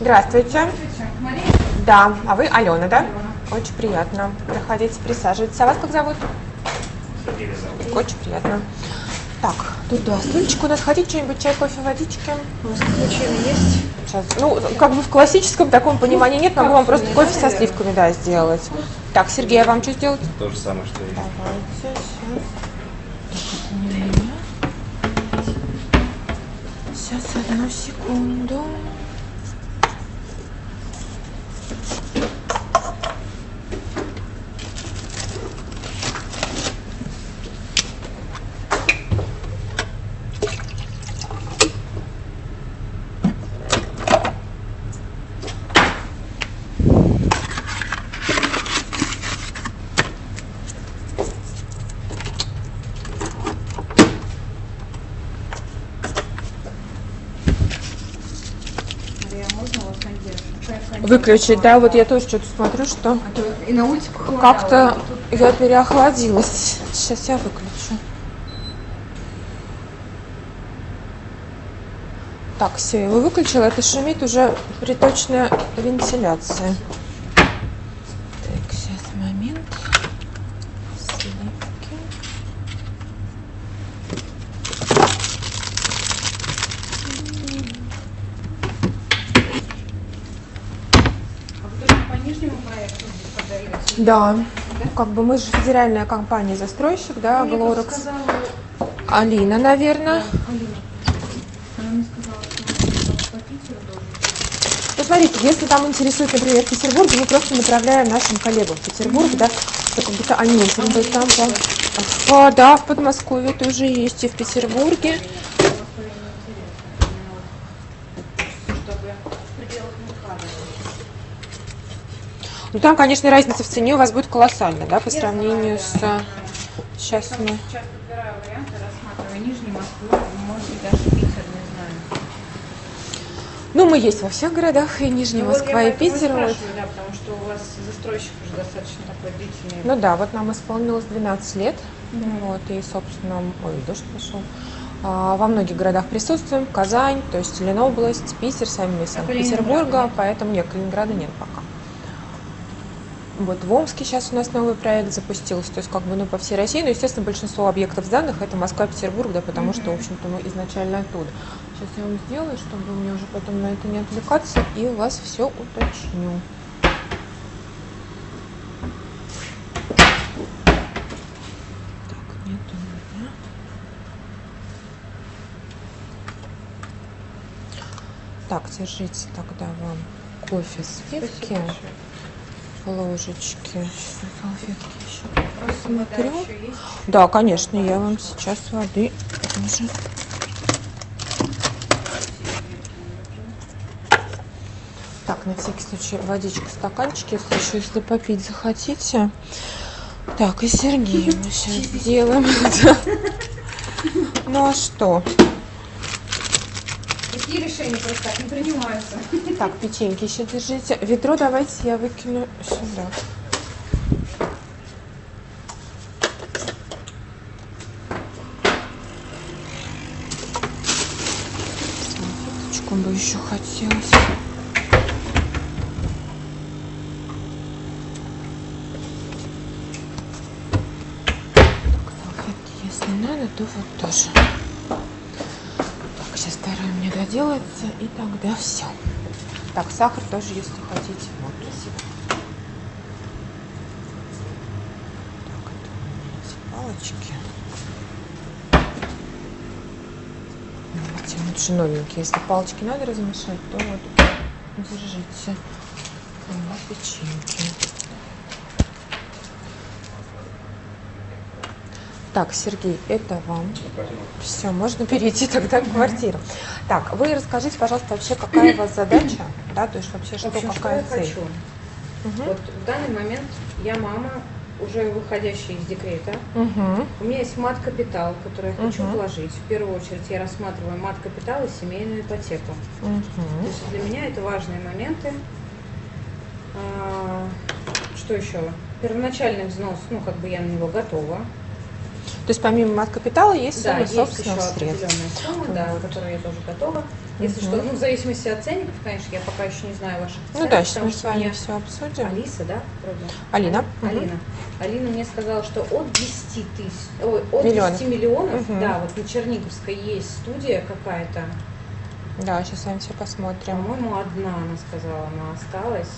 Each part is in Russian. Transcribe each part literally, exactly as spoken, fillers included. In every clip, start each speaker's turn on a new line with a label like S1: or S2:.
S1: Здравствуйте.
S2: Мария?
S1: Да, а вы Алена, да? Очень приятно. Проходите, присаживайтесь. А вас как зовут?
S3: Сергей зовут.
S1: Очень приятно. Так, тут два стульчика у нас. Хотите что-нибудь, чай, кофе, водички?
S2: У вас капучино есть?
S1: Сейчас. Ну, как бы в классическом таком понимании нет, могу вам просто кофе со сливками, да, сделать. Так, Сергей, а вам что сделать?
S3: То же самое, что и...
S1: Давайте, сейчас. Сейчас, одну секунду. Выключить, да, вот я тоже что-то смотрю, что
S2: А и на улице
S1: как-то я переохладилась. Сейчас я выключу. Так, все, его выключила. Это шумит уже приточная вентиляция. Так, сейчас момент. Сливки.
S2: по нижнему проекту подаете?
S1: Да. Ну, как бы мы же федеральная компания-застройщик, да, Глорекс. Алина, наверное.
S2: Алина. Она мне сказала, что по Питеру должен.
S1: Ну, смотрите, если там интересует, например, Петербург, мы просто направляем нашим коллегам в Петербург, да, как будто они интересуют там. По... А, да, в Подмосковье тоже есть, и в Петербурге. Ну, там, конечно, разница в цене у вас будет колоссальная, да, по сравнению с... Сейчас мы...
S2: Сейчас подбираю варианты, рассматриваю Нижний Москву, может быть, даже Питер, не знаю.
S1: Ну, мы есть во всех городах, и Нижний
S2: Ну,
S1: Москва,
S2: вот
S1: и Питер.
S2: Я
S1: Вот.
S2: спрашиваю, да, потому что у вас застройщик уже достаточно такой длительный.
S1: Ну да, вот нам исполнилось двенадцать лет, mm-hmm. вот, и, собственно, ой, дождь пошел. А, во многих городах присутствуем, Казань, то есть Ленобласть, Питер, сами мы из Санкт-Петербурга, поэтому нет, Калининграда нет пока. Вот в Омске сейчас у нас новый проект запустился, то есть как бы ну, по всей России, но, естественно, большинство объектов сданных это Москва, Петербург, да, потому mm-hmm. что, в общем-то, мы изначально оттуда. Сейчас я вам сделаю, чтобы мне уже потом на это не отвлекаться, и у вас все уточню. Так, нет у меня. Так, держите тогда вам кофе, сливки. Ложечки. Сейчас салфетки еще посмотрю. Да, конечно, я вам сейчас воды тоже. Так, на всякий случай водичка, стаканчики, если еще, если попить захотите. Так, и Сергею мы сейчас сделаем. Ну а что?
S2: Такие решения просто так не принимаются.
S1: Так, печеньки еще держите. Ведро давайте я выкину сюда. Салфеточку бы еще хотелось. Так, салфетки, если надо, то вот тоже. Сейчас второй мне доделается, и тогда все. Так, сахар тоже, если хотите. Вот. Так, это у меня эти палочки. Эти лучше новенькие. Если палочки надо размешать, то вот держите. Вот печеньки. Так, Сергей, это вам. Все, можно перейти тогда в квартиру. Так, вы расскажите, пожалуйста, вообще, какая у вас задача, да, то есть вообще, что,
S2: общем,
S1: какая
S2: что я
S1: цель?
S2: хочу?
S1: Угу.
S2: Вот в данный момент я мама, уже выходящая из декрета.
S1: Угу.
S2: У меня есть мат-капитал, который я хочу
S1: Угу.
S2: вложить. В первую очередь я рассматриваю мат-капитал и семейную ипотеку.
S1: Угу.
S2: То есть для меня это важные моменты. А, что еще? Первоначальный взнос, ну, как бы я на него готова.
S1: То есть помимо мат-капитала есть
S2: Да,
S1: сумма
S2: есть еще
S1: собственных средств.
S2: определенная сумма, да,
S1: Вот.
S2: которую я тоже готова. Если
S1: Мгм.
S2: что, ну, в зависимости от ценников, конечно, я пока еще не знаю ваших
S1: Ну
S2: ценов,
S1: да, сейчас
S2: потому
S1: мы
S2: что
S1: с вами
S2: мне
S1: все обсудим.
S2: Алиса, да, вроде?
S1: Алина.
S2: Али-
S1: Мгм.
S2: Алина. Алина мне сказала, что от десяти тысяч, ой, от
S1: Миллионов.
S2: десяти миллионов,
S1: Мгм.
S2: да, вот на Черниговской есть студия какая-то,
S1: Да, сейчас с вами все посмотрим.
S2: по-моему, одна, она сказала, она осталась.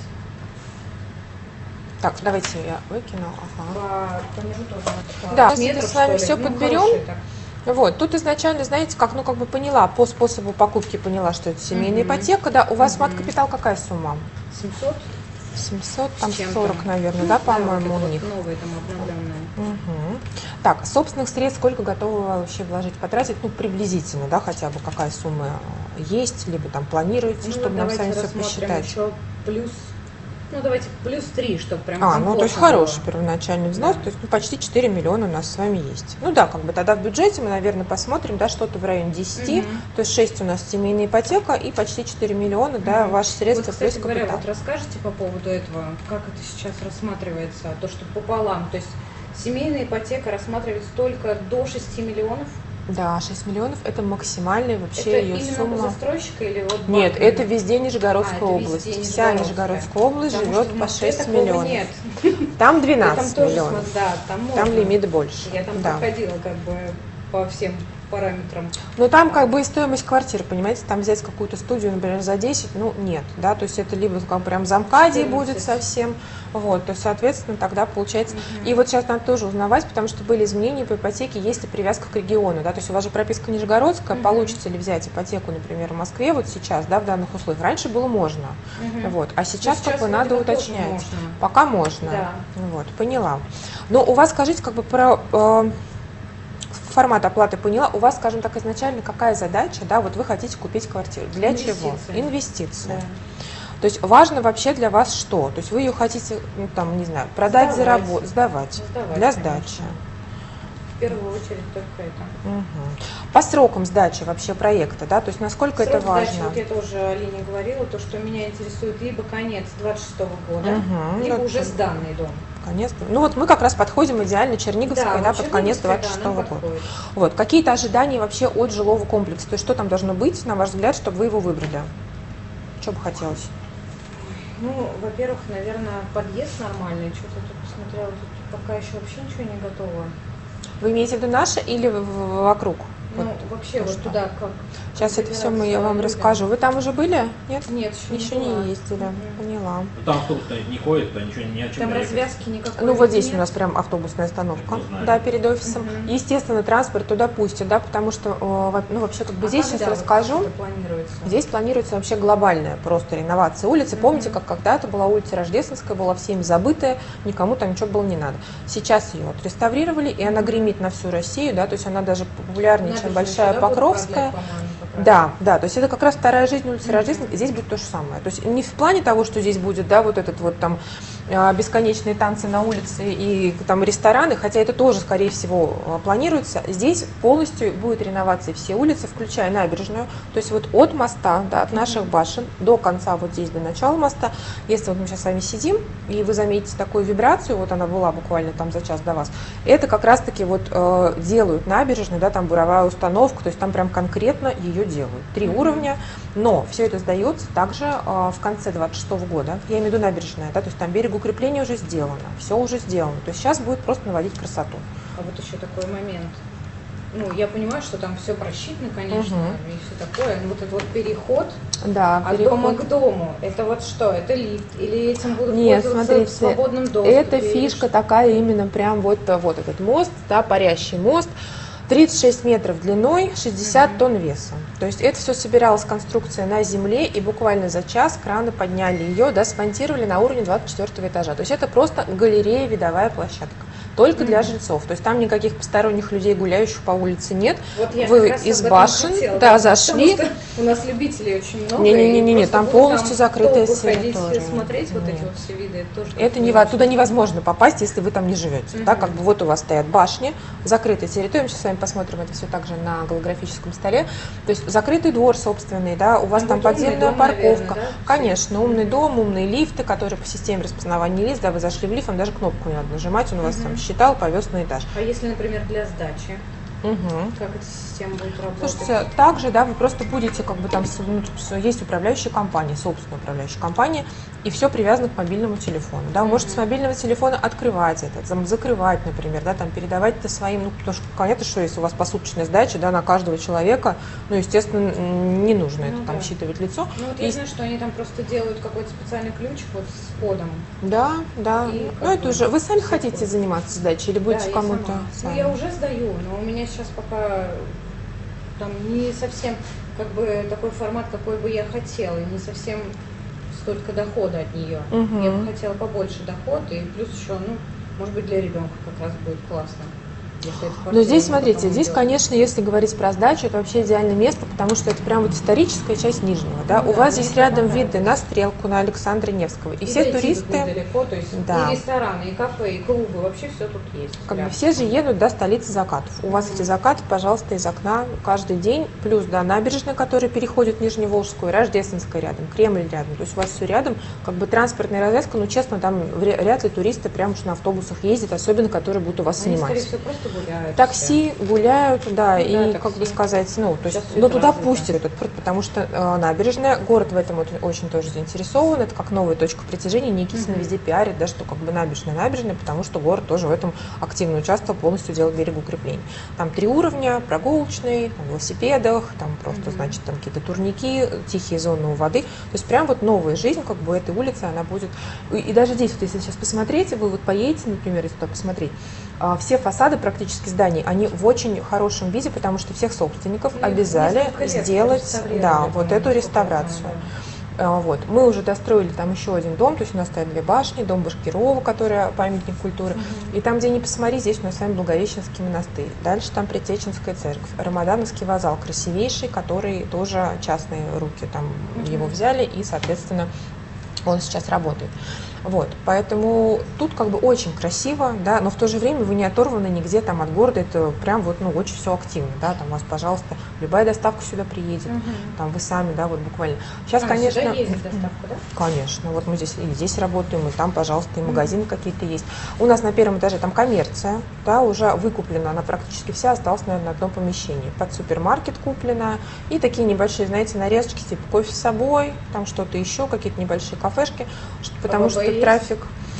S1: Так, давайте я выкину. Ага.
S2: По, по низу тоже она такая.
S1: Да,
S2: метров,
S1: если с вами
S2: что ли.
S1: всё
S2: Ну,
S1: подберем.
S2: хорошая так.
S1: Вот, тут изначально, знаете, как, ну, как бы поняла, по способу покупки поняла, что это семейная
S2: Мгм.
S1: ипотека, да, у вас
S2: Мгм.
S1: мат-капитал какая сумма?
S2: семьсот
S1: семьсот, там
S2: с чем-то.
S1: сорок, наверное,
S2: Ну,
S1: да,
S2: вот
S1: по-моему,
S2: это
S1: у
S2: вот
S1: них.
S2: новые там обновленные.
S1: Мгм. Так, собственных средств сколько готовы вы вообще вложить, потратить? Ну, приблизительно, да, хотя бы какая сумма э, есть, либо там планируете,
S2: Ну,
S1: чтобы
S2: вот
S1: нам с
S2: давайте
S1: вами все
S2: рассмотрим
S1: посчитать.
S2: еще плюс, ну давайте плюс три, чтобы прям
S1: А, ну то есть
S2: комфортно
S1: хороший
S2: было.
S1: первоначальный взнос,
S2: Да.
S1: то есть ну, почти четыре миллиона у нас с вами есть. Ну да, как бы тогда в бюджете мы, наверное, посмотрим, да, что-то в районе десяти,
S2: Мгм.
S1: то есть шесть у нас семейная ипотека и почти четыре миллиона, да,
S2: Мгм.
S1: ваши средства
S2: Вот,
S1: плюс
S2: кстати говоря,
S1: капитал.
S2: вот расскажите по поводу этого, как это сейчас рассматривается, то, что пополам, то есть семейная ипотека рассматривается только до шести миллионов?
S1: Да, шесть миллионов это максимальная вообще
S2: Это
S1: ее
S2: именно
S1: сумма.
S2: у застройщика или вот
S1: Нет,
S2: банк?
S1: это везде Нижегородская
S2: А, это
S1: область.
S2: везде
S1: Вся
S2: Нижегородская.
S1: Нижегородская область
S2: Потому
S1: живет
S2: что в
S1: по
S2: Москве
S1: шесть
S2: такого
S1: миллионов.
S2: нет.
S1: Там
S2: И
S1: двенадцать
S2: там тоже,
S1: миллионов.
S2: смо- да, там можно.
S1: Там лимит больше.
S2: Я там
S1: да.
S2: проходила как бы по всем параметрам.
S1: Но там как бы и стоимость квартиры, понимаете, там взять какую-то студию, например, за десять, ну нет, да, то есть это либо как прям замкадий будет
S2: четырнадцать.
S1: совсем, вот, то есть, соответственно, тогда получается.
S2: Мгм.
S1: И вот сейчас надо тоже узнавать, потому что были изменения по ипотеке, есть ли привязка к региону, да, то есть у вас же прописка Нижегородская,
S2: Мгм.
S1: получится ли взять ипотеку, например, в Москве вот сейчас, да, в данных условиях. Раньше было можно,
S2: Мгм.
S1: вот, а сейчас,
S2: Ну,
S1: как бы
S2: вроде
S1: надо
S2: бы тоже
S1: уточнять.
S2: можно.
S1: Пока можно.
S2: Да.
S1: Вот, поняла. Но у вас, скажите, как бы про э, формат оплаты поняла. У вас, скажем так, изначально какая задача, да, вот вы хотите купить квартиру. Для чего?
S2: Инвестиции.
S1: Инвестиции.
S2: Да.
S1: То есть важно вообще для вас что? То есть вы ее хотите, ну, там, не знаю, продать,
S2: Сдавать.
S1: заработать, сдавать,
S2: Сдавать,
S1: для
S2: конечно.
S1: сдачи.
S2: В первую очередь только это.
S1: Мгм. По срокам сдачи вообще проекта, да, то есть насколько это
S2: Срок сдачи,
S1: важно?
S2: вот я тоже Алине говорила, то, что меня интересует либо конец двадцать шестого года,
S1: Мгм.
S2: либо
S1: Ну,
S2: уже
S1: это-
S2: сданный дом.
S1: Конец. Ну вот мы как раз подходим идеально Черниговская, да,
S2: вот
S1: под конец
S2: Черниговская,
S1: двадцать
S2: да,
S1: шестого
S2: нам
S1: года.
S2: подходит.
S1: Вот. Какие-то ожидания вообще от жилого комплекса? То есть что там должно быть, на ваш взгляд, чтобы вы его выбрали? Что бы хотелось?
S2: Ну, во-первых, наверное, подъезд нормальный. Что-то тут посмотрела, тут пока еще вообще ничего не готово.
S1: Вы имеете в виду наше или в- в- вокруг?
S2: Ну,
S1: Вот.
S2: вообще,
S1: то,
S2: вот
S1: что.
S2: туда как...
S1: Сейчас это все мы, я вам
S2: Любим.
S1: расскажу. Вы там уже были? Нет?
S2: Нет, еще,
S1: Еще
S2: не, была.
S1: не ездили.
S2: Мгм.
S1: Поняла.
S3: Ну, там автобус-то не ходит, то ничего не о чем
S2: Там
S3: доехать.
S2: развязки никакой
S1: Ну вот здесь
S2: нет.
S1: у нас прям автобусная остановка,
S3: Ну, знаю.
S1: да, перед офисом.
S2: Мгм.
S1: Естественно, транспорт туда пустят, да, потому что, э, во- ну вообще как бы
S2: А
S1: здесь
S2: когда
S1: сейчас
S2: вот
S1: расскажу.
S2: это планируется?
S1: Здесь планируется вообще глобальная просто реновация улицы. Помните,
S2: Мгм.
S1: как когда-то была улица Рождественская, была всеми забытая, никому там ничего было не надо. Сейчас ее отреставрировали, и она гремит на всю Россию, да, то есть она даже популярнее, чем
S2: Набережную
S1: Большая
S2: сюда будут
S1: Покровская.
S2: продлять, по-моему, как раз.
S1: Да, да, то есть это как раз вторая жизнь улицы
S2: Мгм.
S1: Рождественской, здесь будет то же самое. То есть не в плане того, что здесь будет, да, вот этот вот там а, бесконечные танцы на улице и там рестораны, хотя это тоже, скорее всего, а, планируется. Здесь полностью будет реновация все улицы, включая набережную. То есть вот от моста, да, от наших башен до конца, вот здесь, до начала моста, если вот мы сейчас с вами сидим, и вы заметите такую вибрацию, вот она была буквально там за час до вас, это как раз-таки вот э, делают набережную, да, там буровая установка, то есть там прям конкретно ее делают. Три
S2: Мгм.
S1: уровня, но все это сдается также э, в конце двадцать шестого года, я имею в виду набережная, да, то есть там берег укрепления уже сделано, все уже сделано, то есть сейчас будет просто наводить красоту.
S2: А вот еще такой момент. Ну, я понимаю, что там все просчитано, конечно,
S1: Мгм.
S2: и все такое, но вот этот вот переход
S1: Да,
S2: от
S1: переход.
S2: дома к дому, это вот что? Это лифт? Или этим будут
S1: Нет,
S2: пользоваться
S1: смотрите,
S2: в свободном доступе?
S1: это
S2: или
S1: фишка
S2: что?
S1: такая именно прям вот, э, вот этот мост, да, парящий мост, тридцать шесть метров длиной, шестьдесят
S2: Мгм.
S1: тонн весом. То есть это все собиралась конструкция на земле, и буквально за час краны подняли ее, да, смонтировали на уровне двадцать четвёртого этажа. То есть это просто галерея, видовая площадка. Только для
S2: Мгм.
S1: жильцов. То есть там никаких посторонних людей, гуляющих по улице, нет.
S2: Вот я
S1: Вы
S2: как раз
S1: из
S2: об этом
S1: башен,
S2: хотела,
S1: да,
S2: потому
S1: зашли,
S2: что У нас любителей очень много.
S1: Не-не-не,
S2: и
S1: там
S2: просто
S1: полностью
S2: там
S1: закрытая
S2: толпы ходить,
S1: территория.
S2: смотреть вот
S1: Нет.
S2: эти вот все виды, это тоже
S1: Это
S2: не
S1: не,
S2: очень.
S1: туда невозможно попасть, если вы там не живете.
S2: Мгм.
S1: Да, как бы вот у вас стоят башни, закрытая территория. Мы сейчас с вами посмотрим это все также на голографическом столе. То есть закрытый двор собственный, да, у вас
S2: Там
S1: там
S2: будет умный
S1: подземная
S2: дом,
S1: парковка.
S2: наверное, да?
S1: Конечно, умный дом, умные лифты, которые по системе распознавания лиц, да, вы зашли в лифт, вам даже кнопку не надо нажимать, он у вас
S2: Мгм.
S1: там считал, повез на этаж.
S2: А если, например, для сдачи,
S1: Мгм.
S2: как эта система будет работать?
S1: Слушайте, также, да, вы просто будете, как бы там, с- ну, с- есть управляющая компания, собственная управляющая компания, и все привязано к мобильному телефону, да, вы можете с мобильного телефона открывать это, зам- закрывать, например, да, там, передавать это своим, ну, потому что понятно, что если у вас посуточная сдача, да, на каждого человека, ну, естественно, н- не нужно это
S2: Ну
S1: там
S2: да.
S1: считывать лицо.
S2: Ну вот
S1: И-
S2: я знаю, что они там просто делают какой-то специальный ключ вот с кодом.
S1: Да, да,
S2: И
S1: ну,
S2: как
S1: это
S2: бы
S1: уже, вы сами
S2: всё
S1: хотите
S2: будет.
S1: заниматься сдачей или будете
S2: Да, я
S1: кому-то
S2: сама. Ну,
S1: сами?
S2: я уже сдаю, но у меня сейчас пока там не совсем как бы такой формат, какой бы я хотела, и не совсем столько дохода от нее.
S1: Мгм.
S2: Я бы хотела побольше доход, и плюс еще, ну, может быть, для ребенка как раз будет классно. Если эта
S1: Но
S2: квартира
S1: здесь,
S2: мне
S1: смотрите,
S2: потом
S1: здесь,
S2: идет.
S1: конечно, если говорить про сдачу, это вообще идеальное место, потому что это прям вот историческая часть Нижнего, да.
S2: Ну
S1: У
S2: да,
S1: вас
S2: мне
S1: здесь
S2: это
S1: рядом
S2: понравилось.
S1: виды на Стрелку, на Александра Невского, и,
S2: И
S1: все
S2: дойти тут
S1: туристы,
S2: недалеко, то есть
S1: Да.
S2: и рестораны, и кафе, и клубы, вообще все тут есть.
S1: как бы
S2: рядом.
S1: все же едут до столицы закатов. У вас эти закаты, пожалуйста, из окна каждый день, плюс, да, набережная, которая переходит в Нижневолжскую, Рождественская рядом, Кремль рядом, то есть у вас все рядом, как бы транспортная развязка, ну, честно, там вря- вряд ли туристы прям уж на автобусах ездят, особенно, которые будут у вас
S2: Они,
S1: снимать.
S2: скорее всего, просто гуляют.
S1: Такси гуляют, да,
S2: Ну
S1: и,
S2: да,
S1: как
S2: такси.
S1: бы сказать, ну, то есть,
S2: Сейчас всё
S1: ну,
S2: это
S1: туда
S2: развито.
S1: пустят этот пруд, потому что э, набережная, город в этом вот очень тоже заинтересован, это как новая точка притяжения, Никитина
S2: Мгм.
S1: везде пиарит, да, что как бы набережная набережная, потому что город тоже в этом активно участвовал, полностью делал берег укреплений. Там три уровня, прогулочный, на велосипедах, там просто,
S2: Мгм.
S1: значит, там какие-то турники, тихие зоны у воды, то есть прям вот новая жизнь, как бы этой улицы, она будет, и, и даже здесь, вот если сейчас посмотреть, вы вот поедете, например, если туда посмотреть, а, все фасады практически зданий, они в очень хорошем виде, потому что всех собственников
S2: Ну,
S1: обязали
S2: несколько лет
S1: сделать,
S2: реставрировали,
S1: да,
S2: по-моему,
S1: вот эту
S2: насколько я
S1: реставрацию.
S2: знаю,
S1: А, Вот. Мы уже достроили там еще один дом, то есть у нас стоят две башни, дом Башкирова, который памятник культуры. И там, где не посмотри, здесь у нас с вами Благовещенский монастырь. Дальше там Предтеченская церковь. Рамадановский вокзал красивейший, который тоже частные руки там его взяли, и, соответственно, он сейчас работает. Вот, поэтому тут как бы очень красиво, да, но в то же время вы не оторваны нигде там от города, это прям вот, ну, очень все активно, да, там у вас, пожалуйста, любая доставка сюда приедет,
S2: Мгм.
S1: там вы сами, да, вот буквально. Сейчас,
S2: А,
S1: конечно,
S2: сюда ездит доставка, да?
S1: конечно, вот мы здесь и здесь работаем, и там, пожалуйста, и магазины какие-то есть. У нас на первом этаже там коммерция, да, уже выкуплена, она практически вся, осталась, наверное, на одном помещении. Под супермаркет куплена, и такие небольшие, знаете, нарезочки, типа кофе с собой, там что-то еще, какие-то небольшие кафешки, что- потому
S2: ВВ
S1: что
S2: есть?
S1: трафик.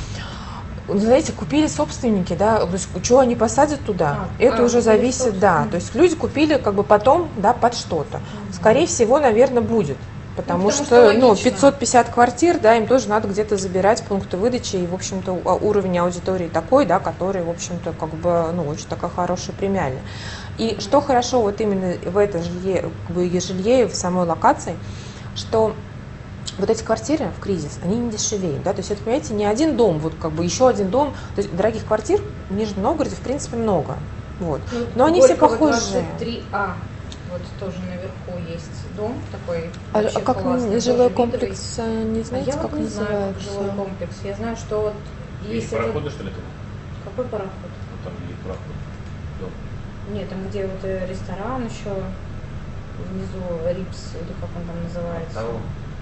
S1: Знаете, купили собственники, да, то есть что они посадят туда,
S2: А,
S1: это
S2: а,
S1: уже
S2: купили
S1: зависит,
S2: собственники.
S1: да, то есть люди купили как бы потом, да, под что-то. Скорее всего, наверное, будет, потому,
S2: потому
S1: что,
S2: что
S1: ну,
S2: логично.
S1: пятьсот пятьдесят квартир, да, им тоже надо где-то забирать пункты выдачи, и, в общем-то, у- уровень аудитории такой, да, который, в общем-то, как бы, ну, очень такая хорошая, премиальная. И что хорошо вот именно в это жилье, как бы, жилье, в самой локации, что вот эти квартиры в кризис, они не дешевеют, да, то есть это, понимаете, не один дом, вот как бы еще один дом, то есть дорогих квартир в Нижнем Новгороде, в принципе, много, вот,
S2: Ну,
S1: но они все
S2: Горького
S1: похожие.
S2: двадцать три А. Вот тоже наверху есть дом такой.
S1: А,
S2: вообще
S1: а как
S2: классный,
S1: жилой
S2: тоже
S1: комплекс, э, не
S2: видовый.
S1: знаете,
S2: а я
S1: как
S2: вот не знаю, как
S1: называется?
S2: жилой комплекс. Я знаю, что вот
S3: Или
S2: есть этот...
S3: пароходы, что ли, там?
S2: Какой пароход?
S3: Ну, там или пароход. Дом.
S2: Нет, там где вот э, ресторан еще внизу, Рипс, или как он там называется.
S3: Того.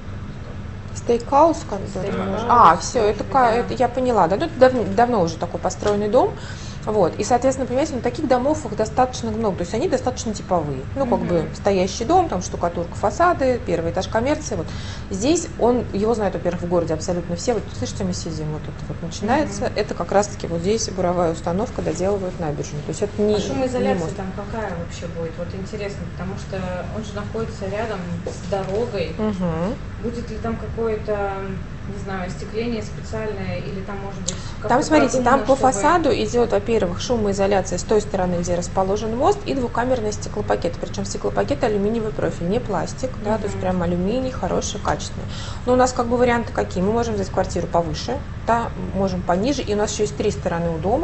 S1: Стейкхаус, который
S2: Стейкхаус,
S1: может- А, все,
S2: может
S1: это,
S2: быть,
S1: ка-
S2: да.
S1: это я поняла, да, ну, это дав- давно уже такой построенный дом, вот, и, соответственно, понимаете, ну, таких домов их достаточно много, то есть они достаточно типовые, ну, как
S2: Мгм.
S1: бы стоящий дом, там штукатурка, фасады, первый этаж коммерции, вот, здесь он, его знают, во-первых, в городе абсолютно все, вот, слышите, мы сидим, вот это вот начинается,
S2: Мгм.
S1: это как раз-таки вот здесь буровая установка, доделывают набережную, то есть это не,
S2: А
S1: не
S2: шумоизоляция
S1: мост.
S2: там какая вообще будет? Вот интересно, потому что он же находится рядом с дорогой.
S1: Мгм.
S2: Будет ли там какое-то, не знаю, остекление специальное, или там может быть как-то
S1: Там, смотрите, там
S2: продумано,
S1: по
S2: чтобы-
S1: фасаду идет, во-первых, шумоизоляция с той стороны, где расположен мост, и двухкамерные стеклопакеты. Причем стеклопакеты алюминиевый профиль, не пластик, да, то есть
S2: Мгм.
S1: прям алюминий, хороший, качественный. Но у нас как бы варианты какие? Мы можем взять квартиру повыше, да, можем пониже, и у нас еще есть три стороны у дома,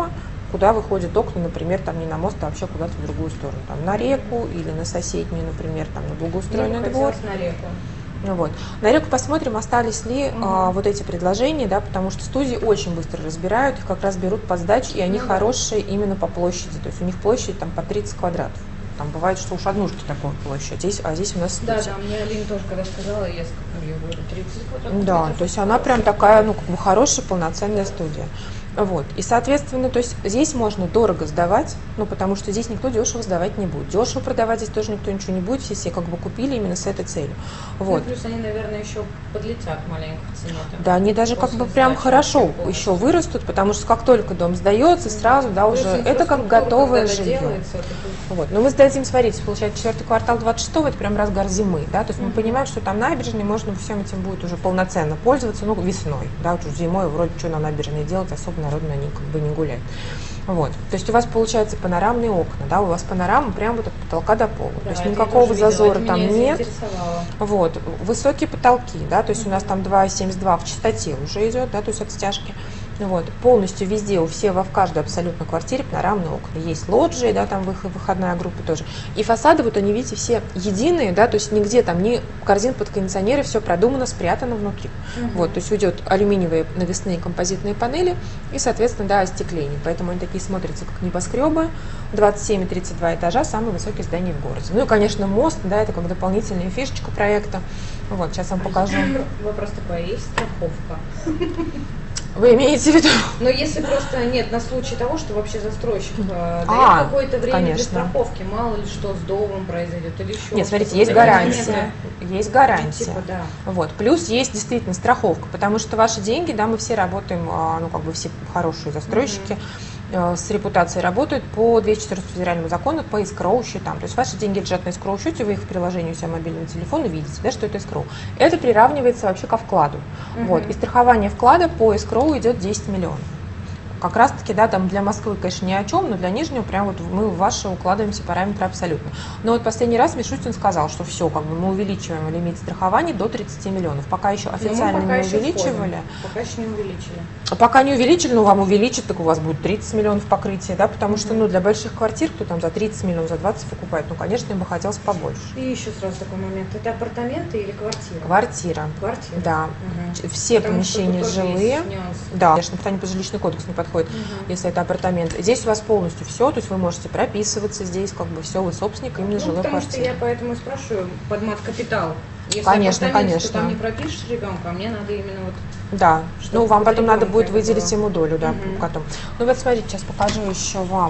S1: куда выходят окна, например, там не на мост, а вообще куда-то в другую сторону, там на реку или на соседнюю, например, там на благоустроенный двор.
S2: На реку.
S1: Вот. На реку посмотрим, остались ли
S2: Угу.
S1: а, вот эти предложения, да, потому что студии очень быстро разбирают, их как раз берут под сдачу, и они
S2: Ну,
S1: хорошие именно по площади, то есть у них площадь там по тридцать квадратов. Там бывает, что уж однушки такой площадь, а здесь, а здесь у нас студия.
S2: Да, да, мне Алина тоже когда сказала, я сказала, я говорю, тридцать квадратных
S1: Да,
S2: метров.
S1: то есть она прям такая, ну, как бы хорошая, полноценная студия. Вот. И, соответственно, то есть здесь можно дорого сдавать, ну, потому что здесь никто дешево сдавать не будет. Дешево продавать здесь тоже никто ничего не будет, все себе как бы купили именно с этой целью. Вот.
S2: Ну, плюс они, наверное, еще подлетят маленько в цене.
S1: Да, они даже как бы прям хорошо еще вырастут, потому что как только дом сдается, сразу, да, уже это как готовое жилье. Вот. Но мы сдадим, смотрите, получается, четвертый квартал двадцать шестого, это прям разгар зимы, да, то есть мы
S2: Мгм.
S1: понимаем, что там набережной можно всем этим будет уже полноценно пользоваться, ну, весной, да, вот уже зимой вроде что на набережной делать, особо народ на ней как бы не гуляет. Вот. То есть у вас получается панорамные окна, да, у вас панорама прям вот от потолка до пола,
S2: Да,
S1: то есть
S2: это я
S1: никакого
S2: тоже видела,
S1: зазора
S2: это
S1: там
S2: меня
S1: нет.
S2: заинтересовало.
S1: Вот, высокие потолки, да, то есть у нас там два семьдесят два в чистоте уже идет, да, то есть от стяжки. Вот, полностью везде, у всех, в каждой абсолютно квартире панорамные окна. Есть лоджии, да, там выход, выходная группа тоже. И фасады, вот они, видите, все единые, да, то есть нигде там ни корзин под кондиционеры, все продумано, спрятано внутри.
S2: Мгм.
S1: Вот, то есть уйдет алюминиевые навесные композитные панели и, соответственно, да, остекление. Поэтому они такие смотрятся, как небоскребы. двадцать семь и тридцать два этажа, самые высокие здания в городе. Ну и, конечно, мост, да, это как дополнительная фишечка проекта. Вот, сейчас вам покажу.
S2: Вопрос такой, есть страховка?
S1: Вы имеете в виду?
S2: Но если просто нет, на случай того, что вообще застройщик э, дает
S1: А,
S2: какое-то время для
S1: конечно.
S2: страховки, мало ли что с домом произойдет или еще.
S1: Нет, смотрите,
S2: что-то.
S1: есть
S2: Такие
S1: гарантия.
S2: моменты,
S1: Есть
S2: ну,
S1: гарантия.
S2: типа, да.
S1: Вот. Плюс есть действительно страховка, потому что ваши деньги, да, мы все работаем, а, ну, как бы все хорошие застройщики, э, с репутацией работают по двести четырнадцатому федеральному закону по эскроу счетам. То есть ваши деньги лежат на эскроу счете, вы их в приложении у себя мобильного телефона видите, да, что это эскроу. Это приравнивается вообще ко вкладу.
S2: Мгм.
S1: Вот. И страхование вклада по эскроу идет десять миллионов. Как раз таки, да, там для Москвы, конечно, ни о чем, но для Нижнего прям вот мы в ваши укладываемся параметры абсолютно. Но вот последний раз Мишустин сказал, что все, как бы мы увеличиваем лимит страхования до тридцати миллионов. Пока еще официально
S2: Но мы пока
S1: не
S2: еще
S1: увеличивали.
S2: входим. Пока еще не увеличили.
S1: Пока не увеличили, но вам увеличат, так у вас будет тридцать миллионов покрытия, да, потому
S2: Мгм.
S1: что, ну, для больших квартир, кто там за тридцать миллионов, за двадцать покупает, ну, конечно, им бы хотелось побольше.
S2: И еще сразу такой момент. Это апартаменты или квартира?
S1: Квартира.
S2: Квартира.
S1: Да.
S2: Мгм.
S1: Ч- Все
S2: Потому что
S1: помещения
S2: тут тоже
S1: жилые.
S2: есть нюанс.
S1: Да, конечно, питание по жилищный кодекс не подходит,
S2: Мгм.
S1: если это апартамент. Здесь у вас полностью все, то есть вы можете прописываться здесь, как бы все, вы собственник именно
S2: Ну,
S1: жилой
S2: потому что
S1: квартиры.
S2: я поэтому и спрашиваю под мат-капитал. Если
S1: Конечно,
S2: апартамент,
S1: конечно.
S2: то там не пропишешь ребенка, а мне надо именно вот...
S1: Да,
S2: Чтобы
S1: ну вам
S2: под
S1: потом надо
S2: ребенка
S1: будет
S2: это
S1: выделить
S2: было.
S1: ему долю, да,
S2: Мгм.
S1: потом. Ну вот смотрите, сейчас покажу еще вам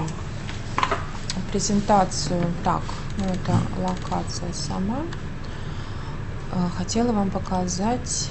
S1: презентацию. Так, ну это локация сама. Э, Хотела вам показать.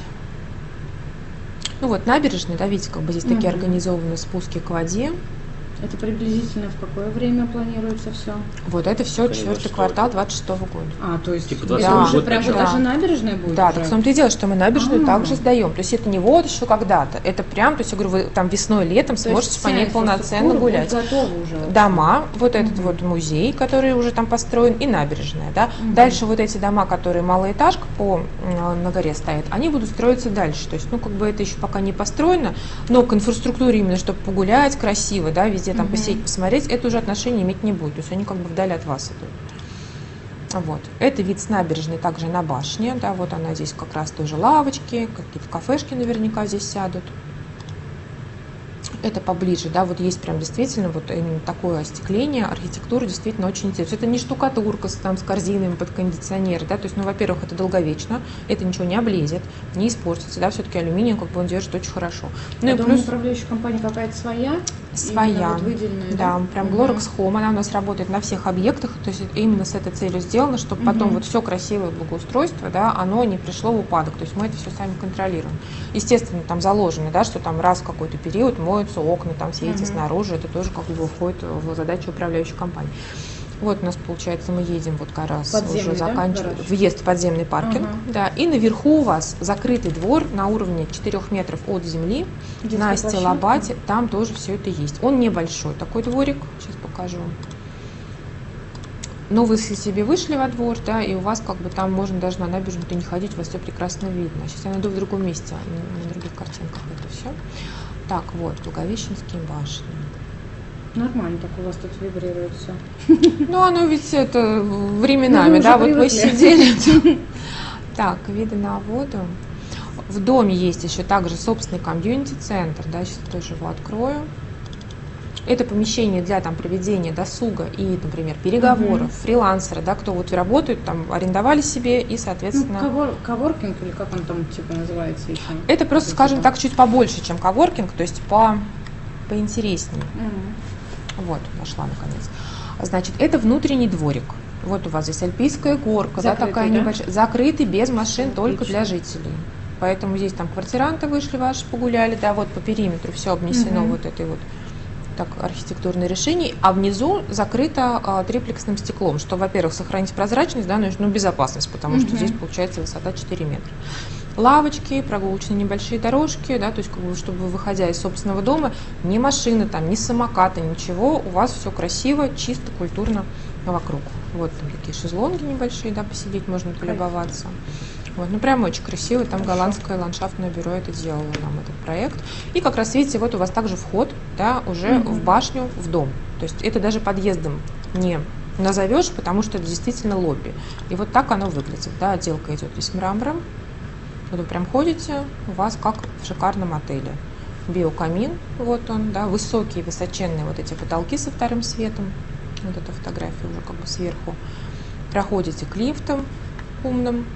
S1: Ну вот набережная, да, видите, как бы здесь такие
S2: Мгм.
S1: организованные спуски к воде.
S2: Это приблизительно в какое время планируется все?
S1: Вот это все четвертый
S3: двадцать шестого.
S1: квартал двадцать шестого года.
S2: А, то есть
S3: Типа
S2: это
S3: двадцать
S1: второй
S2: уже
S1: год
S2: прям вот
S1: начала.
S2: даже набережная будет?
S1: Да,
S2: уже?
S1: так в том-то и дело, что мы набережную
S2: А.
S1: также сдаем. То есть это не вот еще когда-то, это прям, то есть я говорю, вы там весной, летом
S2: То есть
S1: сможете по
S2: вся
S1: ней полноценно
S2: инфраструктура
S1: гулять.
S2: будет готова уже вообще?
S1: Дома, вот этот
S2: Мгм.
S1: вот музей, который уже там построен, и набережная, да.
S2: Мгм.
S1: Дальше вот эти дома, которые малоэтажка по э, на горе стоят, они будут строиться дальше. То есть, ну, как бы это еще пока не построено, но к инфраструктуре именно, чтобы погулять красиво, да, везде там
S2: Мгм.
S1: посидеть, посмотреть, это уже отношения иметь не будет. То есть они как бы вдали от вас идут. Вот. Это вид с набережной также на башне, да, вот она здесь как раз тоже лавочки, какие-то кафешки наверняка здесь сядут. Это поближе, да, вот есть прям действительно вот именно такое остекление, архитектура действительно очень интересная. Это не штукатурка с, там, с корзинами под кондиционер, да, то есть, ну, во-первых, это долговечно, это ничего не облезет, не испортится, да, все-таки алюминием, как бы он держит очень хорошо. Ну
S2: А
S1: и
S2: дом
S1: плюс
S2: управляющая компания какая-то своя? Именно
S1: своя,
S2: вот выделенная,
S1: да, прям
S2: Мгм.
S1: Glorex Home, она у нас работает на всех объектах, то есть это именно с этой целью сделано, чтобы потом
S2: Мгм.
S1: вот все красивое благоустройство, да, оно не пришло в упадок, то есть мы это все сами контролируем. Естественно, там заложено, да, что там раз в какой-то период моются окна, там все эти
S2: Мгм.
S1: снаружи, это тоже как бы входит в задачу управляющей компании. Вот у нас получается, мы едем вот как раз
S2: Подземный,
S1: уже
S2: да,
S1: заканчиваем
S2: гараж?
S1: въезд в подземный паркинг,
S2: Ага.
S1: да, и наверху у вас закрытый двор на уровне четырёх метров от земли,
S2: Детская
S1: на
S2: площадка?
S1: стеллабате, там тоже все это есть. Он небольшой такой дворик, сейчас покажу. Но вы если себе вышли во двор, да, и у вас как бы там можно даже на набережную не ходить, у вас все прекрасно видно. Сейчас я найду в другом месте, на, на других картинках это все. Так, вот, Благовещенские башни.
S2: Нормально так у вас тут вибрирует все.
S1: Ну, оно ведь это временами,
S2: Ну,
S1: да,
S2: уже
S1: вот вы
S2: привыкли.
S1: сидели. Так, виды на воду. В доме есть еще также собственный комьюнити-центр, да, сейчас тоже его открою. Это помещение для там проведения досуга и, например, переговоров, фрилансеры, да, кто вот работают, там арендовали себе и,
S2: Ну,
S1: соответственно,
S2: кавор- коворкинг или как он там типа называется еще?
S1: это просто,
S2: Типа.
S1: скажем так, чуть побольше, чем коворкинг, то есть по поинтереснее.
S2: Мгм.
S1: Вот, нашла наконец. Значит, это внутренний дворик. Вот у вас здесь альпийская горка, да,
S2: Закрытый,
S1: такая
S2: да?
S1: небольшая, закрытый, без машин,
S2: Отлично.
S1: только для жителей. Поэтому здесь там квартиранты вышли ваши, погуляли, да, вот по периметру все обнесено
S2: Мгм.
S1: вот этой вот так архитектурное решение, а внизу закрыто а, триплексным стеклом, что, во-первых, сохранить прозрачность, да, ну, и, ну, безопасность, потому что
S2: Мгм.
S1: здесь получается высота четыре метра. Лавочки, прогулочные небольшие дорожки, да, то есть, как бы, чтобы, выходя из собственного дома, ни машины, там, ни самоката, ничего, у вас все красиво, чисто, культурно вокруг. Вот там такие шезлонги небольшие, да, посидеть можно, полюбоваться. Вот, ну прям очень красиво, там голландское ландшафтное бюро это делало нам этот проект. И как раз видите, вот у вас также вход, да, уже
S2: Мгм.
S1: в башню, в дом. То есть это даже подъездом не назовешь, потому что это действительно лобби. И вот так оно выглядит, да, отделка идет из мрамора. Вот вы прям ходите, у вас как в шикарном отеле. Биокамин, вот он, да, высокие, высоченные вот эти потолки со вторым светом. Вот эта фотография уже как бы сверху. Проходите к лифтам умным.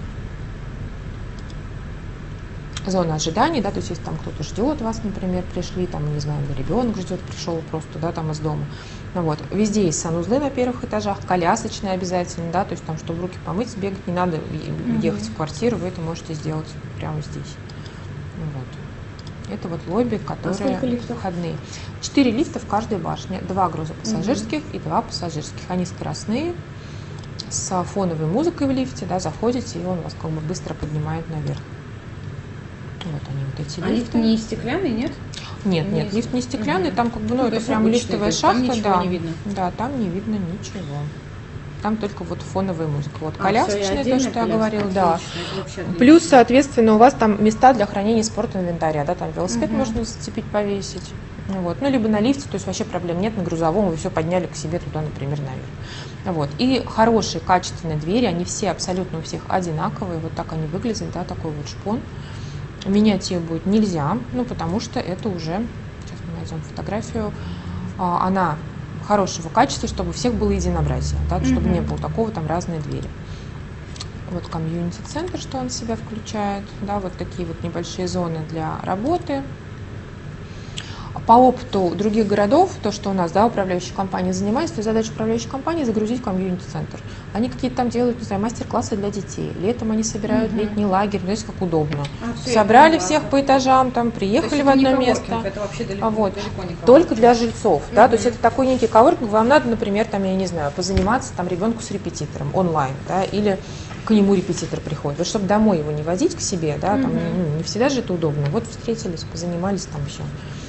S1: Зона ожидания, да, то есть если там кто-то ждет вас, например, пришли, там, не знаю, ребенок ждет, пришел просто, да, там из дома. Ну, вот. Везде есть санузлы на первых этажах, колясочные обязательно, да, то есть там, чтобы руки помыть, бегать не надо,
S2: Мгм.
S1: ехать в квартиру, вы это можете сделать прямо здесь. Ну, вот. Это вот лобби, которые
S2: сколько лифтов?
S1: входные. Четыре лифта в каждой башне, два грузопассажирских и два пассажирских. Они скоростные, с фоновой музыкой в лифте, да, заходите, и он вас как бы быстро поднимает наверх. Вот они, вот эти
S2: А лифт
S1: лифты.
S2: не стеклянный, нет?
S1: Нет,
S2: не
S1: нет,
S2: из-
S1: лифт не стеклянный,
S2: Мгм.
S1: там как бы, ну,
S2: Ну, то
S1: это
S2: есть
S1: прям
S2: обычный,
S1: лифтовая
S2: то есть там
S1: шахта,
S2: ничего
S1: да.
S2: не видно.
S1: Да, там не видно ничего. Там только вот фоновая музыка. Вот
S2: А,
S1: колясочная,
S2: всё, и
S1: то,
S2: отдельная
S1: что я
S2: коляска?
S1: говорила, да.
S2: Отлично, это вообще отлично.
S1: Плюс, соответственно, у вас там места для хранения спортинвентаря, да, там велосипед
S2: Мгм.
S1: можно зацепить, повесить. Ну, вот. Ну, либо на лифте, то есть вообще проблем нет, на грузовом вы все подняли к себе туда, например, наверх. Вот. И хорошие, качественные двери, они все абсолютно у всех одинаковые, вот так они выглядят, да, такой вот шпон. Менять ее будет нельзя, ну, потому что это уже, сейчас мы найдем фотографию, а, она хорошего качества, чтобы у всех было единообразие, да, чтобы
S2: Мгм.
S1: не было такого, там разные двери. Вот комьюнити-центр, что он в себя включает, да, вот такие вот небольшие зоны для работы. По опыту других городов, то, что у нас, да, управляющие компании занимаются, то есть задача управляющей компании загрузить комьюнити-центр. Они какие-то там делают, не знаю, мастер-классы для детей. Летом они собирают
S2: Мгм.
S1: летний лагерь, ну, здесь как удобно.
S2: А, всё, я
S1: Собрали
S2: поняла.
S1: всех по этажам, там,
S2: То есть
S1: приехали
S2: это
S1: в
S2: не
S1: одно
S2: коворкинг,
S1: место.
S2: это вообще далеко,
S1: А вот.
S2: далеко не коворкинг.
S1: Только для жильцов, да, то есть
S2: Мгм.
S1: это такой некий коворкинг, вам надо, например, там, я не знаю, позаниматься там ребенку с репетитором онлайн, да, или к нему репетитор приходит, вот чтобы домой его не возить к себе, да, там,
S2: Мгм.
S1: ну, не всегда же это удобно, вот встретились, позанимались там все.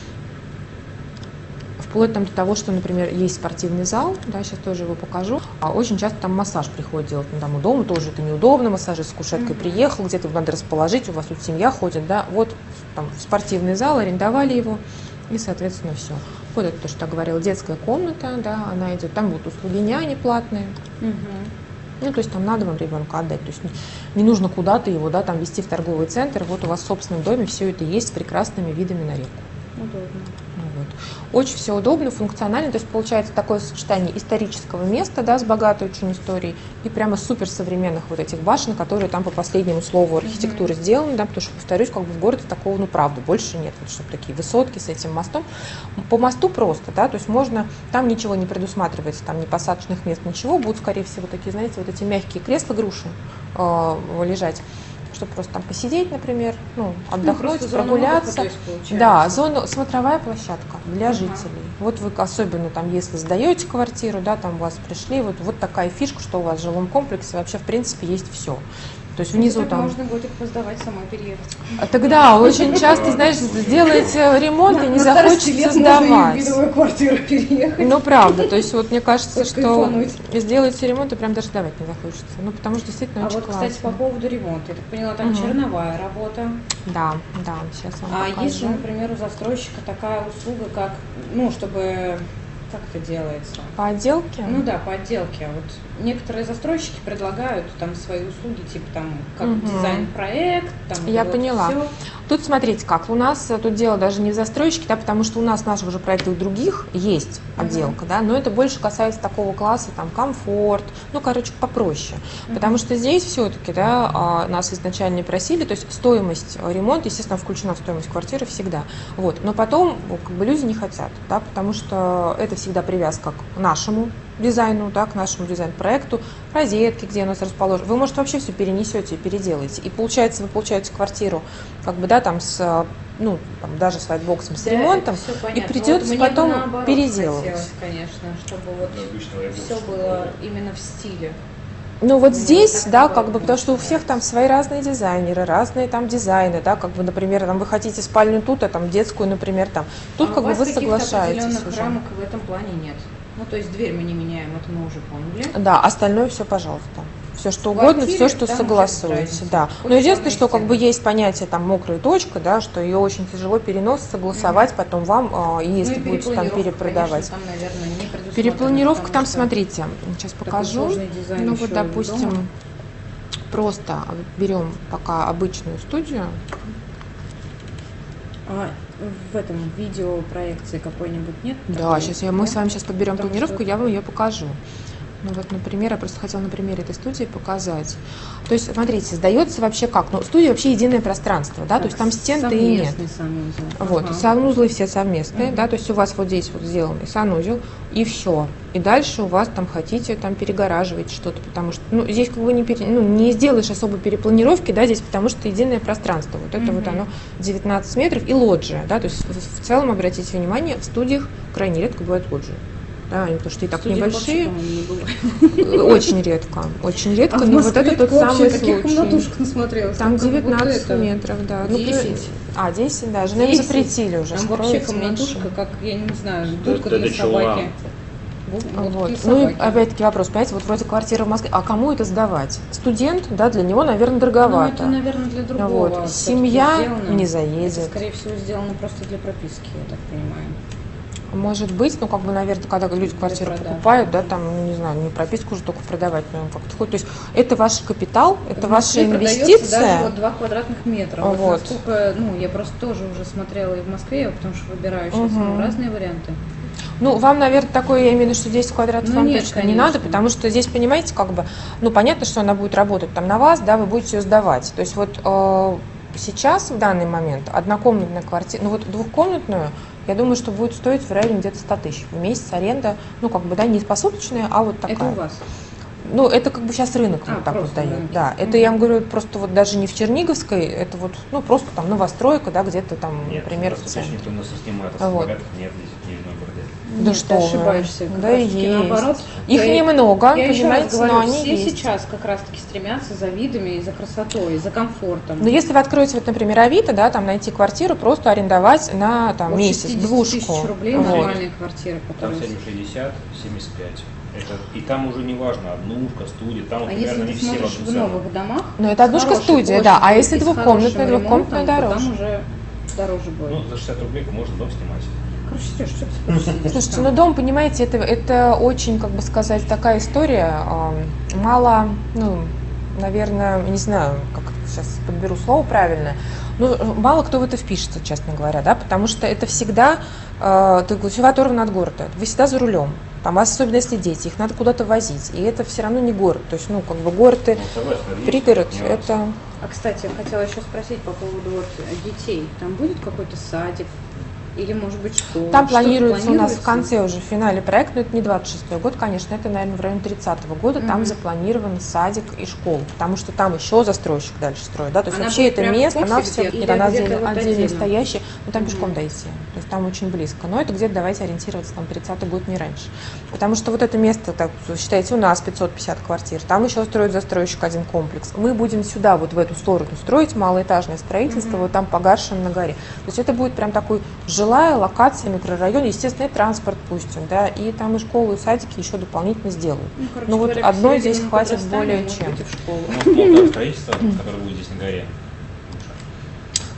S1: Вплоть там до того, что, например, есть спортивный зал, да, сейчас тоже его покажу, а очень часто там массаж приходит делать, ну, там у дома тоже это неудобно, массажист с кушеткой
S2: Мгм.
S1: приехал, где-то его надо расположить, у вас тут семья ходит, да, вот там спортивный зал, арендовали его, и, соответственно, все. Вот это то, что я говорила, детская комната, да, она идет, там будут услуги няни платные,
S2: Мгм.
S1: ну, то есть там надо вам ребенка отдать, то есть не, не нужно куда-то его, да, там везти в торговый центр, вот у вас в собственном доме все это есть с прекрасными видами на реку.
S2: Удобно.
S1: Ну, вот. Очень все удобно, функционально, то есть получается такое сочетание исторического места, да, с богатой очень историей, и прямо суперсовременных вот этих башен, которые там по последнему слову архитектуры
S2: Мгм.
S1: сделаны, да, потому что, повторюсь, как бы в городе такого, ну, правда, больше нет, вот, чтобы такие высотки с этим мостом. По мосту просто, да, то есть можно, там ничего не предусматривается, там ни посадочных мест, ничего, будут, скорее всего, такие, знаете, вот эти мягкие кресла, груши э, лежать, чтобы просто там посидеть, например, ну, отдохнуть,
S2: просто зона
S1: прогуляться.
S2: отдыха, то есть, получается.
S1: Да, зона, смотровая площадка для
S2: Ага.
S1: жителей. Вот вы, особенно там, если сдаете квартиру, да, там у вас пришли, вот, вот такая фишка, что у вас в жилом комплексе вообще, в принципе, есть все. То есть внизу
S2: Так
S1: там...
S2: можно будет поздавать, самой переехать.
S1: А Тогда очень часто, знаешь, сделаете ремонт и не
S2: На старости
S1: захочется
S2: лет можно и в
S1: сдавать.
S2: видовую квартиру переехать.
S1: Ну, правда, то есть вот мне кажется,
S2: Только
S1: что
S2: кайфануть.
S1: сделаете ремонт и прям даже сдавать не захочется. Ну, потому что действительно
S2: А
S1: очень
S2: вот,
S1: классно.
S2: кстати, по поводу ремонта. Я так поняла, там
S1: Мгм.
S2: черновая работа.
S1: Да, да, сейчас вам
S2: А
S1: покажу.
S2: если, например, у застройщика такая услуга, как, ну, чтобы как это делается?
S1: По отделке?
S2: Ну да, по отделке. Вот некоторые застройщики предлагают там свои услуги, типа там как
S1: Мгм.
S2: дизайн-проект, там
S1: Я
S2: вот
S1: поняла.
S2: всё.
S1: Тут смотрите как, у нас э, тут дело даже не в застройщике, да, потому что у нас в наших уже проектах других есть
S2: Мгм.
S1: отделка, да, но это больше касается такого класса, там, комфорт, ну, короче, попроще. Потому что здесь все-таки, да, а, нас изначально просили, то есть стоимость э, ремонта, естественно, включена в стоимость квартиры всегда. Вот. Но потом ну, как бы люди не хотят, да, потому что это всегда привязка к нашему дизайну, да, к нашему дизайн-проекту, розетки, где у нас расположены. Вы, может, вообще все перенесете и переделаете. И получается, вы получаете квартиру, как бы, да, там с, ну, там, даже с вайтбоксом, с
S2: Да,
S1: ремонтом,
S2: это всё
S1: и
S2: понятно.
S1: придется
S2: Вот мне бы
S1: потом
S2: наоборот
S1: переделывать.
S2: хотелось, конечно, чтобы вот
S3: Обычно я
S2: все
S3: больше
S2: было
S3: покупаю.
S2: именно в стиле.
S1: Ну вот
S2: Мне
S1: здесь,
S2: так
S1: да,
S2: наоборот
S1: как бы, потому что у всех там свои разные дизайнеры, разные там дизайны, да, как бы, например, там вы хотите спальню тут, а там детскую, например, там. Тут
S2: А
S1: как
S2: у
S1: бы
S2: вас
S1: вы
S2: каких-то
S1: соглашаетесь
S2: определенных
S1: уже.
S2: рамок в этом плане нет. Ну, то есть дверь мы не меняем, это мы уже поняли.
S1: Да, остальное все, пожалуйста. Все что
S2: В
S1: угодно,
S2: квартире
S1: все, что
S2: там
S1: согласуете.
S2: уже без
S1: Да.
S2: разницы.
S1: Но
S2: Хоть
S1: единственное, что
S2: черные
S1: как бы
S2: стены.
S1: есть понятие там мокрая точка, да, что ее очень тяжело перенос, согласовать потом вам, а, и если
S2: Ну и
S1: будете там
S2: перепланировка,
S1: перепродавать.
S2: конечно, там, наверное, не предусмотрена,
S1: Перепланировка
S2: потому
S1: там,
S2: что
S1: смотрите, сейчас
S2: такой
S1: покажу.
S2: сложный дизайн
S1: Ну
S2: еще
S1: вот,
S2: и
S1: допустим,
S2: дома.
S1: просто берем пока обычную студию.
S2: А в этом видео проекции какой-нибудь нет?
S1: Да,
S2: такой?
S1: сейчас я, мы
S2: Да?
S1: с вами сейчас подберем
S2: Потому
S1: планировку,
S2: что-
S1: я вам ее покажу. Ну вот, например, я просто хотела на примере этой студии показать. То есть, смотрите, сдается вообще как? Ну, студия вообще единое пространство, да, то есть там стен-то и нет.
S2: Совместный санузел.
S1: Вот,
S2: Ага.
S1: санузлы все совместные,
S2: Мгм.
S1: да, то есть у вас вот здесь вот сделанный санузел, и все. И дальше у вас там хотите там перегораживать что-то, потому что, ну, здесь как бы не, пере- ну, не сделаешь особой перепланировки, да, здесь, потому что единое пространство. Вот это вот
S2: Мгм.
S1: оно девятнадцать метров и лоджия, да, то есть в, в целом, обратите внимание, в студиях крайне редко бывают лоджии. Да, они потому что и так
S2: Студия
S1: небольшие,
S2: вообще, по-моему, не бывает.
S1: очень редко, очень редко,
S2: А в
S1: но вот
S2: Москве
S1: это тот
S2: вообще
S1: самый
S2: каких
S1: случай.
S2: комнатушек насмотрелась?
S1: Там
S2: как будто
S1: девятнадцать
S2: это
S1: метров, да. Ну,
S2: десять.
S1: а, десять, да. Же, наверное,
S2: десять.
S1: запретили уже
S2: Там вообще
S1: строить
S2: комнатушка,
S1: меньше.
S2: как, я не знаю,
S3: Это-
S2: будка
S3: это
S2: для
S3: чулан.
S2: собаки. Будка
S1: Вот.
S2: для
S1: Ну и
S2: собаки.
S1: опять-таки вопрос, понимаете, вот вроде квартира в Москве, а кому это сдавать? Студент, да, для него, наверное,
S2: Ну,
S1: дороговато.
S2: это, наверное, для другого.
S1: Вот.
S2: всё-таки
S1: Семья
S2: сделано.
S1: не
S2: Это,
S1: заедет.
S2: скорее всего, сделано просто для прописки, я так понимаю.
S1: Может быть, ну, как бы, наверное, когда люди квартиру
S2: продажи.
S1: покупают, да, там, ну, не знаю, не прописку уже только продавать, наверное, как-то хоть. То есть это ваш капитал, это
S2: В
S1: ваша
S2: Москве продается
S1: инвестиция.
S2: даже вот два квадратных метра. Вот.
S1: Вот.
S2: насколько, ну, я просто тоже уже смотрела и в Москве, потому что выбираю сейчас
S1: Мгм.
S2: ну, разные варианты.
S1: Ну, вам, наверное, такое, я имею в виду, что десять квадратов
S2: Ну,
S1: вам
S2: нет,
S1: точно не
S2: конечно.
S1: надо, потому что здесь, понимаете, как бы, ну, понятно, что она будет работать там на вас, да, вы будете ее сдавать. То есть вот э, сейчас, в данный момент, однокомнатная квартира, ну, вот двухкомнатную, я думаю, что будет стоить в районе где-то сто тысяч в месяц аренда, ну, как бы, да, не посуточная, а вот такая.
S2: Это у вас.
S1: Ну, это как бы сейчас рынок
S2: А,
S1: вот так вот
S2: просто
S1: дает.
S2: рынок.
S1: Да, это
S2: Мгм.
S1: я вам говорю просто вот даже не в Черниговской, это вот, ну, просто там новостройка, да, где-то там,
S3: Нет,
S1: например, в
S3: просто
S1: центре.
S3: никто нас не снимает, а
S1: Вот.
S3: богатых нет здесь, в Нижнем Новгороде.
S1: Да
S2: Нет,
S1: что
S2: ты
S1: вы.
S2: ошибаешься. Как
S1: Да
S2: раз таки
S1: есть.
S2: наоборот.
S1: Их
S2: Я-
S1: немного,
S2: Я еще раз
S1: понимаете,
S2: говорю,
S1: но они
S2: все
S1: есть.
S2: сейчас как раз-таки стремятся за видами и за красотой, и за комфортом.
S1: Но если вы откроете, вот, например, Авито, да, там найти квартиру, просто арендовать на там,
S2: От
S1: месяц,
S2: шестьдесят
S1: двушку.
S2: тысяч рублей
S1: Вот.
S2: нормальная квартира,
S3: Там
S2: которая...
S3: семь шестьдесят, семьдесят пять. Это, и там уже не важно, однушка, студия, там, вот,
S2: А если
S3: примерно
S2: ты
S3: не все в
S2: смотришь
S3: одну
S2: в
S3: цену.
S2: новых домах,
S1: Но это однушка
S2: хорошей
S1: студия, да. А
S2: площадью
S1: если
S2: и с
S1: двухкомнатная,
S2: хорошим
S1: двухкомнатная
S2: ремонтом, то
S1: дороже.
S2: там уже дороже будет.
S3: Ну, за шестьдесят рублей можно дом снимать.
S2: Короче, Сереж, что ты спрашиваешь?
S1: Слушайте, ну дом, понимаете, это, это очень, как бы сказать, такая история, э, мало, ну, наверное, не знаю, как сейчас подберу слово правильное, ну, мало кто в это впишется, честно говоря, да, потому что это всегда, э, ты ключевая оторвана от города, вы всегда за рулем, там, особенно если дети, их надо куда-то возить, и это все равно не город, то есть, ну, как бы город и
S3: Ну, согласен, есть
S1: пригород,
S3: нюансы.
S1: это...
S2: А, кстати, я хотела еще спросить по поводу вот детей. Там будет какой-то садик или, может быть, школа?
S1: Там
S2: Что-то
S1: планируется у нас в
S2: планируется?
S1: конце уже в финале проекта, но это не двадцать шестой год, конечно, это, наверное, в районе тридцатого года, там
S2: Мгм.
S1: запланирован садик и школа, потому что там еще застройщик дальше строит, да, то есть
S2: Она
S1: вообще
S2: будет
S1: это
S2: прямо в
S1: место, она
S2: комплексе
S1: все,
S2: или
S1: нет, она
S2: где-то
S1: отдельно,
S2: вот
S1: отдельно
S2: отдельно?
S1: стоящая, но там
S2: Мгм.
S1: пешком дойти, то есть там очень близко, но это где-то давайте ориентироваться, там тридцатый год, не раньше, потому что вот это место, так, считайте, у нас пятьсот пятьдесят квартир, там еще строит застройщик один комплекс, мы будем сюда, вот в эту сторону строить малоэтажное строительство,
S2: Мгм.
S1: вот там по Гаршину на горе, то есть это будет прям такой жилая локация, микрорайон, естественно, и транспорт пустим, да, и там и школу, и садики еще дополнительно сделают.
S2: Ну, короче
S1: Ну, вот
S2: говоря, к
S1: одной здесь
S2: середине
S1: хватит
S2: подрастания,
S1: более
S2: может
S1: чем.
S2: быть, и в школу.
S3: Ну, полное строительство, которое будет здесь на горе.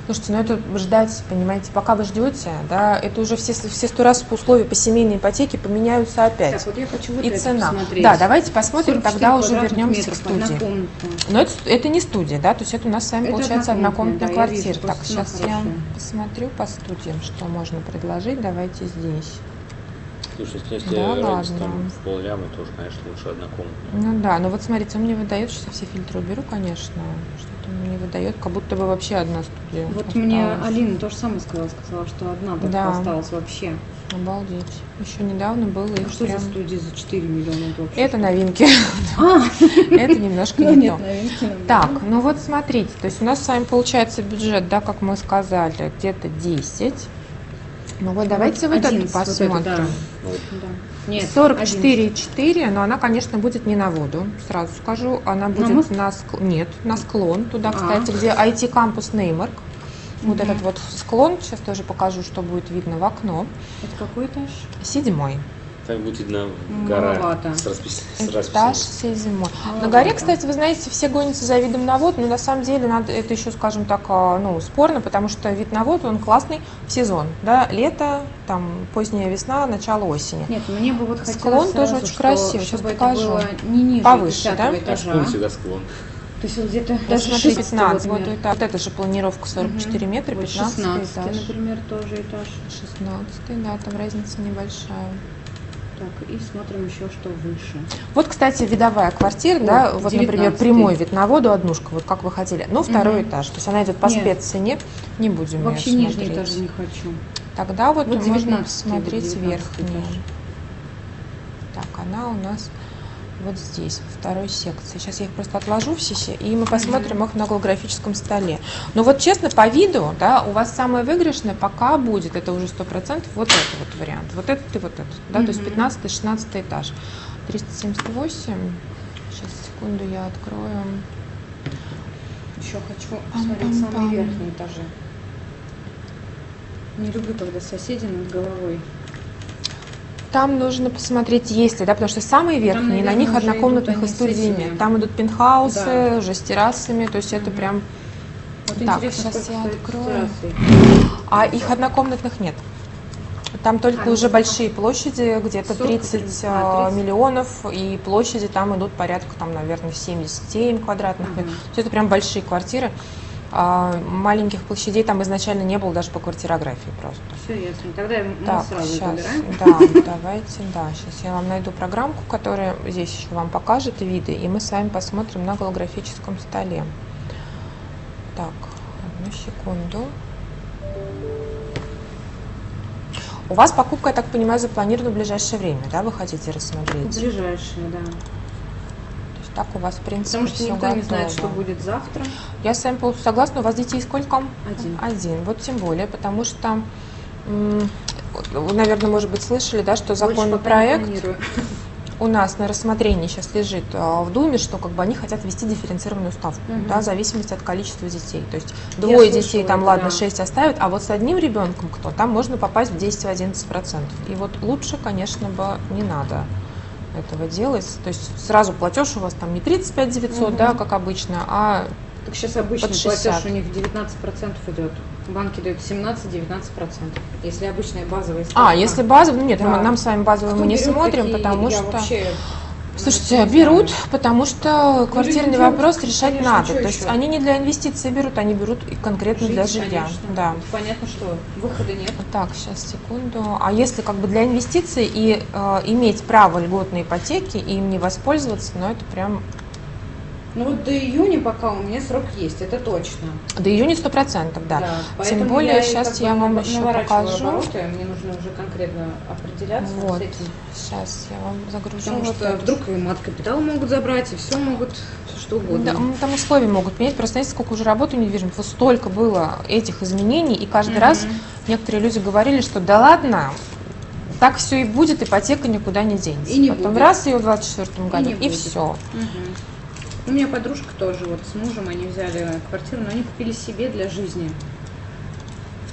S1: Слушайте, ну это ждать, понимаете, пока вы ждете, да, это уже все, все сто раз условия по семейной ипотеке поменяются опять.
S2: Так, вот я хочу вот
S1: И
S2: это
S1: цена.
S2: посмотреть.
S1: Да, давайте посмотрим, тогда уже
S2: квадратных
S1: вернемся к
S2: метров, одна
S1: студии.
S2: комната.
S1: Но это, это не студия, да, то есть это у нас с вами
S2: Это
S1: получается
S2: однокомнатная,
S1: однокомнатная
S2: да, я вижу,
S1: квартира. Так,
S2: просто цена
S1: сейчас я
S2: хорошая.
S1: посмотрю по студиям, что можно предложить. Давайте здесь.
S3: Слушай, если
S1: Да
S3: разница
S1: ладно.
S3: там в полляма, то уж, конечно, лучше однокомнатная.
S1: Ну да, ну вот смотрите, он мне выдает, сейчас я все фильтры уберу, конечно. Что-то он мне выдает, как будто бы вообще одна студия.
S2: Вот
S1: осталась.
S2: мне Алина то же самое сказала, сказала, что одна только
S1: Да.
S2: осталась вообще.
S1: Обалдеть. Еще недавно было
S2: А
S1: их
S2: что
S1: прям...
S2: за студия за четыре миллиона? Это, вообще
S1: Это
S2: что?
S1: новинки.
S2: А,
S1: Это немножко
S2: ну
S1: не
S2: нет,
S1: то.
S2: новинки нам
S1: Так,
S2: надо.
S1: ну вот смотрите, то есть у нас с вами получается бюджет, да, как мы сказали, где-то десять. Ну вот давайте вот, эту
S2: одиннадцать, вот
S1: посмотрим.
S2: эту, да.
S3: Вот.
S2: Да. Нет,
S1: сорок четыре и четыре, но она, конечно, будет не на воду, сразу скажу. Она будет
S2: мост?
S1: на, ск- нет, на склон, туда,
S2: А.
S1: кстати, где ай ти-кампус Неймарк. Вот
S2: Мгм.
S1: этот вот склон, сейчас тоже покажу, что будет видно в окно.
S2: Это какой этаж?
S1: Седьмой.
S3: Так будет видно
S2: Ну,
S3: гора
S2: маловато.
S3: с, распис... с
S1: Этаж
S3: расписью.
S1: седьмой. На
S2: Маловато.
S1: горе, кстати, вы знаете, все гонятся за видом на воду, но на самом деле надо, это еще, скажем так, а, ну, спорно, потому что вид на воду, он классный в сезон, да, лето, там, поздняя весна, начало осени.
S2: Нет, мне бы вот хотелось
S1: Склон тоже
S2: сразу,
S1: очень
S2: что-
S1: красивый, сейчас
S2: чтобы это
S1: покажу.
S2: было не ниже
S1: Повыше,
S2: десятого
S1: да?
S3: Аж
S2: этажа.
S3: пункт всегда склон.
S2: То есть вот где-то
S1: Даже
S2: даже
S1: смотри,
S2: шестнадцатый
S1: пятнадцать, вот,
S2: размер.
S1: это, вот это же планировка сорок четыре
S2: Мгм.
S1: метра,
S2: Вот
S1: пятнадцатый
S2: шестнадцатый,
S1: этаж.
S2: например, тоже этаж.
S1: шестнадцатый, да, там разница небольшая.
S2: Так, и смотрим еще, что выше.
S1: Вот, кстати, видовая квартира,
S2: О,
S1: да, вот, например,
S2: девятнадцатый.
S1: прямой вид на воду, однушка, вот как вы хотели, но второй
S2: Мгм.
S1: этаж, то есть она идет по
S2: Нет.
S1: спеццене, не будем её
S2: Вообще нижний
S1: смотреть.
S2: этаж не хочу.
S1: Тогда вот,
S2: Вот
S1: можно
S2: девятнадцатый, вот
S1: посмотреть
S2: девятнадцатый
S1: верхнюю.
S2: этаж.
S1: Так, она у нас вот здесь, во второй секции. Сейчас я их просто отложу все, се- и мы посмотрим их на голографическом столе. Но вот честно, по виду, да, у вас самое выигрышное пока будет, это уже сто процентов, вот это вот вариант. Вот этот и вот этот, да, то есть
S2: Мгм.
S1: пятнадцатый шестнадцатый этаж. триста семьдесят восемь. Сейчас, секунду, я открою.
S2: Еще хочу посмотреть
S1: Пам-пам-пам.
S2: самые верхние этажи. Не люблю, когда соседи над головой.
S1: Там нужно посмотреть, есть ли, да, потому что самые верхние, на
S2: наверное,
S1: них
S2: уже
S1: однокомнатных
S2: идут
S1: и
S2: они с
S1: студии
S2: этими.
S1: нет. Там идут пентхаусы,
S2: Да.
S1: уже с террасами, то есть это
S2: Мгм.
S1: прям...
S2: Вот
S1: Так,
S2: интересно,
S1: сейчас
S2: сколько
S1: я
S2: стоит
S1: открою.
S2: с террасой.
S1: А их однокомнатных нет. Там только
S2: А,
S1: уже
S2: ну,
S1: большие площади, где-то
S2: сотку,
S1: тридцать
S2: а,
S1: а,
S2: тридцать.
S1: миллионов, и площади там идут порядка, там, наверное, семьдесят семь квадратных метров.
S2: Мгм.
S1: То есть это прям большие квартиры. А, маленьких площадей там изначально не было даже по квартирографии просто.
S2: Все ясно. Тогда мы
S1: Так,
S2: сразу
S1: сейчас,
S2: забираем.
S1: да, давайте, да, сейчас я вам найду программку, которая здесь еще вам покажет виды, и мы с вами посмотрим на голографическом столе. Так, одну секунду. У вас покупка, я так понимаю, запланирована в ближайшее время, да, вы хотите рассмотреть? То
S2: Ближайшие, да.
S1: есть так у вас, в принципе,
S2: Потому что
S1: все
S2: никто не знает,
S1: готово.
S2: что будет завтра.
S1: Я с вами полностью согласна. У вас детей сколько?
S2: Один.
S1: Один. Вот тем более, потому что, м, вы, наверное, может быть, слышали, да, что
S2: Больше
S1: законный
S2: пока не
S1: проект
S2: планирую.
S1: у нас на рассмотрении сейчас лежит а, в Думе, что как бы они хотят ввести дифференцированную ставку,
S2: Мгм.
S1: да, в зависимости от количества детей. То есть двое
S2: слышала
S1: детей, там,
S2: это,
S1: ладно,
S2: да.
S1: шесть оставят, а вот с одним ребенком кто, там можно попасть в десять-одиннадцать процентов. И вот лучше, конечно, бы не надо этого делать. То есть сразу платеж у вас там не тридцать пять девятьсот,
S2: Мгм.
S1: да, как обычно, а
S2: Так сейчас обычный
S1: Под шестьдесят.
S2: платеж у них девятнадцать процентов идет. Банки дают семнадцать-девятнадцать процентов. Если обычная базовая ставка.
S1: А, если базовый, ну нет,
S2: Да.
S1: нам с вами базовый
S2: Кто
S1: мы не
S2: берет
S1: смотрим,
S2: такие?
S1: потому
S2: Я
S1: что...
S2: вообще,
S1: Слушайте,
S2: наверное, не
S1: берут,
S2: знаю.
S1: потому что квартирный
S2: люди
S1: вопрос
S2: делают,
S1: решать
S2: конечно,
S1: надо.
S2: что
S1: То есть
S2: еще?
S1: они не для инвестиций берут, они берут и конкретно для
S2: Жить,
S1: жилья.
S2: конечно.
S1: Да.
S2: Понятно, что выхода нет.
S1: Так, сейчас, секунду. А если как бы для инвестиций и э, иметь право льготной ипотеки и им не воспользоваться, ну это прям
S2: Ну вот до июня пока у меня срок есть, это точно.
S1: до июня сто процентов, да.
S2: поэтому
S1: Тем более
S2: я и
S1: сейчас
S2: как бы
S1: я вам
S2: нав-
S1: еще
S2: наворачиваю
S1: покажу.
S2: обороты, мне нужно уже конкретно определяться
S1: Вот,
S2: с этим.
S1: сейчас я вам загружу.
S2: Потому
S1: вот
S2: что
S1: это.
S2: вдруг и мат-капитал могут забрать, и все могут, всё что угодно.
S1: Да, м, там условия могут менять. Просто знаете, сколько уже работаю недвижимость, вот столько было этих изменений, и каждый
S2: Мгм.
S1: раз некоторые люди говорили, что да ладно, так все и будет, ипотека никуда не денется.
S2: И не
S1: Потом
S2: будет.
S1: раз ее в двадцать четвёртом году,
S2: не
S1: и,
S2: будет.
S1: все.
S2: Мгм. У меня подружка тоже, вот с мужем они взяли квартиру, но они купили себе для жизни.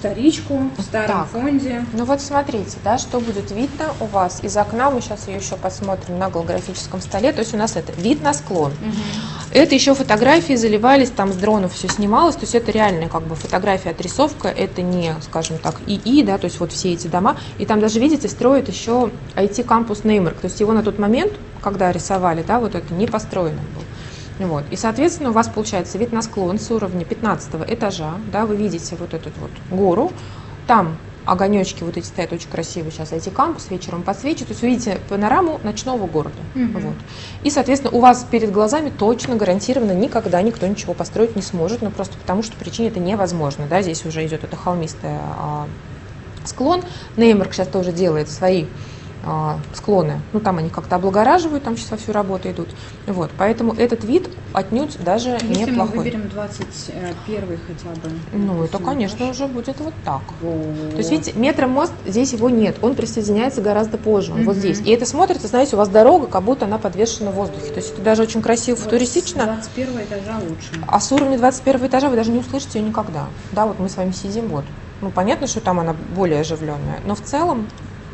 S2: вторичку в старом
S1: Так.
S2: фонде.
S1: Ну вот смотрите, да, что будет видно у вас из окна. Мы сейчас ее еще посмотрим на голографическом столе. То есть у нас это вид на склон.
S2: Мгм.
S1: Это еще фотографии заливались, там с дронов все снималось. То есть это реальная как бы фотография, отрисовка. Это не, скажем так, ИИ, да, то есть вот все эти дома. И там даже, видите, строят еще ай ти-кампус Неймарк. То есть его на тот момент, когда рисовали, да, вот это не построено было. Вот. И, соответственно, у вас получается вид на склон с уровня пятнадцатого этажа, да, вы видите вот эту вот гору, там огонечки вот эти стоят очень красивые, сейчас ай ти-кампус вечером подсвечивают, то есть вы видите панораму ночного города.
S2: Мгм.
S1: Вот. И, соответственно, у вас перед глазами точно, гарантированно никогда никто ничего построить не сможет, ну просто потому что причине это невозможно, да, здесь уже идет это холмистый а, склон. Неймарк сейчас тоже делает свои а, склоны, ну там они как-то облагораживают, там сейчас вовсю работы идут, вот, поэтому этот вид отнюдь даже
S2: Если мы
S1: неплохой.
S2: выберем двадцать первый хотя бы.
S1: Ну, это,
S2: допустим,
S1: конечно,
S2: этаж.
S1: уже будет вот так.
S2: Вот.
S1: То есть, видите, метромост, здесь его нет, он присоединяется гораздо позже, он вот
S2: Мгм.
S1: здесь. И это смотрится, знаете, у вас дорога, как будто она подвешена в воздухе. То есть это даже очень красиво,
S2: Вот
S1: футуристично.
S2: с двадцать первого этажа лучше.
S1: А с уровня двадцать первого этажа вы даже не услышите ее никогда. Да, вот мы с вами сидим, вот. Ну, понятно, что там она более оживленная, но в целом...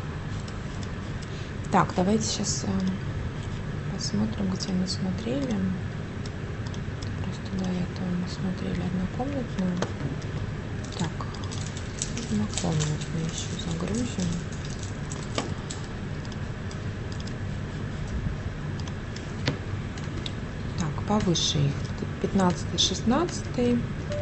S1: Так, давайте сейчас э, посмотрим, где мы смотрели. Просто до этого мы смотрели однокомнатную. Так, однокомнатную еще загрузим. Так, повыше их. пятнадцатый, шестнадцатый,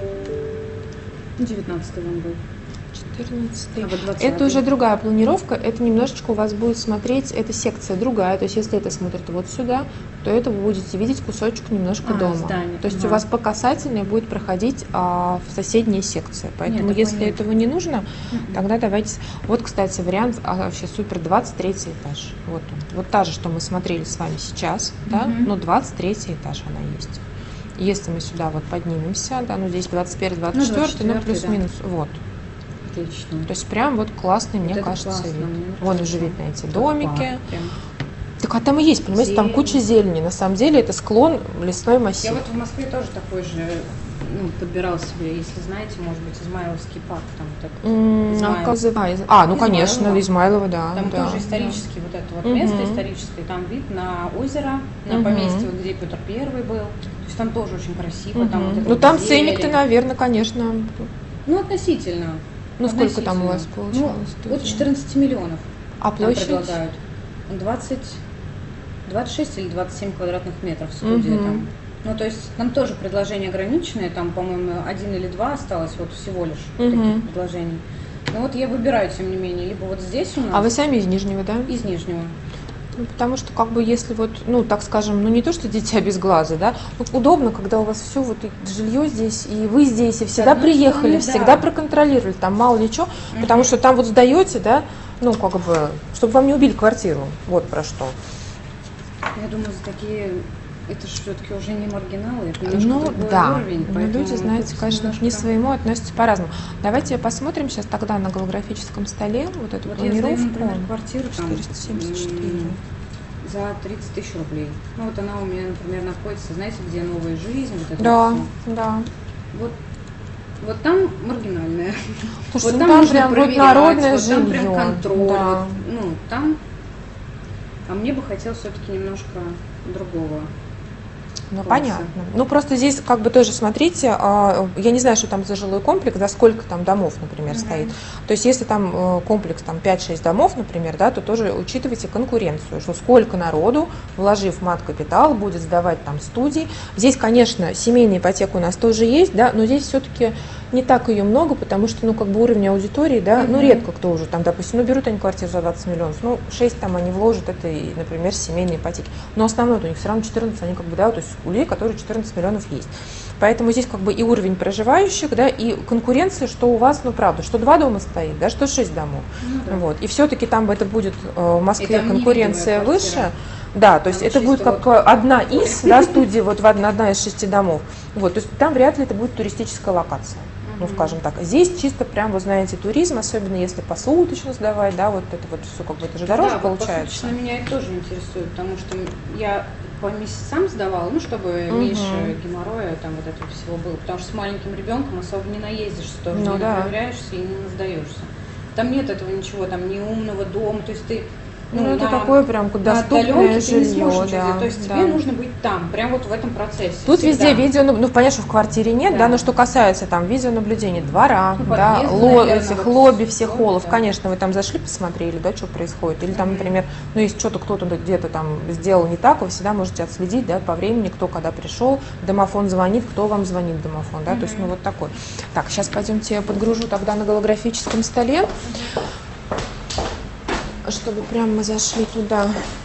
S2: девятнадцатый он был.
S1: четырнадцатый.
S2: А вот двадцатый?
S1: Это уже другая планировка, это немножечко у вас будет смотреть, это секция другая, то есть если это смотрит вот сюда, то это вы будете видеть кусочек немножко
S2: А,
S1: дома.
S2: здание,
S1: То есть
S2: ага.
S1: у вас по касательной будет проходить а, в соседние секции, поэтому
S2: такого
S1: если
S2: нет.
S1: этого не нужно,
S2: Мгм.
S1: тогда давайте... Вот, кстати, вариант а, вообще супер, двадцать третий этаж. Вот он. Вот та же, что мы смотрели с вами сейчас, да,
S2: Мгм.
S1: но двадцать третий этаж она есть. Если мы сюда вот поднимемся, да, ну здесь двадцать первый, двадцать четвёртый, ну,
S2: двадцать четвёртый,
S1: плюс-минус, вот.
S2: Отлично.
S1: То есть прям вот классный, мне
S2: Вот это
S1: кажется,
S2: классно,
S1: вид.
S2: мне
S1: Вон
S2: нравится.
S1: уже видно эти
S2: Как
S1: домики.
S2: парк прям.
S1: Так а там и есть, понимаете, там
S2: Зелень.
S1: куча зелени. На самом деле это склон, лесной массив.
S2: Я вот в Москве тоже такой же, ну, подбирал себе, если знаете, может быть, Измайловский парк там вот этот.
S1: М,
S2: Измайлов.
S1: а, Казы- а, ну конечно,
S2: Измайлово.
S1: Измайлова, да.
S2: Там
S1: да,
S2: тоже
S1: да.
S2: исторический вот это вот
S1: Мгм.
S2: место историческое, там вид на озеро, на
S1: Мгм.
S2: поместье, вот где Петр Первый был. То есть там тоже очень красиво. Там вот
S1: Мгм.
S2: это
S1: Ну
S2: вот
S1: там
S2: зелень.
S1: ценник-то, наверное, конечно.
S2: Ну, относительно.
S1: Ну сколько там у вас
S2: Относительно.
S1: получалось?
S2: Ну, от
S1: студия?
S2: четырнадцати миллионов
S1: А
S2: нам
S1: площадь?
S2: предлагают. двадцать, двадцать шесть или двадцать семь квадратных метров студия
S1: Мгм.
S2: там. Ну, то есть нам тоже предложения ограниченные, там, по-моему, один или два осталось вот всего лишь
S1: Мгм.
S2: таких предложений. Но вот я выбираю, тем не менее, либо вот здесь у нас,
S1: А вы сами из Нижнего, да?
S2: из Нижнего.
S1: Ну, потому что, как бы, если вот, ну, так скажем, ну, не то, что дитя без глаза, да, ну, удобно, когда у вас все, вот, и жилье здесь, и вы здесь, и всегда
S2: одной
S1: приехали,
S2: стороны,
S1: всегда
S2: да.
S1: проконтролировали, там, мало ли что,
S2: Мгм.
S1: потому что там вот сдаете, да, ну, как бы, чтобы вам не убили квартиру, вот про что.
S2: Я думаю, за такие, это же все-таки уже не маргиналы, это немножко
S1: Ну,
S2: другой
S1: да,
S2: уровень.
S1: но
S2: поэтому
S1: люди, знаете,
S2: тут
S1: конечно, к не
S2: немножко-
S1: своему относятся по-разному. Давайте посмотрим сейчас тогда на голографическом столе вот эту
S2: Вот я сдаю,
S1: планировку.
S2: например, квартиру там
S1: четыреста семьдесят четыре.
S2: м, за тридцать тысяч рублей. Ну вот она у меня, например, находится, знаете, где новая жизнь, вот это
S1: Да,
S2: вот
S1: да.
S2: всё. Вот, вот там маргинальная.
S1: Слушайте,
S2: вот
S1: ну, там
S2: нужно
S1: прям вот
S2: проверять,
S1: народное
S2: вот там прям
S1: жилье,
S2: контроль.
S1: да.
S2: Вот, ну, там. А мне бы хотелось все-таки немножко другого.
S1: Ну,
S2: класса.
S1: понятно. Ну, просто здесь как бы тоже, смотрите, а, я не знаю, что там за жилой комплекс, да, сколько там домов, например,
S2: Мгм.
S1: стоит. То есть, если там э, комплекс там пять-шесть домов, например, да, то тоже учитывайте конкуренцию, что сколько народу, вложив мат-капитал, будет сдавать там студии. Здесь, конечно, семейная ипотека у нас тоже есть, да, но здесь все-таки не так ее много, потому что, ну, как бы уровень аудитории, да, ну,
S2: Мгм.
S1: редко кто уже там, допустим, ну, берут они квартиру за двадцать миллионов, ну, шесть там они вложат, это, и, например, семейные ипотеки. Но основной у них все равно четырнадцать, они как бы, да, то есть у людей, которые четырнадцать миллионов есть. Поэтому здесь как бы и уровень проживающих, да, и конкуренция, что у вас, ну, правда, что два дома стоит, да, что шесть домов.
S2: Ну, да.
S1: Вот. И все-таки там это будет э, в Москве
S2: там
S1: конкуренция
S2: невидимая
S1: выше.
S2: квартира.
S1: Да, то есть
S2: Там
S1: это будет
S2: чисто
S1: как
S2: вот-
S1: одна из, да, студии, вот в одна, одна из шести домов. Вот, то есть там вряд ли это будет туристическая локация. Ну,
S2: Мгм.
S1: скажем так. Здесь чисто прям, вы знаете, туризм, особенно если посуточно сдавать, да, вот это вот все как бы, это же дороже
S2: Да, вот
S1: получается.
S2: посуточно меня это тоже интересует, потому что я по месяцам сдавала, ну, чтобы
S1: Мгм.
S2: меньше геморроя, там вот этого всего было. Потому что с маленьким ребенком особо не наездишься, тоже
S1: Ну
S2: не
S1: да.
S2: проверяешься и не наздаешься. Там нет этого ничего, там ни умного дома, то есть ты
S1: Ну, это
S2: на-
S1: такое прям
S2: на
S1: доступное
S2: отдаленке ты не
S1: жилье,
S2: сможешь ничего
S1: да,
S2: делать. То есть
S1: да.
S2: тебе нужно быть там, прям вот в этом процессе.
S1: Тут
S2: всегда.
S1: везде видео, ну, понятно, что в квартире нет, да,
S2: Да.
S1: но что касается там видеонаблюдения двора,
S2: Ну,
S1: да,
S2: подъезда,
S1: ло-
S2: наверное,
S1: этих
S2: вот
S1: лобби, всех
S2: лобби,
S1: холлов,
S2: да.
S1: конечно, вы там зашли, посмотрели, да, что происходит, или там,
S2: Мгм.
S1: например, ну, если что-то кто-то где-то там сделал не так, вы всегда можете отследить, да, по времени, кто когда пришел, домофон звонит, кто вам звонит в домофон, да, то есть, ну, вот такой. Так, сейчас пойдемте я подгружу тогда на голографическом столе, чтобы прям мы зашли туда.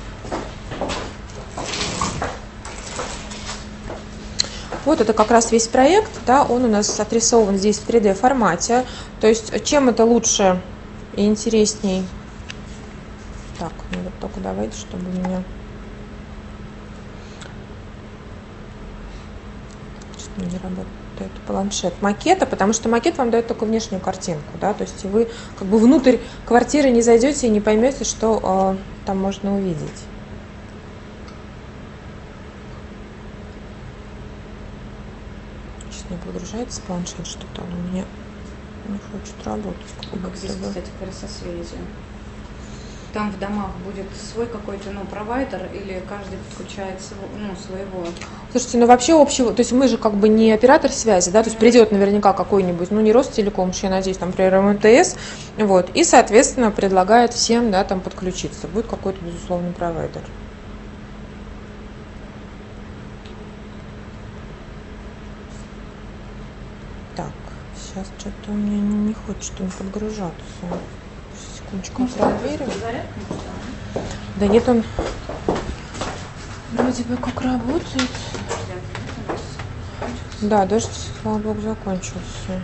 S1: Вот это как раз весь проект, да, он у нас отрисован здесь в три дэ формате. То есть чем это лучше и интересней. Так, ну вот только давайте, чтобы у меня... Что-то не работает планшет. Макета, потому что макет вам дает только внешнюю картинку, да, то есть вы как бы внутрь квартиры не зайдете и не поймете, что э, там можно увидеть. Не подгружается планшет, что-то он у меня не хочет работать.
S2: Ну, как здесь, кстати, говоря, со связью. Там в домах будет свой какой-то, ну, провайдер или каждый подключает своего, ну, своего?
S1: Слушайте, ну вообще общего, то есть мы же как бы не оператор связи, да, то есть придет наверняка какой-нибудь, ну не Ростелеком, я надеюсь, там, например, эм тэ эс, вот, и, соответственно, предлагает всем, да, там подключиться. Будет какой-то, безусловно, провайдер. Так, сейчас что-то у меня не, не хочет он подгружаться. Секундочку, проверим. Да нет, он вроде бы как работает. Да, дождь, слава богу, закончился.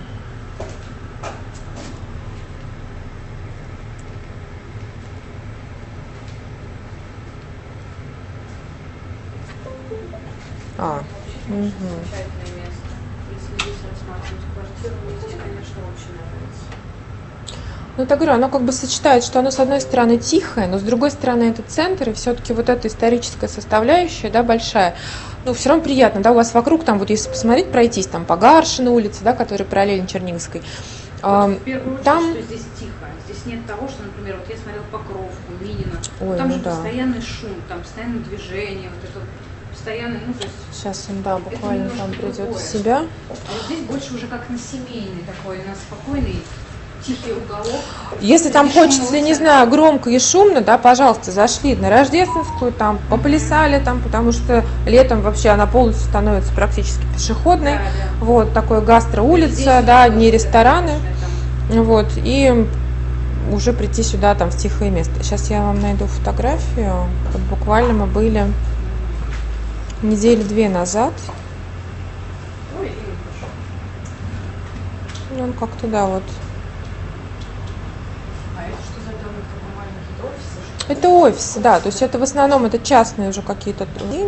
S1: А, угу.
S2: Замечательное место. Если здесь рассматривать квартиру, мне здесь, конечно, очень нравится.
S1: Ну, так говорю, оно как бы сочетает, что оно с одной стороны тихое, но с другой стороны это центр, и все-таки вот эта историческая составляющая, да, большая, ну, все равно приятно, да, у вас вокруг, там, вот если посмотреть, пройтись, там, по Гаршиной улице, да, которая параллельно Черниговской,
S2: Вот в первую очередь,
S1: там...
S2: что здесь тихо. Здесь нет того, что, например, вот я смотрела Покровку, Минина,
S1: Ой,
S2: там
S1: ну
S2: же
S1: да.
S2: постоянный шум, там постоянное движение, вот это вот постоянный, ну, то есть...
S1: Сейчас он, да, буквально
S2: немножко
S1: там придет
S2: другое.
S1: в себя.
S2: А вот здесь больше уже как на семейный такой, на спокойный, тихий уголок.
S1: Если там
S2: Без шумного
S1: хочется, не
S2: центра.
S1: знаю, громко и шумно, да, пожалуйста, зашли на Рождественскую, там, поплясали там, потому что летом вообще она полностью становится практически пешеходной.
S2: Да, да.
S1: Вот, такой гастроулица,
S2: Здесь
S1: да,
S2: вот,
S1: одни рестораны.
S2: конечно,
S1: Вот, и уже прийти сюда, там, в тихое место. Сейчас я вам найду фотографию. Вот буквально мы были недели две назад.
S2: там. Ой, и хорошо.
S1: Ну, он как-то, да, вот.
S2: А это что за дом? Это нормальные какие-то офисы? Что ли?
S1: Это офисы, да, то есть это в основном это частные уже какие-то.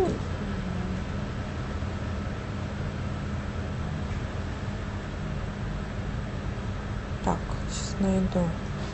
S1: Так, сейчас найду.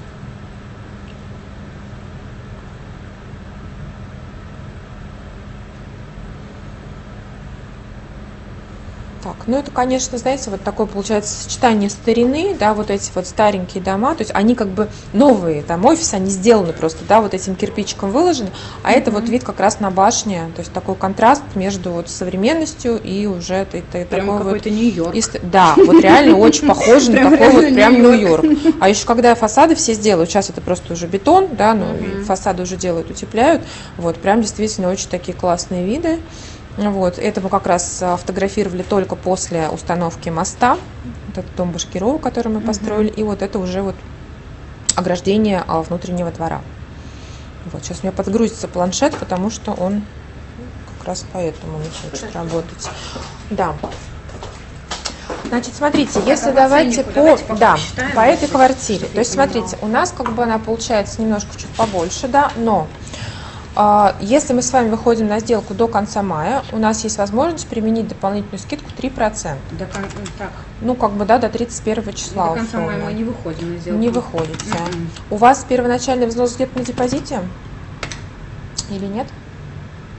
S1: Так, ну это, конечно, знаете, вот такое получается сочетание старины, да, вот эти вот старенькие дома, то есть они как бы новые, там офисы, они сделаны просто, да, вот этим кирпичиком выложены, а это вот вид как раз на башне, то есть такой контраст между вот современностью и уже этой, этой
S2: Прям
S1: такой вот...
S2: какой-то Нью-Йорк.
S1: Ист- Да, вот реально очень похоже на
S2: Прям
S1: такой вот
S2: реально
S1: прям
S2: Нью-Йорк.
S1: Нью-Йорк. А еще когда фасады все сделают, сейчас это просто уже бетон, да, ну и
S2: Мгм.
S1: фасады уже делают, утепляют, вот прям действительно очень такие классные виды. Вот, это мы как раз а, фотографировали только после установки моста, вот этот дом Башкирова, который мы построили, и вот это уже вот ограждение а, внутреннего двора. Вот, сейчас у меня подгрузится планшет, потому что он как раз поэтому не хочет работать. Да. Значит, смотрите, если
S2: по
S1: давайте
S2: ценнику
S1: по,
S2: давайте пока
S1: да,
S2: посчитаем,
S1: по этой
S2: чтобы
S1: квартире,
S2: я
S1: то есть
S2: понимала.
S1: смотрите, у нас как бы она получается немножко чуть побольше, да, но а, если мы с вами выходим на сделку до конца мая, у нас есть возможность применить дополнительную скидку три процента.
S2: До кон- так,
S1: Ну, как бы, да, до тридцать первого числа.
S2: до конца мая
S1: условно.
S2: мы не выходим на сделку.
S1: Не выходите.
S2: Мгм.
S1: У вас первоначальный взнос где-то на депозите? Или нет?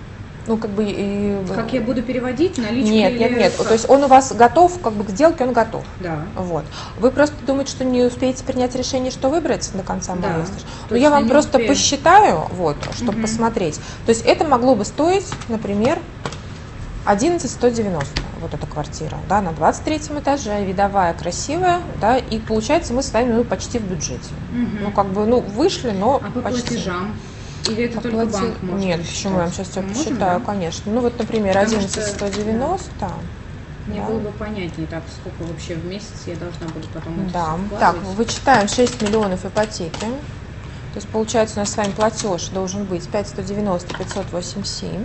S1: Ну, как бы... И...
S2: Как я буду переводить, наличка
S1: Нет,
S2: или
S1: нет, нет.
S2: как?
S1: То есть он у вас готов, как бы к сделке он готов.
S2: Да.
S1: Вот. Вы просто думаете, что не успеете принять решение, что выбрать до конца
S2: Да.
S1: месяца? Ну,
S2: Точно
S1: я вам
S2: не
S1: просто
S2: успею.
S1: посчитаю, вот, чтобы
S2: Мгм.
S1: посмотреть. То есть это могло бы стоить, например, одиннадцать сто девяносто, вот эта квартира, да, на двадцать третьем этаже, видовая, красивая, да, и получается мы с вами ну, почти в бюджете.
S2: Мгм.
S1: Ну, как бы, ну, вышли, но
S2: А по
S1: почти.
S2: платежам? Или это только
S1: Оплати-
S2: банк может
S1: Нет,
S2: посчитать?
S1: почему? Я вам сейчас все
S2: Мы можем,
S1: посчитаю,
S2: да?
S1: конечно. Ну, вот, например,
S2: Потому
S1: одиннадцать сто девяносто.
S2: Мне
S1: Да.
S2: было бы понятнее, так, сколько вообще в месяц я должна буду потом это
S1: Да,
S2: всё
S1: так,
S2: вкладывать.
S1: вычитаем шесть миллионов ипотеки. То есть получается у нас с вами платеж должен быть пять сто девяносто пятьсот восемьдесят семь.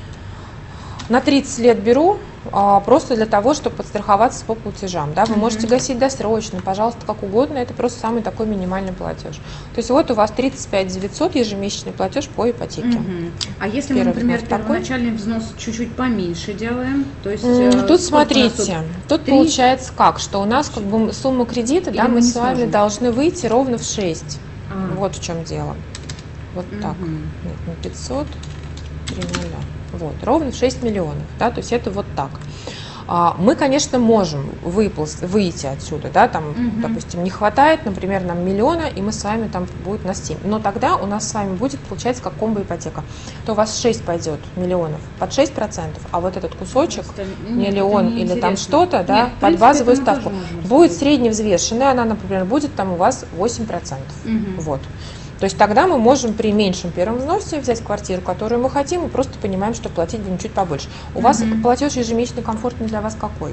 S1: На тридцать лет беру а, просто для того, чтобы подстраховаться по платежам. Да? Вы
S2: Мгм.
S1: можете гасить досрочно, пожалуйста, как угодно. Это просто самый такой минимальный платеж. То есть вот у вас тридцать пять девятьсот ежемесячный платеж по ипотеке.
S2: Мгм. А если мы,
S1: Первый
S2: например,
S1: взнос такой.
S2: первоначальный взнос чуть-чуть поменьше делаем, то есть...
S1: М,
S2: э,
S1: Тут
S2: сколько у нас
S1: смотрите, тут
S2: Три?
S1: получается как, что у нас как бы сумма кредита,
S2: Или
S1: да,
S2: мы
S1: мы
S2: не
S1: с вами
S2: сможем?
S1: должны выйти ровно в шесть.
S2: А.
S1: Вот в чем дело. Вот так.
S2: Мгм.
S1: Нет, не пятьсот, три нуля. Вот, ровно в шесть миллионов, да, то есть это вот так. А, Мы, конечно, можем выполз- выйти отсюда, да, там,
S2: Мгм.
S1: допустим, не хватает, например, нам миллиона, и мы с вами там будет на семь. Но тогда у нас с вами будет, получается, как комбо-ипотека. То у вас шесть пойдет миллионов под шесть процентов, а вот этот кусочек,
S2: Просто- нет,
S1: миллион
S2: это
S1: или там
S2: неинтересно.
S1: что-то, да,
S2: Нет, в
S1: под
S2: принципе,
S1: базовую
S2: это мы
S1: ставку,
S2: тоже можем
S1: будет
S2: рассмотреть.
S1: средневзвешенная, она, например, будет там у вас восемь процентов.
S2: Мгм.
S1: Вот. То есть тогда мы можем при меньшем первом взносе взять квартиру, которую мы хотим, и просто понимаем, что платить будем чуть побольше. У вас
S2: Мгм.
S1: платеж ежемесячный комфортный для вас какой?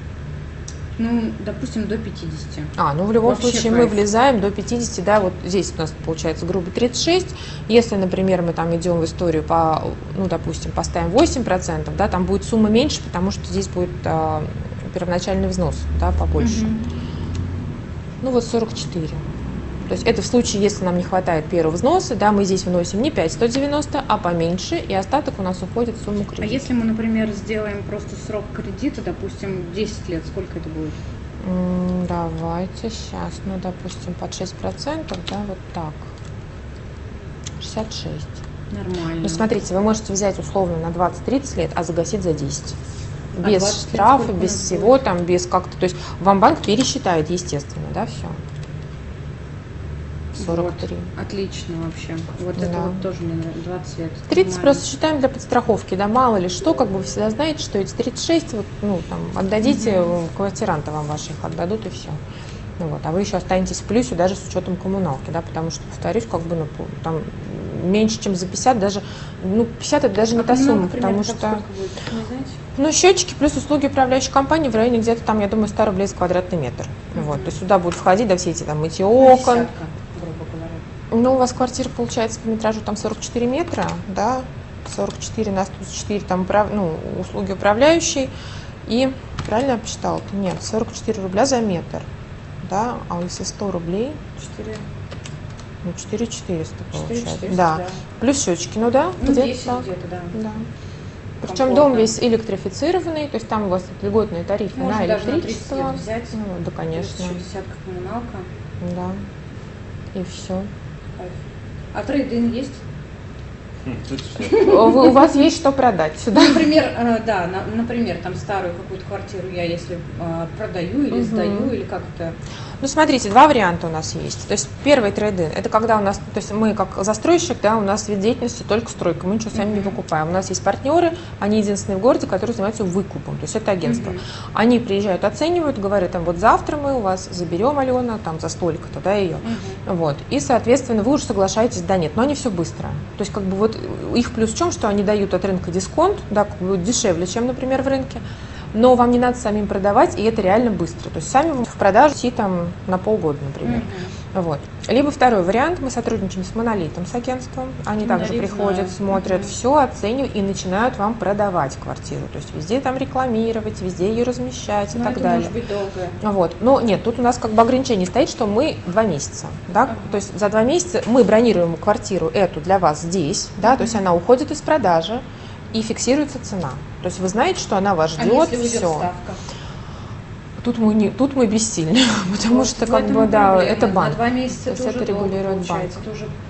S2: Ну, допустим, до пятидесяти.
S1: А, ну в любом
S2: Вообще
S1: случае мы
S2: кайф.
S1: влезаем до пятидесяти, да, вот здесь у нас получается грубо тридцать шесть. Если, например, мы там идем в историю по, ну, допустим, поставим восемь процентов, да, там будет сумма меньше, потому что здесь будет а, первоначальный взнос, да, побольше.
S2: Мгм.
S1: Ну вот сорок четыре. То есть это в случае, если нам не хватает первого взноса, да, мы здесь вносим не пять сто девяносто, а поменьше, и остаток у нас уходит в сумму
S2: А
S1: кредита.
S2: если мы, например, сделаем просто срок кредита, допустим, десять лет, сколько это будет?
S1: М, Давайте сейчас, ну, допустим, под шесть процентов, да, вот так. шестьдесят шесть.
S2: Нормально.
S1: Ну, смотрите, вы можете взять условно на двадцать-тридцать лет, а загасить за десять.
S2: А
S1: Без
S2: двадцать лет
S1: штрафа,
S2: сколько у
S1: без
S2: нас
S1: всего,
S2: будет?
S1: там, без как-то. То есть вам банк пересчитает, естественно, да, все. сорок три.
S2: Вот, отлично вообще. Вот это
S1: Да.
S2: вот тоже мне нравится. двадцать лет.
S1: тридцать
S2: Нормально.
S1: просто считаем для подстраховки, да, мало ли что, как бы вы всегда знаете, что эти тридцать шесть, вот, ну, там, отдадите,
S2: Мгм.
S1: квартиранты вам ваших отдадут и все. Ну, вот, а вы еще останетесь в плюсе даже с учетом коммуналки, да, потому что, повторюсь, как бы, ну, там меньше, чем за пятьдесят, даже, ну, пятьдесят это даже не
S2: А
S1: та
S2: коммуналка
S1: сумма,
S2: примерно
S1: потому
S2: там
S1: что,
S2: сколько будет? Не знаете?
S1: ну, счетчики плюс услуги управляющей компании в районе где-то там, я думаю, сто рублей за квадратный метр.
S2: Мгм.
S1: Вот, то есть сюда будут входить, да, все эти там мытье окон.
S2: Десятка, грубо говоря.
S1: Ну, у вас квартира получается по метражу там сорок четыре метра, да, сорок четыре на сто четыре, там, управ- ну, услуги управляющей. И, правильно я посчитала? Нет, сорок четыре рубля за метр, да, а если сто рублей,
S2: четыре.
S1: ну, четыре четыреста
S2: четыре
S1: получается.
S2: четыреста,
S1: Да.
S2: да.
S1: Плюс счетчики, ну да,
S2: Ну,
S1: где-то
S2: десять
S1: так.
S2: где-то, да.
S1: Да. Причем
S2: Комфортно.
S1: дом весь электрифицированный, то есть там у вас льготные тарифы
S2: Можно
S1: на
S2: даже на тридцать
S1: электричество.
S2: лет взять.
S1: Ну, да,
S2: Плюс
S1: конечно,
S2: еще десятка коммуналка.
S1: да. И все.
S2: Кайф. А трейд-ин есть?
S3: Хм, тут всё.
S1: У вас есть что продать сюда.
S2: Например, э, да, на- например, там старую какую-то квартиру я если э, продаю или
S1: Мгм.
S2: сдаю, или как это.
S1: Ну, смотрите, два варианта у нас есть. То есть первый трейд-ин, это когда у нас, то есть мы как застройщик, да, у нас вид деятельности только стройка, мы ничего сами не
S2: Мгм.
S1: выкупаем. У нас есть партнеры, они единственные в городе, которые занимаются выкупом, то есть это агентство.
S2: Мгм.
S1: Они приезжают, оценивают, говорят, там, вот завтра мы у вас заберем, Алена, там, за столько-то, да, ее.
S2: Мгм.
S1: Вот. И, соответственно, вы уже соглашаетесь, да, нет, но они все быстро. То есть, как бы вот их плюс в чем, что они дают от рынка дисконт, да, как бы дешевле, чем, например, в рынке, но вам не надо самим продавать, и это реально быстро. То есть сами вы в продажу идти там на полгода, например.
S2: Мгм.
S1: Вот. Либо второй вариант, мы сотрудничаем с Монолитом, с агентством, они также
S2: Монолит
S1: приходят,
S2: знаю.
S1: смотрят
S2: Мгм.
S1: все, оценивают и начинают вам продавать квартиру. То есть везде там рекламировать, везде ее размещать и
S2: Но
S1: так
S2: это
S1: далее.
S2: может быть долго.
S1: Вот. Но нет, тут у нас как бы ограничение стоит, что мы два месяца. Да?
S2: Ага.
S1: То есть за два месяца мы бронируем квартиру эту для вас здесь, да, то есть она уходит из продажи и фиксируется цена. То есть вы знаете, что она вас
S2: А
S1: ждет,
S2: если уйдет
S1: все.
S2: ставка?
S1: Тут мы не, тут мы бессильны, потому
S2: Вот
S1: что
S2: в
S1: как
S2: этом
S1: бы
S2: и
S1: да,
S2: проблема.
S1: это банк.
S2: На два месяца
S1: То есть
S2: это
S1: это
S2: уже долго
S1: регулирует
S2: получается. Это уже...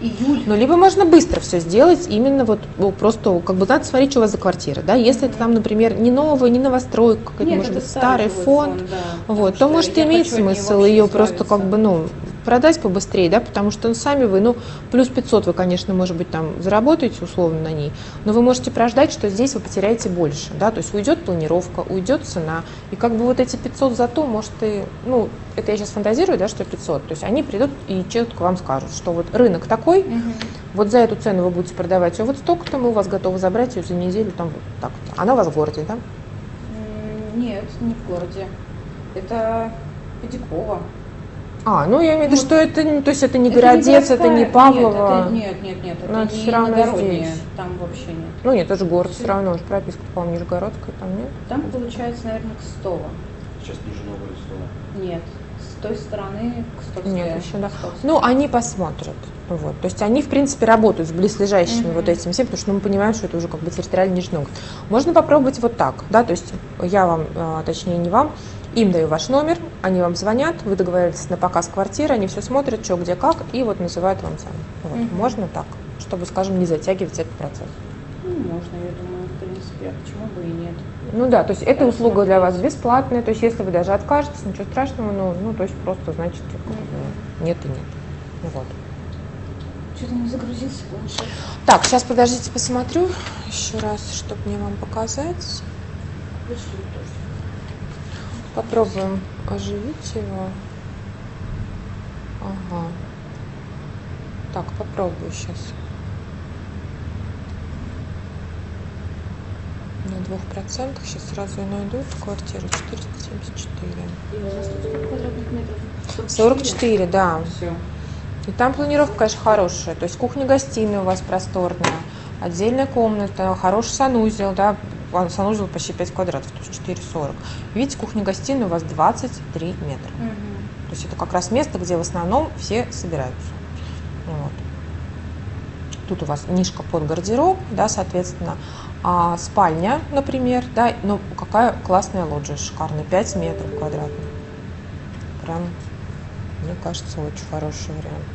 S2: июль.
S1: Ну, либо можно быстро все сделать, именно вот ну, просто, как бы надо смотреть, что у вас за квартира, да, если это там, например, не новая, не новостройка, какой-то,
S2: Нет,
S1: может
S2: это
S1: быть, старый
S2: жилой
S1: фонд,
S2: фонд, да,
S1: вот,
S2: потому
S1: то
S2: что
S1: может
S2: я
S1: иметь
S2: хочу от нее
S1: смысл
S2: вообще
S1: ее просто как
S2: избавиться.
S1: бы, ну, продать побыстрее, да, потому что ну, сами вы, ну, плюс пятьсот вы, конечно, может быть, там заработаете условно на ней, но вы можете прождать, что здесь вы потеряете больше, да, то есть уйдет планировка, уйдет цена, и как бы вот эти пятьсот зато, может, и, ну, это я сейчас фантазирую, да, что пятьсот, то есть они придут и четко вам скажут, что вот рынок такой,
S2: Мгм.
S1: вот за эту цену вы будете продавать ее вот столько-то, мы у вас готовы забрать ее за неделю, там вот так-то. Она у вас в городе, да?
S2: М, Нет, не в городе. Это Педикова.
S1: А, ну я имею в виду,
S2: Ну,
S1: что это, не- то есть это не
S2: Это
S1: Городец, это
S2: городская-
S1: не Павлово.
S2: Нет, это, нет, нет, нет,
S1: Но
S2: это
S1: это
S2: не
S1: всё равно
S2: иногороднее,
S1: здесь.
S2: там вообще нет.
S1: Ну нет, это же город все
S2: Всё.
S1: равно, уже прописка, по-моему, Нижегородская, там нет.
S2: Там получается, наверное, Кстово.
S3: Сейчас ниже новое слово.
S2: Нет, с той стороны Кстовская.
S1: Нет, еще да.
S2: Кстовская.
S1: Ну, они посмотрят. Вот. То есть они, в принципе, работают с близлежащими
S2: Мгм.
S1: вот этими всеми, потому что ну, мы понимаем, что это уже как бы территориально Нижний Новгород. Можно попробовать вот так, да, то есть я вам, а, точнее не вам, им даю ваш номер, они вам звонят, вы договариваетесь на показ квартиры, они все смотрят, что, где, как, и вот называют вам цену. Вот.
S2: Мгм.
S1: Можно так, чтобы, скажем, не затягивать этот процесс.
S2: Ну, можно, я думаю, в принципе, а почему бы и нет.
S1: Ну да, то есть эта услуга для вас бесплатная, то есть если вы даже откажетесь, ничего страшного, ну, ну то есть просто значит как бы, нет и нет. Ну, вот.
S2: Что-то не загрузился планшет.
S1: Так, сейчас подождите, посмотрю еще раз, чтобы мне вам показать.
S2: Вышли тоже.
S1: Попробуем оживить его. Ага. Так, попробую сейчас. На двух процентах сейчас сразу и найду эту квартиру. четыреста семьдесят четыре.
S2: И у вас тут сколько квадратных метров?
S1: сорок четыре, да.
S2: Все.
S1: И там планировка, конечно, хорошая. То есть кухня-гостиная у вас просторная, отдельная комната, хороший санузел, да, а, санузел почти пять квадратов, то есть четыре сорок. Видите, кухня-гостиная у вас двадцать три метра. То есть это как раз место, где в основном все собираются. Вот. Тут у вас нишка под гардероб, да, соответственно. А спальня, например, да, ну какая классная лоджия, шикарная, пять метров квадратных. Прям, мне кажется, очень хороший вариант.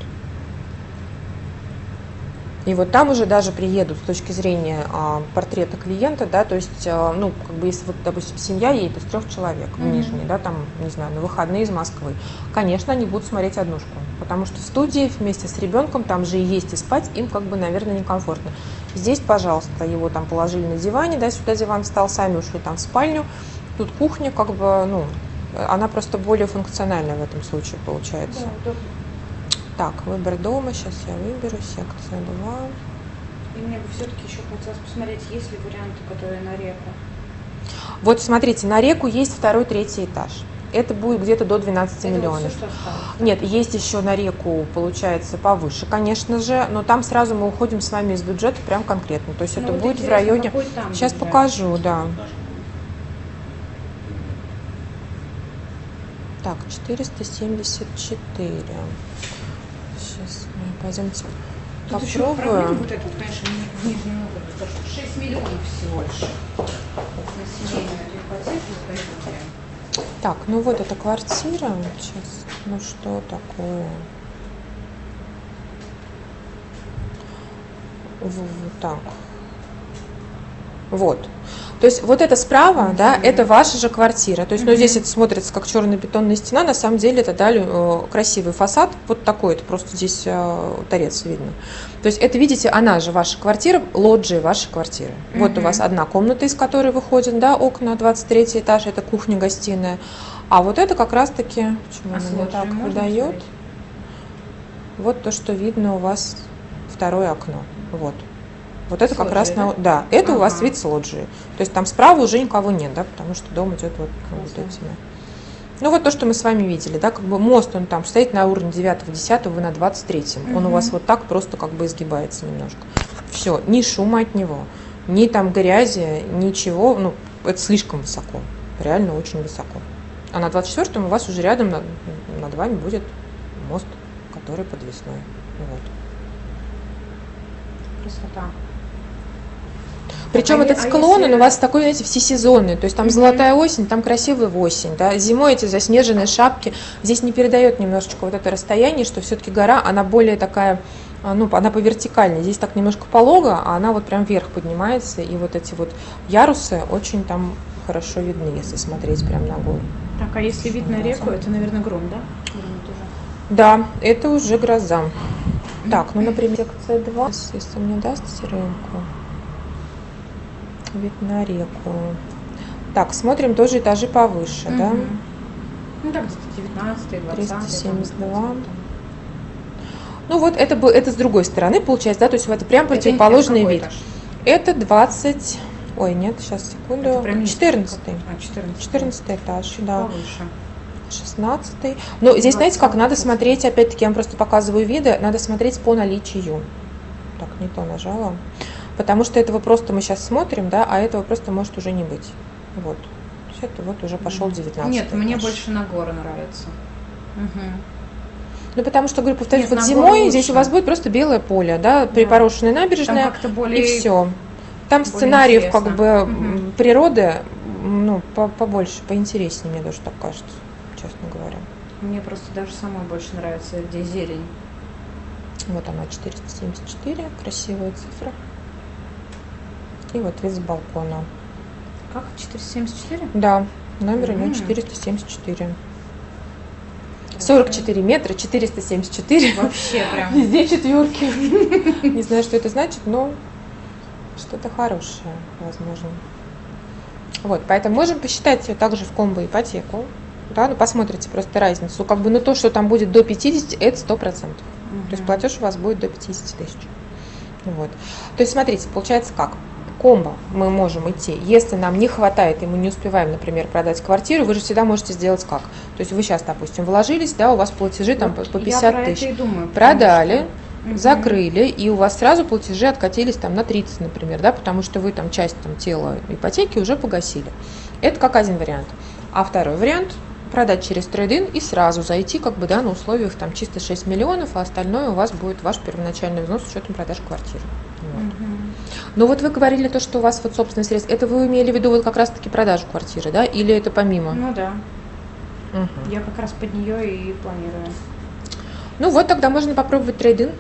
S1: И вот там уже даже приедут с точки зрения а, портрета клиента, да, то есть, а, ну, как бы, если вот, допустим, семья едет из трех человек в
S2: Мгм.
S1: Нижний, да, там, не знаю, на выходные из Москвы, конечно, они будут смотреть однушку, потому что в студии вместе с ребенком там же и есть, и спать им, как бы, наверное, некомфортно. Здесь, пожалуйста, его там положили на диване, да, сюда диван встал, сами ушли там в спальню, тут кухня, как бы, ну, она просто более функциональная в этом случае получается.
S2: Да, удобно.
S1: Так, выбор дома, сейчас я выберу, секция два.
S2: И мне бы все-таки еще хотелось посмотреть, есть ли варианты, которые на реку.
S1: Вот смотрите, на реку есть второй, третий этаж. Это будет где-то до двенадцати
S2: Это вот
S1: миллионов.
S2: всё, что осталось.
S1: Нет, есть еще на реку, получается, повыше, конечно же, но там сразу мы уходим с вами из бюджета прям конкретно. То есть
S2: Ну
S1: это
S2: вот
S1: будет в
S2: интересно,
S1: районе...
S2: какой там
S1: Сейчас
S2: бюджет?
S1: покажу, да.
S3: Наш.
S1: Так, четыреста семьдесят четыре. Сейчас мы пойдемте
S2: Тут еще проблема
S1: попробуем.
S2: вот этот, конечно, не, не много, потому что шесть миллионов всего лишь на семейную ипотеку сдаете.
S1: Так, ну вот эта квартира. Сейчас, ну что такое? Вот, вот так. Вот. То есть вот это справа, да, это ваша же квартира. То есть, ну,
S2: Мгм.
S1: здесь это смотрится как черная бетонная стена, на самом деле это дали э, красивый фасад, вот такой, это просто здесь э, торец видно. То есть это, видите, она же ваша квартира, лоджия вашей квартиры. Вот у
S2: Мгм.
S1: вас одна комната, из которой выходят, да, окна, двадцать третий этаж, это кухня-гостиная. А вот это как раз-таки, почему
S2: А с
S1: она не
S2: лоджией
S1: так
S2: можно
S1: выдает?
S2: посмотреть?
S1: Вот то, что видно у вас второе окно. Вот. Вот это
S2: С
S1: как раз
S2: лоджией,
S1: на... Да, это у вас
S2: Ага.
S1: вид с лоджии. То есть там справа уже никого нет, да, потому что дом идет вот, ну, вот
S2: Классно.
S1: этими. Ну вот то, что мы с вами видели, да, как бы мост, он там стоит на уровне девятого, десятого, вы на двадцать третьем. Он у
S2: Мгм.
S1: вас вот так просто как бы изгибается немножко. Все, ни шума от него, ни там грязи, ничего, ну, это слишком высоко, реально очень высоко. А на двадцать четвёртом у вас уже рядом над, над вами будет мост, который подвесной. Вот.
S2: Красота.
S1: Причем
S2: А
S1: этот
S2: е- а
S1: склон,
S2: если-
S1: он у вас такой, знаете, всесезонный. То есть там
S2: Мгм.
S1: золотая осень, там красивая осень. Да? Зимой эти заснеженные шапки. Здесь не передает немножечко вот это расстояние, что все-таки гора, она более такая а, ну, она по вертикальной. Здесь так немножко полого, а она вот прям вверх поднимается. И вот эти вот ярусы очень там хорошо видны, если смотреть прям на гору.
S2: Так, а если вид на реку, это, наверное, гром, да? Гром тоже.
S1: Да, это уже гроза. Так, ну, например, секция два, если мне даст сиренку. Вид на реку. Так, смотрим тоже этажи повыше, да?
S2: Мгм. Ну так, где-то девятнадцатый, двадцатый.
S1: триста семьдесят два. Ну вот это, бы- это с другой стороны получается, да, то есть это прям противоположный вид. Это двадцать, ой, нет, сейчас, секунду,
S2: Это прям
S1: четырнадцатый.
S2: А, четырнадцатый.
S1: четырнадцатый этаж, да,
S2: Повыше.
S1: шестнадцатый. Ну, здесь, знаете, как, надо
S2: двадцатый.
S1: смотреть, опять-таки, я вам просто показываю виды, надо смотреть по наличию. Так, не то нажала. Потому что этого просто мы сейчас смотрим, да, а этого просто может уже не быть. Вот. То есть это вот уже пошел девятнадцатый
S2: Нет, мне
S1: этаж.
S2: больше на горы нравится. Мгм.
S1: Ну, потому что, говорю, повторюсь,
S2: Нет,
S1: вот
S2: на
S1: зимой
S2: гору
S1: здесь
S2: лучше.
S1: у вас будет просто белое поле, да, припорошенная
S2: Там
S1: набережная,
S2: как-то более...
S1: и все. Там
S2: более
S1: сценариев,
S2: интересно.
S1: как бы,
S2: Мгм.
S1: природы, ну, по- побольше, поинтереснее, мне даже так кажется, честно говоря.
S2: Мне просто даже самой больше нравится, где зелень.
S1: Вот она, четыреста семьдесят четыре, красивая цифра. И вот вид с балкона.
S2: Как? четыреста семьдесят четыре?
S1: Да, номер у него
S2: М.
S1: четыреста семьдесят четыре. сорок четыре метра, четыреста семьдесят четыре.
S2: Вообще прям.
S1: Везде четверки. Не знаю, что это значит, но что-то хорошее, возможно. Вот, поэтому можем посчитать ее также в комбо ипотеку. Да, ну посмотрите просто разницу. Как бы, ну то, что там будет до пятидесяти, это сто процентов. То есть платеж у вас будет до пятидесяти тысяч. Вот. То есть смотрите, получается как? Комбо мы можем идти, если нам не хватает, и мы не успеваем, например, продать квартиру, вы же всегда можете сделать как? То есть вы сейчас, допустим, вложились, да, у вас платежи там по по пятьдесят тысяч. Продали, закрыли, и у вас сразу платежи откатились там на тридцать, например, да, потому что вы там часть там тела ипотеки уже погасили. Это как один вариант. А второй вариант – продать через трейд-ин и сразу зайти как бы, да, на условиях там чисто шесть миллионов, а остальное у вас будет ваш первоначальный взнос с учетом продаж квартиры. Вот. Но вот вы говорили то, что у вас вот собственные средства. Это вы имели в виду вот как раз-таки продажу квартиры, да, или это помимо?
S2: Ну да.
S1: Мгм.
S2: Я как раз под нее и планирую.
S1: Ну вот тогда можно попробовать трейд-ин.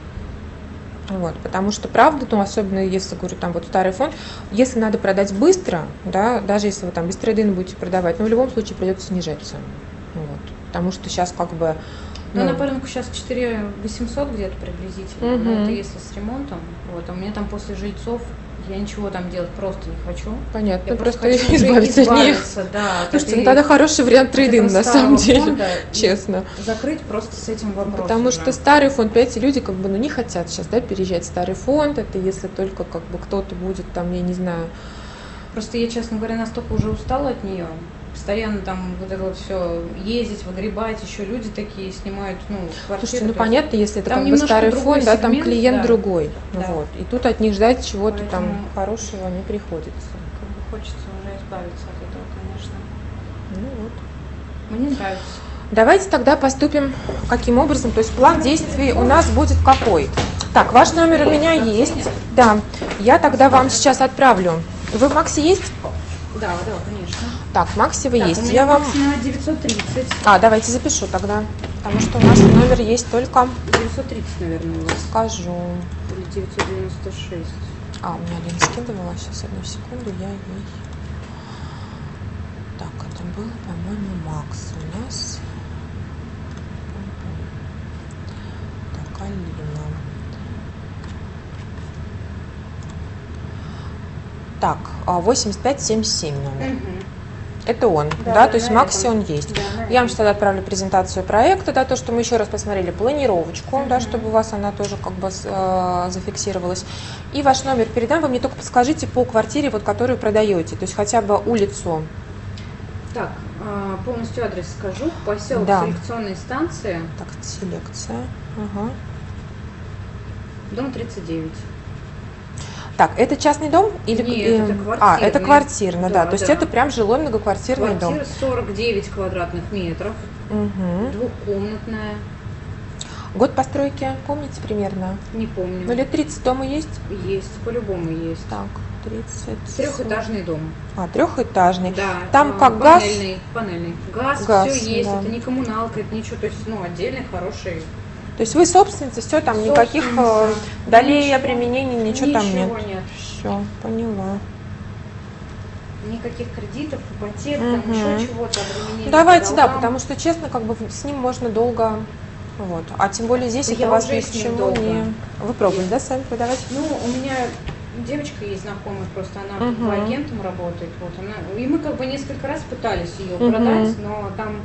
S1: Вот, потому что, правда, ну, особенно если, говорю, там вот старый фонд, если надо продать быстро, да, даже если вы там без трейд-ина будете продавать, но в любом случае придется снижать цену. Вот, потому что сейчас как бы...
S2: Ну, на по рынку сейчас четыре тысячи восемьсот где-то приблизительно.
S1: Мгм.
S2: Но это если с ремонтом. Вот, а у меня там после жильцов я ничего там делать просто не хочу.
S1: Понятно,
S2: Я
S1: просто
S2: хочу уже
S1: избавиться от них.
S2: избавиться, да, от
S1: Слушайте,
S2: этой-
S1: ну тогда хороший вариант
S2: от
S1: трейд-ин
S2: этого
S1: на самом
S2: старого
S1: деле,
S2: фонда и
S1: честно.
S2: закрыть просто с этим вопросом.
S1: Потому
S2: уже.
S1: что старый фонд, понимаете, люди как бы ну, не хотят сейчас, да, переезжать в старый фонд, это если только как бы кто-то будет там, я не знаю.
S2: Просто я, честно говоря, настолько уже устала от нее. Постоянно там вот это вот все ездить, выгребать, еще люди такие снимают, ну, квартиры.
S1: Слушайте, ну
S2: то есть
S1: понятно, если это
S2: там
S1: как бы
S2: немножко
S1: старый
S2: другой
S1: фонд, да, там
S2: сегмент,
S1: клиент
S2: да.
S1: другой.
S2: Да.
S1: Вот. И тут от них ждать чего-то там
S2: Поэтому-
S1: хорошего не приходится.
S2: как бы хочется уже избавиться от этого, конечно.
S1: Ну вот.
S2: Мне нравится.
S1: Давайте тогда поступим каким образом, то есть план действий у нас будет какой? Так, ваш номер у меня есть, да, я тогда вам сейчас отправлю. Вы в Максе есть?
S2: Да, да, конечно.
S1: Так, в Максе вы
S2: Так,
S1: есть,
S2: у меня
S1: я вам...
S2: на девятьсот тридцать.
S1: А, давайте запишу тогда, потому что наш номер есть только,
S2: девятьсот тридцать, наверное, у вас.
S1: скажу,
S2: Или девятьсот девяносто шесть.
S1: а, у меня Лена скидывала, сейчас одну секунду, я ей... Так, это было, по-моему, Макс у нас. Так, Алина. Так, а, восемьдесят пять семьдесят семь номер. Это он, да,
S2: Да,
S1: то есть в
S2: на
S1: Максе
S2: этом.
S1: он есть.
S2: Да, на
S1: Я вам
S2: этом.
S1: сейчас тогда отправлю презентацию проекта, да, то, что мы еще раз посмотрели, планировочку, да, чтобы у вас она тоже как бы с- э, зафиксировалась. И ваш номер передам, вы мне только подскажите по квартире, вот, которую продаете, то есть хотя бы улицу.
S2: Так, а, полностью адрес скажу. Поселок
S1: Да.
S2: селекционной станции,
S1: Так, селекция. Ага.
S2: дом тридцать девять.
S1: Так, это частный дом? Или...
S2: Нет, это
S1: А, это
S2: квартирный.
S1: квартирный, да,
S2: Да,
S1: то есть
S2: да.
S1: это прям жилой многоквартирный дом.
S2: Квартира сорок девять квадратных метров,
S1: Мгм.
S2: двухкомнатная,
S1: Год постройки, помните примерно?
S2: не помню.
S1: Ну, лет тридцать дома есть?
S2: Есть, по-любому есть.
S1: Так, тридцать.
S2: Трехэтажный дом.
S1: А, трехэтажный.
S2: Да.
S1: Там
S2: а,
S1: как газ?
S2: панельный, панельный. Газ,
S1: Газ,
S2: все есть,
S1: да.
S2: это не коммуналка, это ничего, то есть, ну, отдельный, хороший
S1: То есть вы собственница, все, там никаких э,
S2: Собственница.
S1: долей,
S2: Ничего.
S1: обременений, ничего, там нет.
S2: Ничего нет.
S1: Все, поняла.
S2: Никаких кредитов, ипотек,
S1: Мгм.
S2: там еще чего-то, обременений.
S1: Давайте,
S2: по
S1: да,
S2: долгам.
S1: потому что, честно, как бы с ним можно долго, вот. А тем более здесь
S2: Да
S1: это
S2: я
S1: вас
S2: уже
S1: ни
S2: с
S1: к
S2: ним
S1: чему
S2: долго.
S1: не... Вы пробовали, да, сами продавать?
S2: Ну, у меня девочка есть знакомая, просто она
S1: Мгм.
S2: как бы агентом работает. Вот она, и мы как бы несколько раз пытались ее
S1: Мгм.
S2: продать, но там,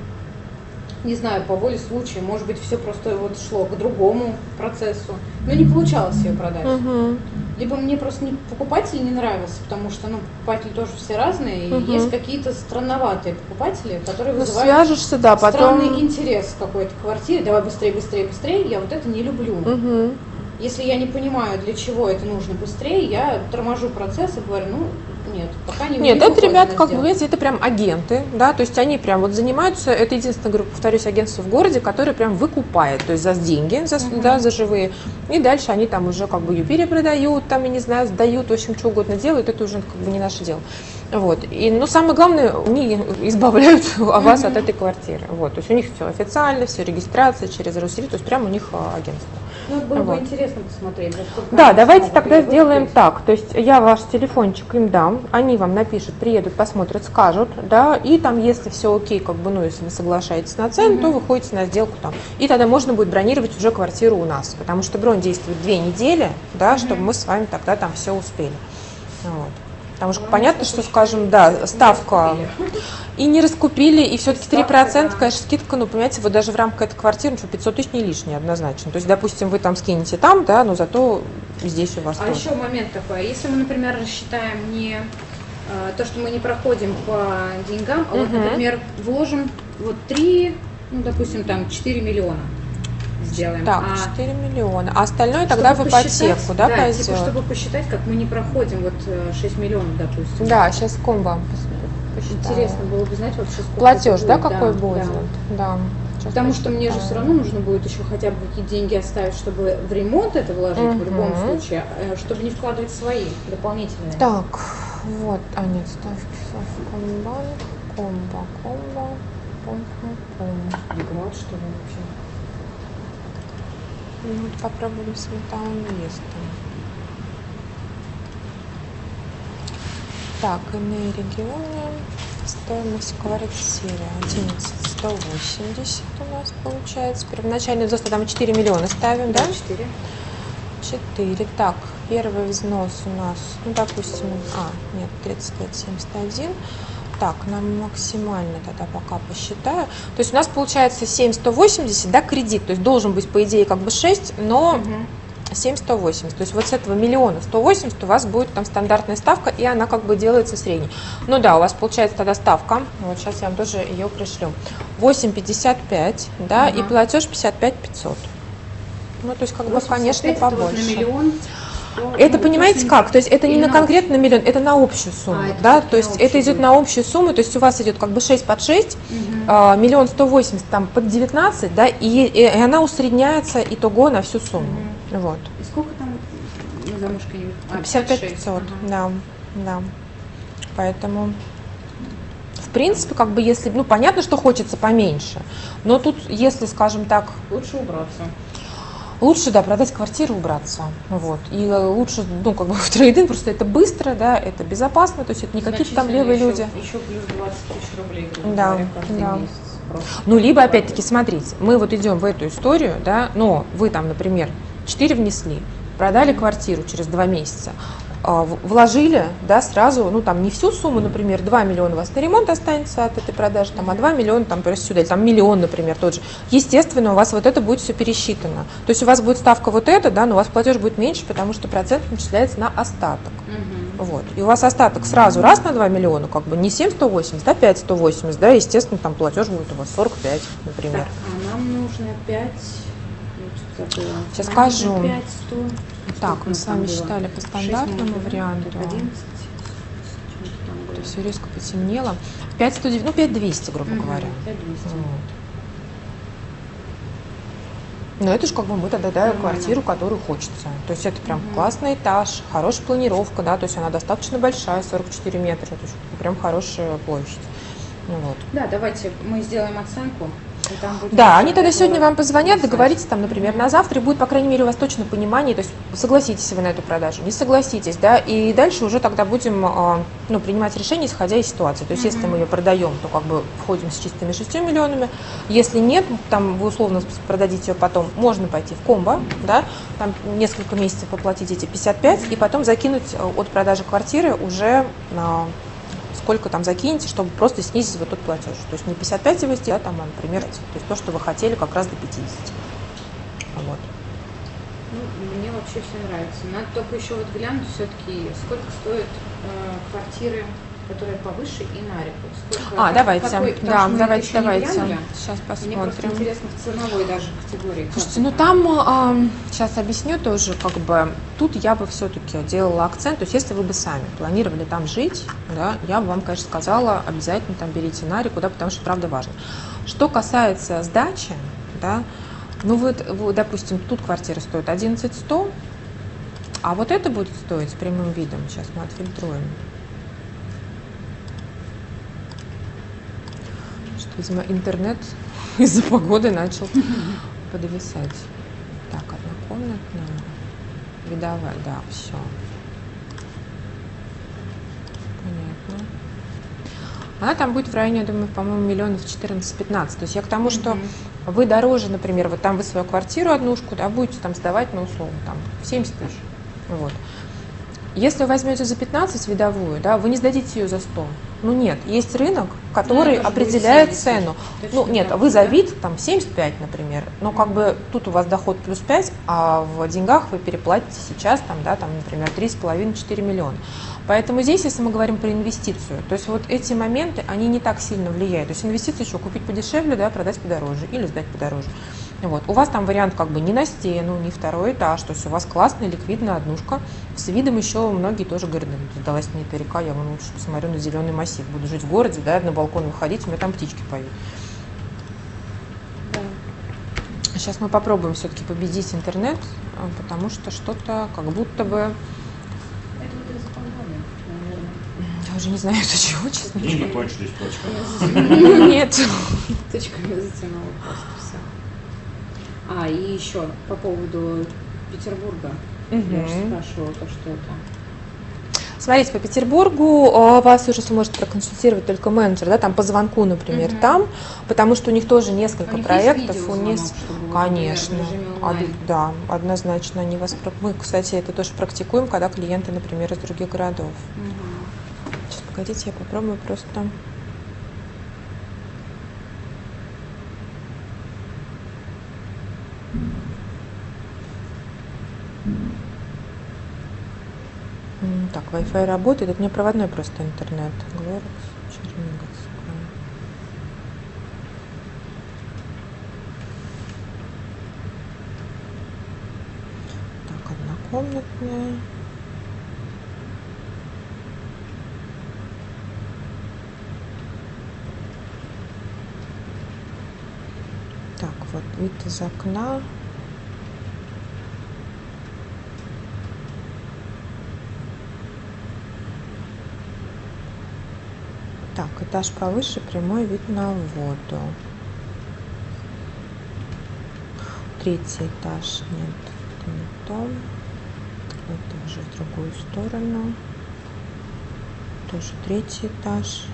S2: не знаю, по воле случая, может быть, все просто вот шло к другому процессу, но не получалось ее продать.
S1: Угу.
S2: Либо мне просто не, покупатель не нравился, потому что, ну, покупатели тоже все разные, и
S1: Мгм.
S2: есть какие-то странноватые покупатели, которые
S1: Ну,
S2: вызывают
S1: свяжешься, да,
S2: странный
S1: потом...
S2: интерес к какой-то квартире. Давай быстрее, быстрее, быстрее. Я вот это не люблю.
S1: Угу.
S2: Если я не понимаю, для чего это нужно быстрее, я торможу процесс и говорю, ну, нет, пока не
S1: Нет,
S2: не
S1: это
S2: выходит
S1: ребята,
S2: на
S1: как бы,
S2: сделку.
S1: видите, это прям агенты, да, то есть они прям вот занимаются, это единственное, говорю, повторюсь, агентство в городе, которое прям выкупает, то есть за деньги, за,
S2: Мгм.
S1: да, за живые, и дальше они там уже как бы ее перепродают, там, я не знаю, сдают, в общем, что угодно делают, это уже как бы не наше дело. Вот. И, но самое главное, они избавляют вас от этой квартиры. Вот. То есть у них все официально, все регистрация через Россию, то есть прям у них а, агентство.
S2: Ну, было бы
S1: Вот.
S2: интересно посмотреть. за сколько
S1: Да,
S2: они
S1: давайте
S2: смогут
S1: тогда
S2: ее
S1: сделаем
S2: выкупить.
S1: так. То есть я ваш телефончик им дам, они вам напишут, приедут, посмотрят, скажут, да, и там, если все окей, как бы, ну, если вы соглашаетесь на цену,
S2: Мгм.
S1: то вы ходите на сделку там. И тогда можно будет бронировать уже квартиру у нас, потому что бронь действует две недели, да,
S2: Мгм.
S1: чтобы мы с вами тогда там все успели. Вот. Потому что
S2: Главное,
S1: понятно,
S2: чтобы
S1: что,
S2: еще
S1: скажем,
S2: не
S1: да, ставка
S2: раскупили.
S1: и не раскупили, и все-таки три
S2: Ставка,
S1: процента,
S2: да.
S1: конечно, скидка, ну, понимаете, вот даже в рамках этой квартиры, ну, что пятьсот тысяч не лишнее однозначно. То есть, допустим, вы там скинете там, да, но зато здесь у вас
S2: А
S1: тоже.
S2: еще момент такой, если мы, например, рассчитаем не э, то, что мы не проходим по деньгам, а вот,
S1: Мгм.
S2: например, вложим вот три, ну, допустим, там четыре миллиона сделаем.
S1: Так,
S2: а
S1: четыре миллиона. А остальное тогда в
S2: чтобы
S1: ипотеку,
S2: посчитать,
S1: да,
S2: да,
S1: пойдет?
S2: типа, чтобы посчитать, как мы не проходим вот э, шесть миллионов, допустим.
S1: Да, сейчас ком вам пос- посчитаю.
S2: Интересно было бы знать вообще, сколько
S1: Платеж,
S2: это
S1: да,
S2: будет.
S1: какой
S2: Да,
S1: будет?
S2: да.
S1: Да. Сейчас
S2: Потому что мне же
S1: посчитаю.
S2: все равно нужно будет еще хотя бы какие деньги оставить, чтобы в ремонт это вложить в любом
S1: Мгм.
S2: случае, э, чтобы не вкладывать свои дополнительные.
S1: Так, вот, а нет, ставки Совкомбанк, комбо, комбо, пом-пом-пом.
S2: Деград, что ли, вообще?
S1: Ну, попробуем с металлом-инвестом. Так, иные регионы. Стоимость квартиры одиннадцать сто восемьдесят у нас получается. Первоначальный взнос, там четыре миллиона ставим, да?
S2: четыре.
S1: четыре. Так, первый взнос у нас, ну, допустим, а, нет, тридцать пять семьдесят один. Так, нам максимально тогда пока посчитаю. То есть у нас получается семь сто восемьдесят, да, кредит. То есть должен быть, по идее, как бы шесть, но семь сто восемьдесят. То есть вот с этого миллиона сто восемьдесят у вас будет там стандартная ставка, и она как бы делается средней. Ну да, у вас получается тогда ставка. Вот сейчас я вам тоже ее пришлю. восемь пятьдесят пять, да,
S2: Ага.
S1: и платеж пятьдесят пять тысяч. Ну, то есть, как бы, конечно,
S2: восемьдесят пять это вот
S1: побольше.
S2: на миллион.
S1: Это, понимаете, как? То есть это не
S2: Или
S1: на
S2: на
S1: конкретно миллион, это на общую сумму,
S2: А, это
S1: да,
S2: всё-таки
S1: то есть
S2: на
S1: это
S2: общую
S1: идет
S2: будет.
S1: на общую сумму, то есть у вас идет как бы шесть под шесть,
S2: Мгм.
S1: а, миллион сто восемьдесят там под девятнадцать, да, и, и- и она усредняется итого на всю сумму, вот.
S2: И сколько там на замушке? А,
S1: пятьдесят пять
S2: шесть.
S1: пятьсот,
S2: Ага.
S1: да, да, поэтому, в принципе, как бы если, ну, понятно, что хочется поменьше, но тут, если, скажем так,
S2: Лучше убраться.
S1: лучше, да, продать квартиру, убраться, вот, и э, лучше, ну, как бы в трейдинг, просто это быстро, да, это безопасно, то есть это не какие-то там
S2: Значительно
S1: левые
S2: еще,
S1: люди.
S2: Еще плюс двадцать тысяч рублей, грубо
S1: Да,
S2: говоря, каждый
S1: да.
S2: месяц. Просто.
S1: Ну, либо, опять-таки, смотрите, мы вот идем в эту историю, да, но вы там, например, четыре внесли, продали квартиру через два месяца, а, в- вложили, да, сразу, ну, там, не всю сумму, например, два миллиона у вас на ремонт останется от этой продажи, там, а два миллиона, там, например, сюда, или там миллион, например, тот же. Естественно, у вас вот это будет все пересчитано. То есть у вас будет ставка вот эта, да, но у вас платеж будет меньше, потому что процент начисляется на остаток.
S2: Мгм.
S1: Вот. И у вас остаток сразу раз на два миллиона, как бы не семь сто восемьдесят, а пять сто восемьдесят, да, естественно, там платеж будет у вас сорок пять, например.
S2: Так, а нам нужно пять. я что-то забыла.
S1: Сейчас
S2: Нам
S1: скажу.
S2: нужно пять, сто.
S1: Так,
S2: Сколько
S1: мы
S2: у
S1: с
S2: нас
S1: вами
S2: там было?
S1: считали по
S2: Шесть,
S1: стандартному
S2: может, да?
S1: варианту.
S2: Так, одиннадцать. Что-то там было.
S1: Все резко потемнело. пять сто девяносто, ну пять двести, грубо
S2: Мгм,
S1: говоря.
S2: пять двести.
S1: Вот. Но это же как бы мы тогда даем
S2: Нормально.
S1: квартиру, которую хочется. То есть это прям
S2: Мгм.
S1: классный этаж, хорошая планировка, да, то есть она достаточно большая, сорок четыре метра, то есть прям хорошая площадь. Ну вот.
S2: Да, давайте мы сделаем оценку. И там будет
S1: Да,
S2: еще
S1: они тогда
S2: такое
S1: сегодня вам позвонят,
S2: писать.
S1: договоритесь там, например, на завтра, и будет, по крайней мере, у вас точно понимание, то есть согласитесь вы на эту продажу, не согласитесь, да, и дальше уже тогда будем а, ну, принимать решение, исходя из ситуации. То есть если мы ее продаем, то как бы входим с чистыми шестью миллионами, если нет, там вы условно продадите ее потом, можно пойти в комбо, да, там несколько месяцев поплатить эти пятьдесят пять, и потом закинуть а, от продажи квартиры уже на сколько там закинете, чтобы просто снизить вот тот платеж. То есть не пятьдесят пять вы сделаете, а там, например, то есть то, что вы хотели, как раз до пятидесяти. Вот.
S2: Ну, мне вообще все нравится. Надо только еще вот глянуть все-таки, сколько стоят э, квартиры, которые повыше и на реку. Сколько,
S1: А,
S2: как-
S1: давайте,
S2: какой- потому
S1: да,
S2: что мы это
S1: давайте,
S2: еще не
S1: давайте.
S2: глянули.
S1: Сейчас
S2: Мне просто
S1: посмотрим.
S2: интересно в ценовой даже категории. как
S1: Слушайте, ну
S2: это.
S1: там, а, сейчас объясню тоже, как бы, тут я бы все-таки делала акцент, то есть если вы бы сами планировали там жить, да, я бы вам, конечно, сказала, обязательно там берите на реку, да, потому что правда важно. Что касается сдачи, да, ну вот, вы, допустим, тут квартира стоит одиннадцать сто, а вот это будет стоить с прямым видом, сейчас мы отфильтруем. Что, видимо, интернет из-за погоды начал подвисать. Так, однокомнатная, видовая, да, все. Понятно. Она там будет в районе, я думаю, по-моему, миллионов четырнадцать-пятнадцать. То есть я к тому, что вы дороже, например, вот там вы свою квартиру однушку, да, будете там сдавать, ну, условно, там, в семьдесят тысяч. Вот. Если вы возьмете за пятнадцать видовую, да, вы не сдадите ее за сто. Ну нет, есть рынок, который
S2: это же будет
S1: определяет
S2: семьдесят.
S1: цену.
S2: Точно
S1: Ну нет,
S2: так
S1: вы
S2: же,
S1: за
S2: да?
S1: вид там семьдесят пять, например, но как бы тут у вас доход плюс пять, а в деньгах вы переплатите сейчас там, да, там, например, три с половиной - четыре миллиона. Поэтому здесь, если мы говорим про инвестицию, то есть вот эти моменты, они не так сильно влияют. То есть инвестиции еще купить подешевле, да, продать подороже или сдать подороже. Вот. У вас там вариант как бы не на стену, не второй этаж, то есть у вас классная ликвидная однушка. С видом еще многие тоже говорят, да, сдалась мне эта река, я вон лучше посмотрю на зеленый массив, буду жить в городе, да, на балкон выходить, у меня там птички поют.
S2: Да.
S1: Сейчас мы попробуем все-таки победить интернет, а, потому что что-то как будто бы,
S2: Это вот из-за погоды, наверное.
S1: я уже не знаю, из-за чего, честно.
S3: Деньги кончились, точка.
S1: Нет.
S2: Точками затянула просто все. А, и еще по поводу Петербурга. Я
S1: Мгм.
S2: же спрашивала то, что это.
S1: Смотрите, по Петербургу а, вас уже сможет проконсультировать только менеджер, да, там по звонку, например,
S2: Мгм.
S1: там, потому что у них тоже несколько
S2: У них
S1: проектов,
S2: есть
S1: у них,
S2: видеозвонок, чтобы, вот,
S1: конечно,
S2: например, в режиме
S1: од-
S2: онлайн.
S1: да, однозначно они вас, про- мы, кстати, это тоже практикуем, когда клиенты, например, из других городов.
S2: Мгм.
S1: Сейчас, погодите, я попробую просто. М, Так, Wi-Fi работает. Это у меня проводной просто интернет. Город Черниговская. Так, однокомнатная. Так, вот вид из окна. Так, этаж повыше, прямой вид на воду. Третий этаж, нет, это не то. Это уже в другую сторону. Тоже третий этаж.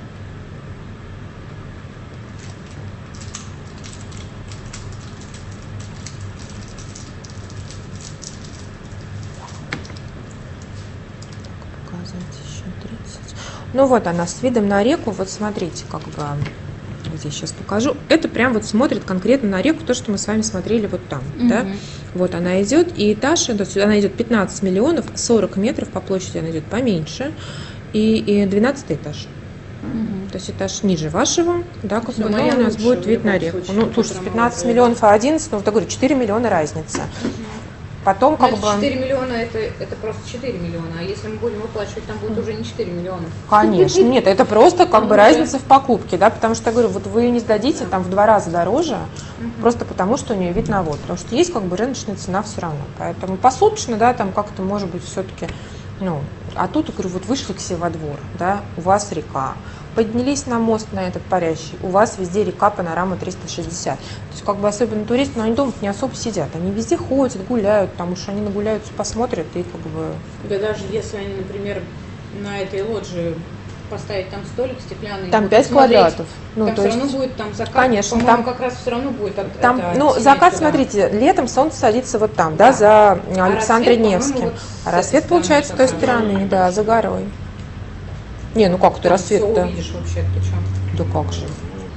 S1: Так, показать еще тридцать. Ну вот она с видом на реку. Вот смотрите, как бы здесь сейчас покажу. Это прям вот смотрит конкретно на реку, то, что мы с вами смотрели вот там. Да?
S2: Мгм.
S1: Вот она идет, и этаж, то есть она идет пятнадцать миллионов, сорок метров по площади она идет поменьше, и, и двенадцатый этаж.
S2: Мгм.
S1: То есть этаж ниже вашего, да, как
S2: Всё,
S1: бы, но
S2: моя
S1: у нас
S2: лучше
S1: будет
S2: в
S1: вид на
S2: любом
S1: реку.
S2: случае,
S1: Ну,
S2: по
S1: слушайте,
S2: которому
S1: пятнадцать
S2: вы
S1: миллионов, а одиннадцать, ну, вот я говорю, четыре миллиона разница. Потом,
S2: Ну,
S1: как
S2: это
S1: бы,
S2: четыре миллиона, это, это просто четыре миллиона, а если мы будем выплачивать, там будет уже не четыре миллиона.
S1: конечно, нет, это просто как бы
S2: Ну, да.
S1: разница в покупке, да, потому что, я говорю, вот вы не сдадите там в два раза дороже, просто потому что у нее вид на воду, потому что есть как бы рыночная цена все равно, поэтому посуточно, да, там как-то может быть все-таки, ну, а тут, я говорю, вот вышли к себе во двор, да, у вас река, поднялись на мост на этот парящий, у вас везде река, панорама триста шестьдесят. То есть, как бы, особенно туристы, но они дома не особо сидят. Они везде ходят, гуляют, потому что они нагуляются, посмотрят и как бы...
S2: Да даже если они, например, на этой лоджии поставить там столик стеклянный.
S1: Там
S2: вот
S1: пять
S2: посмотреть,
S1: квадратов. Ну,
S2: там
S1: то
S2: все
S1: есть,
S2: равно будет там закат.
S1: конечно,
S2: По-моему,
S1: там-
S2: как раз все равно будет. от-
S1: Там,
S2: это
S1: ну,
S2: сидеть
S1: закат,
S2: туда.
S1: смотрите, летом солнце садится вот там, да,
S2: Да.
S1: за
S2: А
S1: Александром
S2: рассвет,
S1: Невским.
S2: по-моему, вот с
S1: А
S2: этой
S1: рассвет,
S2: стороны
S1: получается, с той
S2: как раз.
S1: стороны, да, за горой. Не, ну как ты
S2: Там все
S1: рассвет-то?
S2: увидишь вообще, ты что?
S1: Да как же.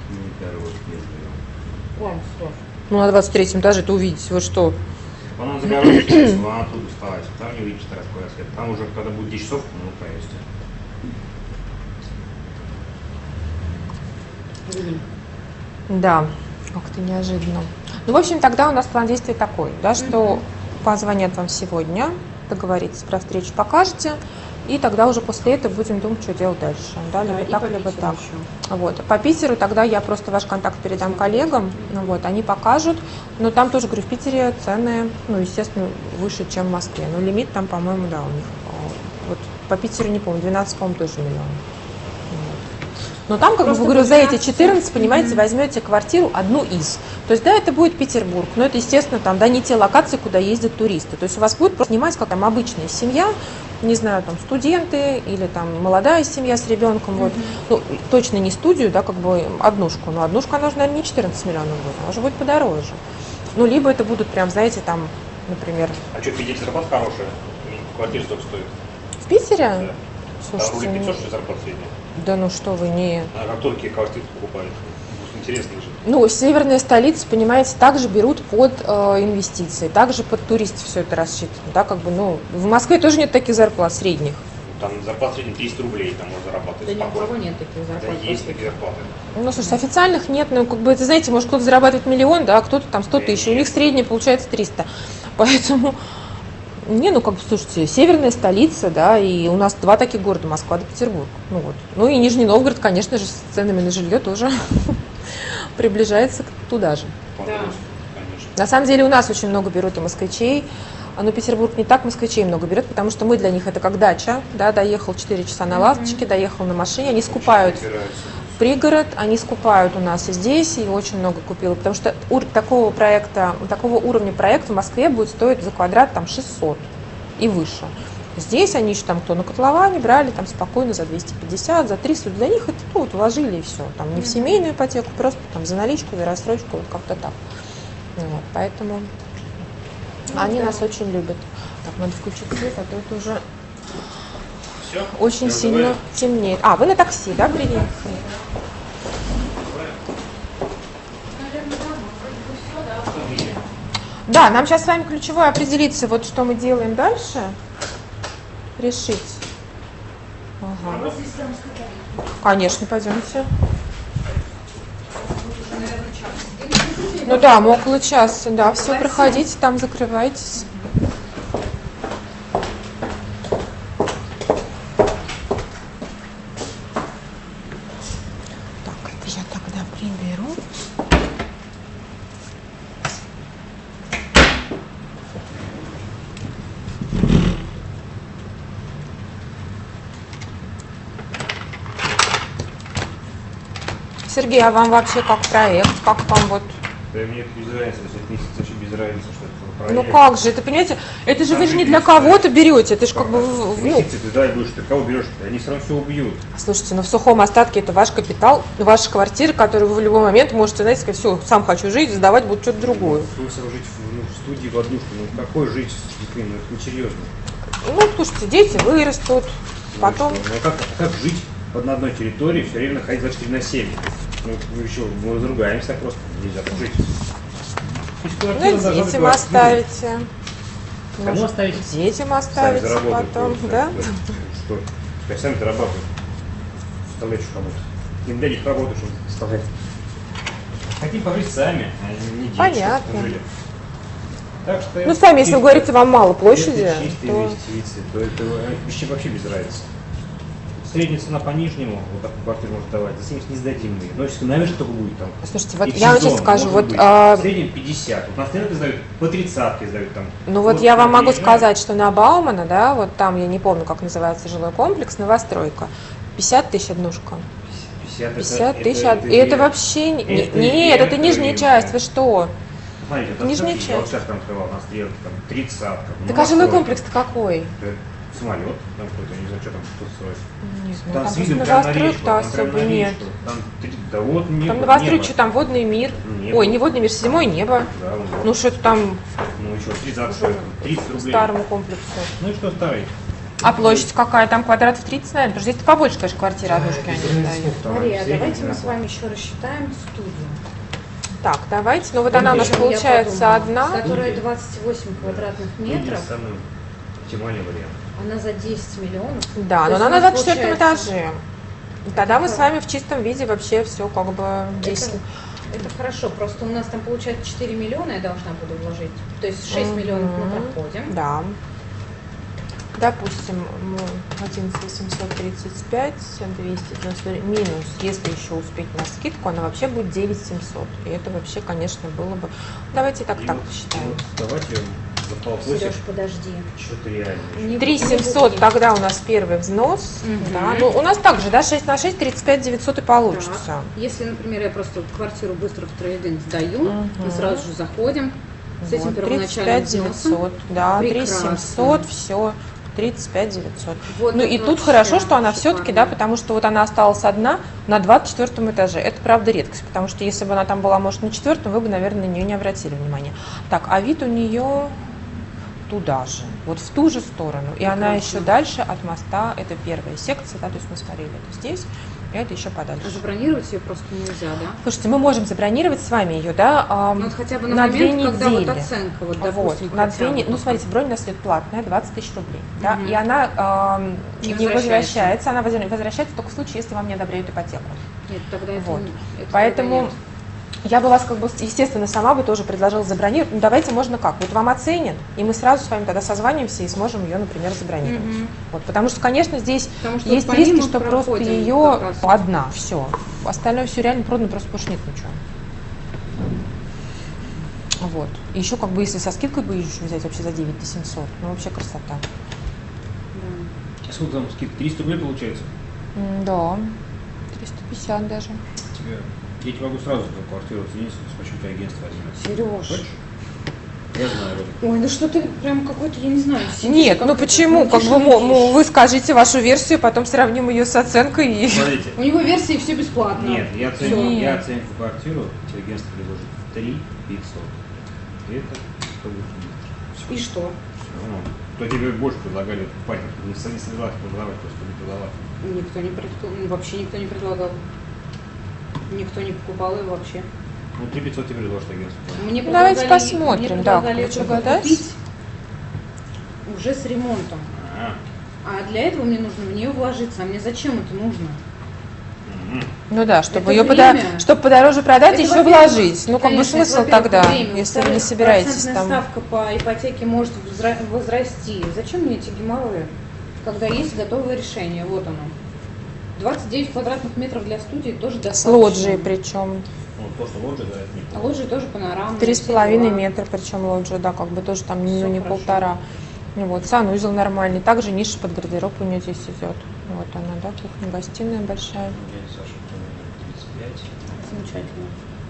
S2: Вон, всё.
S1: Ну, на двадцать третьем этаже это увидите, вы что?
S3: Потом за горой, естественно, она оттуда вставать. Там не увидишь такой рассвет. Там уже, когда будет десять часов, ну, повесите.
S1: Да, как-то неожиданно. Ну, в общем, тогда у нас план действий такой, да, что позвонят вам сегодня, договоритесь про встречу, покажете, и тогда уже после этого будем думать, что делать дальше. Да, либо
S2: Да, и
S1: так,
S2: по
S1: либо
S2: Питеру
S1: так.
S2: еще.
S1: Вот. По Питеру тогда я просто ваш контакт передам коллегам, ну, вот, они покажут, но там тоже, говорю, в Питере цены, ну, естественно, выше, чем в Москве, но лимит там, по-моему, да, у них, а, вот, по Питеру не помню, двенадцать, по-моему, тоже миллион. Но там, как бы,
S2: Просто
S1: говорю, за эти
S2: двенадцать,
S1: четырнадцать, понимаете,
S2: мгм.
S1: возьмете квартиру одну из. То есть, да, это будет Петербург, но это, естественно, там, да, не те локации, куда ездят туристы. То есть у вас будет просто снимать, как там обычная семья, не знаю, там, студенты или там молодая семья с ребенком, вот. Ну, точно не студию, да, как бы однушку, но однушка, она же, наверное, не четырнадцать миллионов будет, она же будет подороже. Ну, либо это будут прям, знаете, там, например,
S3: А что, в Питере зарплата хорошая? Квартира столько стоит.
S1: в Питере?
S3: Да. Там
S1: Слушайте,
S3: рублей
S1: ну,
S3: пятьсот, что ли, зарплата средняя?
S1: да ну что вы, не...
S3: А как турки квартиру покупают? Будет интересно же.
S1: Ну, северная столица, понимаете, также берут под э, инвестиции, также под туристов все это рассчитано, да, как бы, ну, в Москве тоже нет таких зарплат средних.
S3: Там зарплата средняя триста рублей, там можно зарабатывать
S2: Да ни у
S3: спокойно.
S2: кого нет таких
S3: Да
S2: зарплат.
S3: есть такие зарплаты.
S1: Ну, слушай, официальных нет, ну, как бы, это, знаете, может, кто-то зарабатывает миллион, да, а кто-то там сто
S3: Да
S1: тысяч, у
S3: нет.
S1: них средняя получается триста, поэтому, не, ну, как бы, слушайте, северная столица, да, и у нас два таких города, Москва да Петербург, ну, вот, ну, и Нижний Новгород, конечно же, с ценами на жилье тоже приближается туда же.
S3: Подрос,
S2: Да.
S3: конечно.
S1: На самом деле у нас очень много берут и москвичей, но Петербург не так москвичей много берет, потому что мы для них это как дача, да, доехал четыре часа на ласточке, доехал на машине, они скупают
S3: Собираются.
S1: пригород, они скупают у нас и здесь, и очень много купила, потому что ур- такого проекта, такого уровня проект в Москве будет стоить за квадрат там шестьсот и выше. Здесь они еще там, кто на котловане, брали там спокойно за двести пятьдесят, за триста, для них это ну, вот вложили и все, там не в семейную ипотеку, просто там за наличку, за рассрочку, вот как-то так. Вот, поэтому они нас очень любят. Так, надо включить свет, а то это уже
S3: Все?
S1: очень сильно темнеет. А, вы на такси, да, приехали? Да, нам сейчас с вами ключевое определиться, вот что мы делаем дальше. Решить. Ага. Конечно, пойдемте. Ну да, мы около часа, да, все, проходите, там закрывайтесь. Так, это я тогда приберу. Сергей, а вам вообще как проект? Как вам вот?
S3: Да мне это без разницы, если это месяц вообще без разницы, что это за проект.
S1: Ну как же, это, понимаете, это же вы же не для кого-то берете, это же как бы, в- ну,
S3: Месяц ты сдать будешь, ты кого берешь, они все равно все убьют.
S1: слушайте, ну в сухом остатке это ваш капитал, ваша квартира, которую вы в любой момент можете, знаете, сказать, все, сам хочу жить, сдавать будет что-то другое.
S3: Смысл жить в, ну, в студии в однушке, ну какой жить с детьми, ну это несерьезно.
S1: Ну, слушайте, дети вырастут, потом...
S3: Ну, что, ну как, как жить под на одной территории, все время находить двадцать четыре на семь? Ну, мы еще, мы разругаемся так просто, нельзя так жить. Пусть квартира
S1: Ну,
S3: должна быть
S1: детям
S3: квартирой.
S1: оставите.
S3: Кому
S1: Может,
S3: оставить?
S1: детям
S3: Сами
S1: оставите
S3: заработают,
S1: потом,
S3: просто,
S1: да?
S3: Что? Я сами зарабатываю. Оставлять что кому-то. Не для них работаю, чтобы оставлять. Хотим пожить сами, а не дети,
S1: Понятно.
S3: чтобы жили. Так что
S1: Ну, сами, если вы говорите, вам мало площади,
S3: если чистые
S1: то...
S3: инвестиции, то это вообще, вообще без разницы. Средняя цена по нижнему, вот такую квартиру можно давать, за семьдесят не сдадим мы. Но если наверх только будет там.
S1: Слушайте, вот
S3: И в
S1: я вам
S3: сезон
S1: сейчас скажу,
S3: может
S1: вот...
S3: быть.
S1: а,
S3: В среднем пятьдесят. Вот на стрелке сдают по тридцатке сдают там.
S1: Ну вот я вам могу
S3: приезжаем.
S1: сказать, что на Баумана, да, вот там, я не помню, как называется жилой комплекс, новостройка, пятьдесят тысяч однушка. пятьдесят тысяч. А- И это вообще... не- не-
S3: это
S1: Нет, это
S3: верх
S1: нижняя
S3: или
S1: часть,
S3: нет?
S1: вы что?
S3: Смотрите, это
S1: Нижняя
S3: я вот
S1: часть.
S3: сейчас там открывал на стрелке, там тридцатка.
S1: Так а жилой комплекс-то какой?
S3: Самолет, там какой-то, не знаю, что там, что стоит.
S1: Не знаю,
S3: Там
S1: там
S3: с видом
S1: просто
S3: прям на
S1: новостроек-то
S3: речку, там прям
S1: особо
S3: на
S1: нет.
S3: речку. Там, три- да вот небо,
S1: Там новострой,
S3: небо.
S1: что там, водный мир.
S3: Небо.
S1: Ой, не водный мир, седьмое небо.
S3: Да, вон вот.
S1: Ну что-то там
S3: Ну еще тридцать,
S1: уже
S3: тридцать рублей.
S1: старому комплексу.
S3: Ну и что старый?
S1: А площадь какая? Там квадратов тридцать, наверное, потому что здесь побольше, конечно, квартиры однушки они сдают.
S2: Мария, давайте мы с вами еще рассчитаем студию.
S1: Так, давайте. Ну вот она у нас
S2: Я
S1: получается
S2: подумала,
S1: одна.
S2: Которая двадцать восемь квадратных метров,
S3: Самый оптимальный вариант.
S2: она за десять миллионов.
S1: Да,
S2: То
S1: но
S2: есть
S1: она
S2: у
S1: на
S2: нас
S1: двадцать четвёртом
S2: получается-
S1: этаже. Тогда мы с вами в чистом виде вообще все как бы здесь.
S2: Это, это хорошо, просто у нас там получается четыре миллиона я должна буду вложить. То есть шесть
S1: Мгм.
S2: миллионов мы проходим.
S1: Да. Допустим, мы одиннадцать восемьсот тридцать пять, двести девяносто минус, если еще успеть на скидку, она вообще будет девять семьсот. И это вообще, конечно, было бы... Давайте так,
S3: И
S1: так
S3: вот-
S1: посчитаем.
S3: вот Давайте за полтосик
S2: Сереж, подожди.
S3: что-то реально.
S2: Не-
S1: три
S2: не
S1: семьсот,
S2: буду.
S1: тогда у нас первый взнос.
S2: Мгм.
S1: Да. Ну, у нас также, да, шесть на шесть, тридцать пять девятьсот и получится.
S2: Так. Если, например, я просто квартиру быстро в трейдинг сдаю,
S1: Мгм.
S2: мы сразу же заходим с этим
S1: Вот, тридцать
S2: первоначальным
S1: пять
S2: взносом.
S1: девятьсот, да, три
S2: Прекрасно.
S1: семьсот, все, тридцать пять девятьсот.
S2: Вот
S1: Ну
S2: это
S1: и тут
S2: вообще
S1: хорошо, что она все-таки, да,
S2: шикарно.
S1: потому что вот она осталась одна на двадцать четвёртом этаже. Это, правда, редкость, потому что если бы она там была, может, на четвертом, вы бы, наверное, на нее не обратили внимания. Так, а вид у нее туда же, вот в ту же сторону. И она
S2: Прекрасно.
S1: еще дальше от моста, это первая секция, да, то есть мы смотрели это здесь, и это еще подальше.
S2: Забронировать ее просто нельзя, да?
S1: Слушайте, мы можем забронировать с вами ее, да, ам,
S2: Ну, вот хотя бы на,
S1: на
S2: момент,
S1: две
S2: когда вот
S1: недели.
S2: оценка, вот,
S1: Вот,
S2: допустим,
S1: на
S2: хотя
S1: две
S2: бы.
S1: не- ну, смотрите, бронь у нас идет платная, двадцать тысяч рублей. Да,
S2: Мгм.
S1: и она ам,
S2: Не
S1: не,
S2: возвращается.
S1: возвращается, она возвра- возвращается только в случае, если вам не одобряют ипотеку.
S2: Нет, тогда это,
S1: Вот.
S2: не- это
S1: Поэтому
S2: тогда нет.
S1: я бы вас, как бы, естественно, сама бы тоже предложила забронировать. Ну, давайте можно как? Вот вам оценят, и мы сразу с вами тогда созваниваемся и сможем ее, например, забронировать.
S2: Мгм.
S1: Вот, потому что, конечно, здесь
S2: Потому что
S1: есть
S2: по ним
S1: риски,
S2: мы
S1: что просто
S2: проходим
S1: ее
S2: как раз.
S1: одна, все. Остальное все реально продано, просто больше нет ничего. Вот. И еще, как бы, если со скидкой бы еще взять вообще за девять тысяч семьсот, ну, вообще красота.
S2: Да.
S3: Сколько там скидка? триста рублей получается?
S1: М, Да, триста пятьдесят даже.
S3: Тебе... Я тебе могу сразу эту квартиру оценить, почему у тебя агентство возьмет.
S2: Сереж.
S3: Хочешь? Я знаю, Рома.
S2: Ой, ну что ты прям какой-то, я не знаю, сидишь
S1: Нет,
S2: как
S1: ну
S2: это,
S1: почему? Как
S2: мутишь,
S1: бы мо- мо-
S2: мутишь.
S1: вы скажите вашу версию, потом сравним ее с оценкой. И...
S3: Смотрите.
S2: У него версии все бесплатно.
S3: Нет, я оценку,
S1: Нет.
S3: я оценку квартиру, тебе агентство предложит три пятьсот. И это сто
S2: И что?
S3: Ну, то тебе больше предлагали покупать, не с- не согласен продавать, просто не продавать.
S2: Никто не предлагал, вообще никто не предлагал. Никто не покупал его вообще.
S3: Ну, три пятьсот тебе предложит агентство.
S2: Мне
S1: Ну, давайте
S2: предлагали-
S1: посмотрим,
S2: мне
S1: да,
S2: предлагали
S1: хочу
S2: это
S1: гадать.
S2: купить уже с ремонтом.
S3: А,
S2: А для этого мне нужно в нее вложиться. А мне зачем это нужно?
S3: м.
S1: Ну да, чтобы
S2: Это
S1: ее
S2: время.
S1: чтобы подороже продать,
S2: Это,
S1: еще
S2: во-первых,
S1: вложить. Ну, как бы
S2: конечно,
S1: смысл
S2: это, во-первых,
S1: тогда,
S2: время.
S1: если вы не
S2: Во-вторых,
S1: собираетесь
S2: процентная
S1: там.
S2: ставка по ипотеке может взра- возрасти. Зачем мне эти геморрои, когда есть готовое решение? Вот оно. двадцать девять квадратных метров для студии тоже
S1: С
S2: достаточно.
S1: лоджией причем.
S3: Ну, то, что лоджия, да, это не
S2: А лоджии тоже панорамные.
S1: Три с
S2: все
S1: половиной
S2: дела.
S1: метра, причем лоджия, да, как бы тоже там не,
S2: Всё
S1: не
S2: хорошо.
S1: полтора. Ну Вот, санузел нормальный. Также ниша под гардероб у нее здесь идет. Вот она, да, кухня-гостиная большая.
S3: Мне Саша тридцать пять.
S2: Замечательно.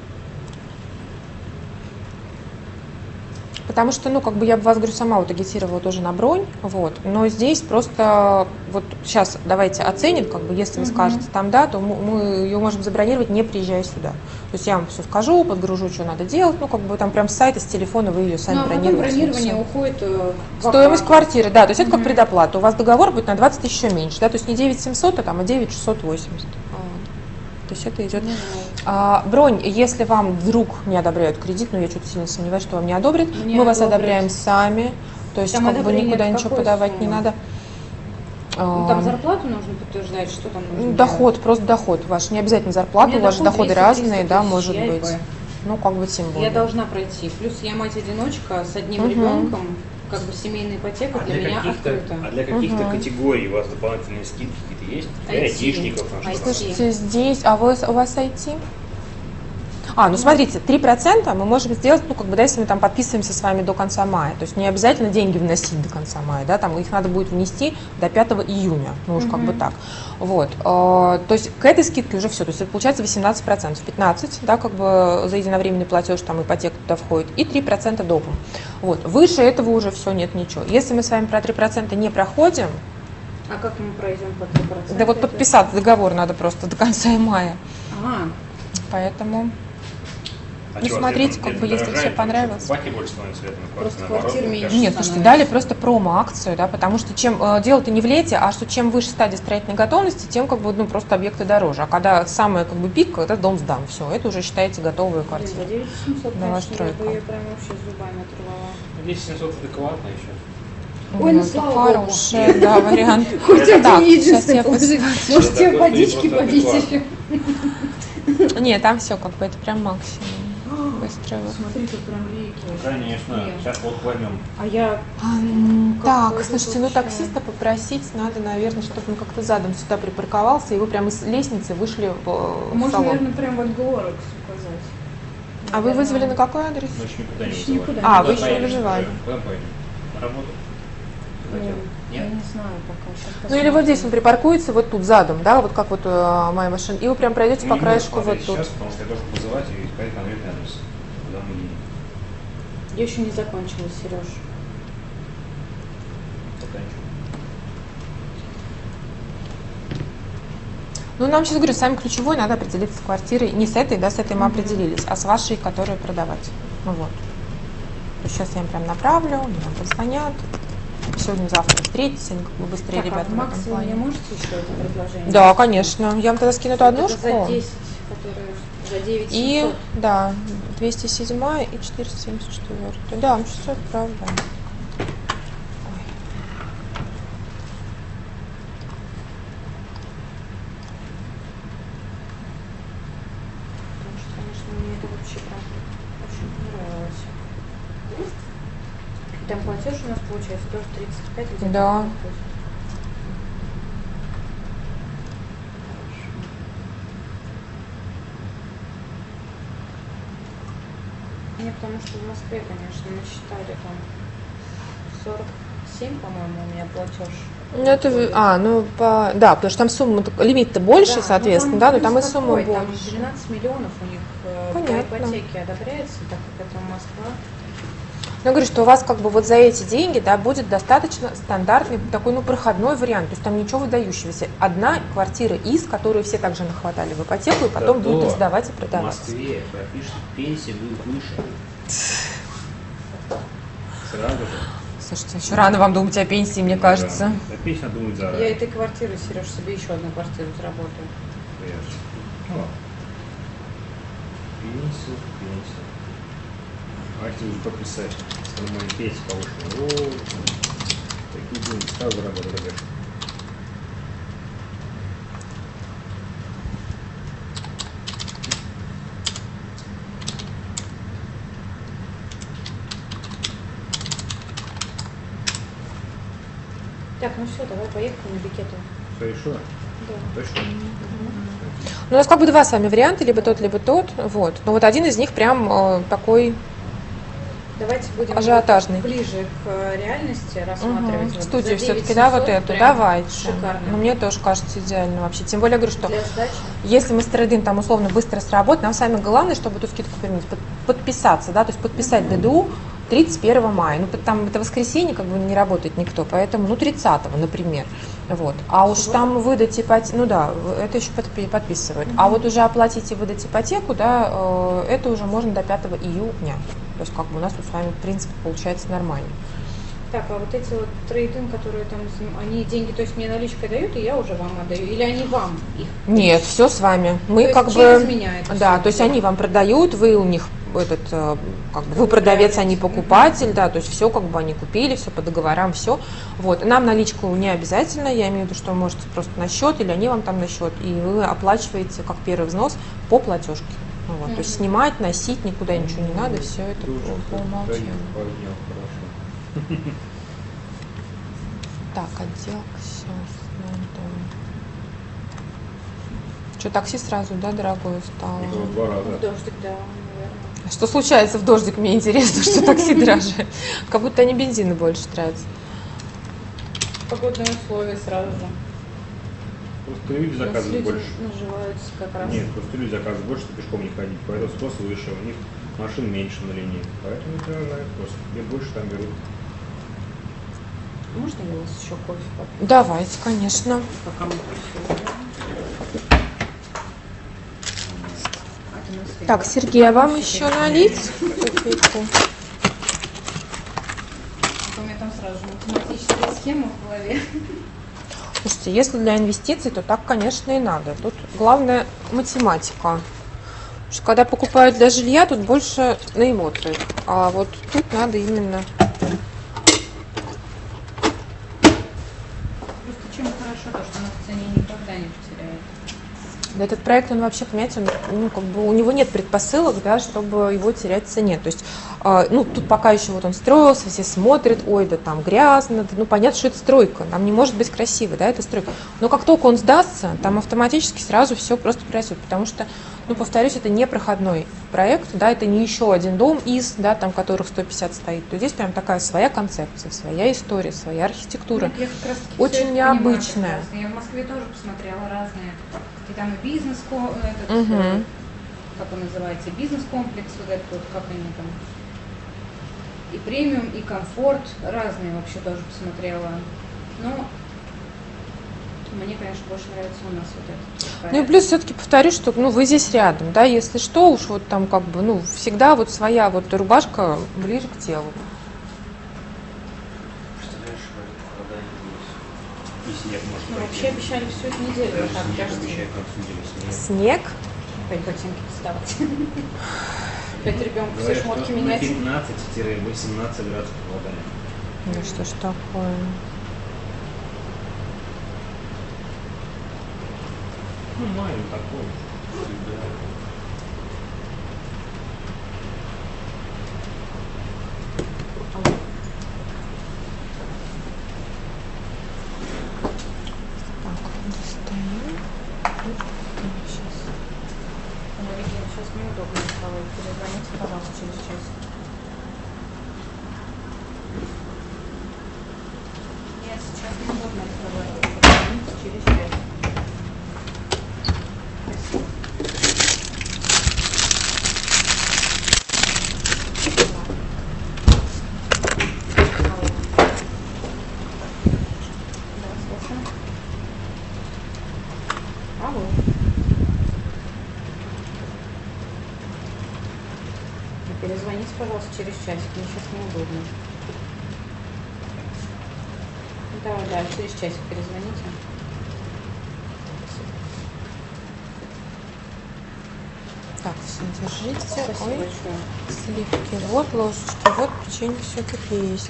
S1: Потому что, ну, как бы я бы вас, говорю, сама вот агитировала тоже на бронь, вот, но здесь просто, вот сейчас давайте оценим, как бы, если вы
S2: Мгм.
S1: скажете там да, то мы, мы ее можем забронировать, не приезжая сюда. То есть я вам все скажу, подгружу, что надо делать, ну, как бы там прям с сайта, с телефона вы ее сами
S2: Ну, а потом
S1: бронируете. и
S2: бронирование
S1: всё.
S2: уходит э, в
S1: Стоимость
S2: оплату.
S1: квартиры, да, то есть это как
S2: Мгм.
S1: предоплата. У вас договор будет на двадцать тысяч еще меньше, да, то есть не девять семьсот, а там, а девять шестьсот восемьдесят. То есть это идет.
S2: Ну,
S1: А, бронь, если вам вдруг не одобряют кредит, но я что-то сильно сомневаюсь, что вам не одобрят,
S2: Не
S1: мы вас
S2: одобрят.
S1: одобряем сами, то есть
S2: Там
S1: как бы
S2: одобрение
S1: никуда
S2: в
S1: ничего
S2: какой
S1: подавать не
S2: сумме?
S1: надо.
S2: Ну, там
S1: А,
S2: зарплату нужно подтверждать, что там нужно
S1: Доход, просто доход ваш, не обязательно
S2: делать? У
S1: зарплату,
S2: меня
S1: у вас же
S2: доход
S1: доходы
S2: двести триста
S1: разные, да,
S2: тысяч,
S1: может
S2: я
S1: быть.
S2: ИП.
S1: Ну, как бы тем более.
S2: Я должна пройти. Плюс я мать-одиночка с одним
S1: Мгм.
S2: ребенком, как бы семейная ипотека
S3: А
S2: для,
S3: для
S2: меня
S3: каких-то,
S2: открыта.
S3: а для каких-то
S1: Мгм.
S3: категорий у вас дополнительные скидки какие-то есть? Для
S2: ай ти.
S3: айтишников, там,
S2: ай ти.
S3: что-то?
S1: Слушайте, здесь, а вы, у вас ай ти? А, ну смотрите, три процента мы можем сделать, ну как бы, да, если мы там подписываемся с вами до конца мая. То есть не обязательно деньги вносить до конца мая, да, там их надо будет внести до пятого июня, ну уж как бы так. Вот, э, то есть к этой скидке уже все, то есть это получается восемнадцать процентов, пятнадцать процентов, да, как бы за единовременный платеж, там ипотека туда входит, и три процента допом. Вот, выше этого уже все, нет ничего. Если мы с вами про три процента не проходим,
S2: А как мы пройдем по три процента?
S1: да вот подписаться договор надо просто до конца мая.
S2: Ага.
S1: Поэтому,
S3: А
S1: ну
S3: чё,
S1: смотрите,
S3: где-то-
S1: как бы,
S3: где-то
S1: если
S3: дорожает,
S1: все понравилось.
S3: Баки больше становится, это на
S2: Просто
S3: наоборот,
S2: квартир
S3: мне
S2: меньше.
S3: кажется.
S1: Нет, слушайте,
S2: становится.
S1: дали просто промо-акцию, да, потому что чем э, дело-то не в лете, а что чем выше стадия строительной готовности, тем как бы, ну, просто объекты дороже. А когда самый как бы пик, когда дом сдан, все, это уже считаете готовые
S2: Блин, за
S1: квартиры.
S2: девять тысяч семьсот, конечно, я
S1: Новостройка.
S2: бы ее прям вообще зубами оторвала.
S3: десять семьсот адекватно еще.
S2: Ой, ну,
S1: это
S2: слава богу.
S1: хороший, да, вариант.
S2: Хоть
S1: Так,
S2: один
S1: сейчас я
S2: единственный положить.
S3: Это
S2: Может, тебе
S3: такой,
S2: водички
S3: что
S2: попить
S3: просто
S2: еще?
S1: Нет, там все как бы, это прям максимум. Быстро.
S2: Смотри, тут прям реки.
S3: Конечно,
S2: Нет.
S3: сейчас вот возьмем.
S2: А я...
S1: Ам,
S2: Как
S1: Так,
S2: пойдет
S1: слушайте, ну
S2: вообще?
S1: таксиста попросить надо, наверное, чтобы он как-то задом сюда припарковался, и вы прямо из лестницы вышли в, в
S2: Можно,
S1: салон.
S2: наверное, прям вот Глорекс указать.
S1: А вы вызвали на какой адрес?
S3: Мы еще никуда не
S2: Еще
S3: вызывали.
S2: никуда
S1: А,
S2: не
S1: вы еще не
S2: вызывали.
S1: вызывали.
S3: Куда поедем? На работу? Хотел?
S2: Я
S3: Нет?
S2: не знаю пока. Сейчас
S1: Ну или вот здесь он припаркуется, вот тут задом, да, вот как вот э, моя машина, и вы прям пройдете
S3: Мы
S1: по
S3: не можем
S1: краешку вот
S3: смотреть
S1: тут.
S3: сейчас, потому что я должен вызывать и искать конкретный адрес, куда мы едем.
S2: Я еще не закончила, Сереж.
S3: Заканчиваем.
S1: Ну нам сейчас, говорю, самый ключевой, надо определиться с квартирой, не с этой, да, с этой мы определились, а с вашей, которую продавать. Ну вот. То есть сейчас я им прям направлю, они нам позвонят. Сегодня-завтра встретитесь, они как бы быстрее,
S2: Так,
S1: ребята,
S2: а
S1: в
S2: Макс,
S1: этом
S2: вы мне
S1: плане.
S2: можете еще это предложение?
S1: Да, конечно. Я вам тогда скину эту
S2: Это
S1: однушку.
S2: за десять, которые за девять
S1: И,
S2: семьсот.
S1: да, двести семь и четыреста семьдесят четыре. Да, шестьсот, правда. Ой.
S2: Потому что, конечно, мне это вообще прям очень понравилось. И там платеж у нас получается тоже тридцать пять где-то.
S1: Да.
S2: Хорошо. Мне потому что в Москве, конечно, мы считали там сорок семь, по-моему, у меня платеж.
S1: Ну, это, вы- а, ну, по, да, потому что там сумма, лимит-то больше,
S2: Да,
S1: соответственно,
S2: ну,
S1: да, но там и
S2: плюс
S1: сумма
S2: какой, Там
S1: больше.
S2: двенадцать миллионов у них э, по
S1: Понятно.
S2: ипотеке одобряется, так как это Москва.
S1: Я говорю, что у вас как бы вот за эти деньги, да, будет достаточно стандартный такой, ну, проходной вариант, то есть там ничего выдающегося. Одна квартира из, которую все также нахватали в ипотеку, и потом
S3: Зато
S1: будут их сдавать и
S3: В
S1: продавать.
S3: Москве пропишут пенсии выше. Сразу же.
S1: Слушайте, еще рано вам думать о пенсии, мне кажется.
S3: Да, пенсию надо думать
S2: Я
S3: заранее.
S2: этой квартиры, Сереж, себе еще одну квартиру заработаю.
S3: Конечно. Ну ладно. Пенсию, пенсию. Давайте уже прописать, что мы пенсию повышены. О, такие деньги сразу заработали, ребят.
S2: Так, ну все, давай поехали на Бикету.
S3: Все решила?
S2: Да.
S3: Точно?
S1: Ну, у нас как бы два с вами варианта, либо тот, либо тот, вот. Но вот один из них прям э, такой
S2: Давайте будем
S1: ажиотажный.
S2: ближе к э, реальности рассматривать.
S1: Мгм.
S2: Вот
S1: Студию
S2: за
S1: все-таки, да, вот
S2: девять семьсот
S1: эту,
S2: прям
S1: давайте.
S2: Шикарно.
S1: Ну, мне тоже кажется идеально вообще. Тем более, я говорю, что
S2: Для сдачи.
S1: если мы с трейдинг там условно быстро сработаем, нам самое главное, чтобы эту скидку применить, под- подписаться, да, то есть подписать ДДУ тридцать первого мая. Ну, там это воскресенье, как бы не работает никто, поэтому, ну, тридцатого, например. Вот. А уж
S2: Всего?
S1: там выдать ипотеку, ну да, это еще подпи- подписывают. А вот уже оплатить и выдать ипотеку, да, э, это уже можно до пятого июня. То есть как бы у нас тут с вами, в принципе, получается нормально.
S2: Так, а вот эти вот трейдинг, которые там, заним- они деньги, то есть мне наличкой дают, и я уже вам отдаю? Или они вам их?
S1: Нет, все с вами. Мы
S2: То
S1: как
S2: есть
S1: бы...
S2: через меня это
S1: Да,
S2: всё
S1: то есть
S2: идёт?
S1: они вам продают, вы у них этот, э, как бы, вы продавец, они покупатель, да, то есть все как бы они купили, все по договорам, все. Вот. Нам наличку не обязательно, я имею в виду, что вы можете просто на счет, или они вам там на счет, и вы оплачиваете как первый взнос по платежке. Ну вот. То есть снимать, носить, никуда ничего не надо, все это по, по умолчанию.
S3: Хорошо.
S1: Так, отдел, все, Что, такси сразу, да, дорогое стало?
S3: Ну, два раза.
S2: В дождик, да, наверное.
S1: Что случается в дождик, мне интересно, что такси дороже. Как будто они бензина больше тратят.
S2: Погодные условия сразу же.
S3: Просто люди
S2: У нас
S3: заказывают
S2: люди
S3: больше.
S2: наживаются как раз.
S3: Нет, просто люди заказывают больше, чтобы пешком не ходить. Поэтому спрос выше, у них машин меньше на линии. Поэтому дорожает просто. Где больше, там берут.
S2: Можно я у вас еще кофе попью?
S1: Давайте, конечно.
S2: Пока мы пришли.
S1: Так, Сергей, а вам еще налить кофейку?
S2: У меня там сразу же математическая схема в голове.
S1: Слушайте, если для инвестиций, то так, конечно, и надо. Тут главное математика. Потому что когда покупают для жилья, тут больше на эмоциях. А вот тут надо именно...
S2: Просто чем хорошо то, что она в цене никогда не потеряет.
S1: Да, этот проект, он вообще, понимаете, он, ну, как бы у него нет предпосылок, да, чтобы его терять в цене. То есть, э, ну, тут пока еще вот он строился, все смотрят, ой, да там грязно, да, ну, понятно, что это стройка, нам не может быть красиво, да, это стройка. Но как только он сдастся, там автоматически сразу все просто пройдет, потому что, ну, повторюсь, это не проходной проект, да, это не еще один дом из, да, там, которых сто пятьдесят стоит. То здесь прям такая своя концепция, своя история, своя архитектура.
S2: Я как раз таки
S1: Очень
S2: всё это
S1: необычная.
S2: понимаю прекрасно. Я в Москве тоже посмотрела разные. И там и бизнес, этот,
S1: Угу.
S2: э, как он называется, бизнес-комплекс, вот этот вот, как они там, и премиум, и комфорт, разные вообще тоже посмотрела. Но мне, конечно, больше нравится у нас вот этот.
S1: Ну и плюс все-таки повторюсь, что ну, вы здесь рядом, да, если что, уж вот там как бы, ну, всегда вот своя вот рубашка ближе к телу.
S3: Представляешь, вода не будет. И снег может
S2: Ну,
S3: пойти.
S2: вообще обещали всю эту неделю,
S3: Даже
S2: так,
S3: снег
S2: кажется,
S3: обещают к концу недели снег.
S1: Снег?
S2: опять ботинки доставать. Опять ребенку все
S3: Говорят,
S2: шмотки
S3: что на
S2: менять.
S3: пятнадцать-восемнадцать градусов вода.
S1: Ну что ж такое?
S3: Ну, май он такой. Всегда.
S1: Так, достаем. Сейчас.
S2: Регина, сейчас неудобно разговаривать. Перезвоните, пожалуйста, через час. Нет, сейчас неудобно разговаривать. Перезвоните через час. Спасибо. Алло. Да, слушаю. Алло. Перезвоните, пожалуйста, через часик. Мне сейчас неудобно. Да, да, через часик перезвоните.
S1: Так, все, держите.
S2: Спасибо
S1: Ой,
S2: большое.
S1: сливки. Вот ложечки, вот печенье все тут есть.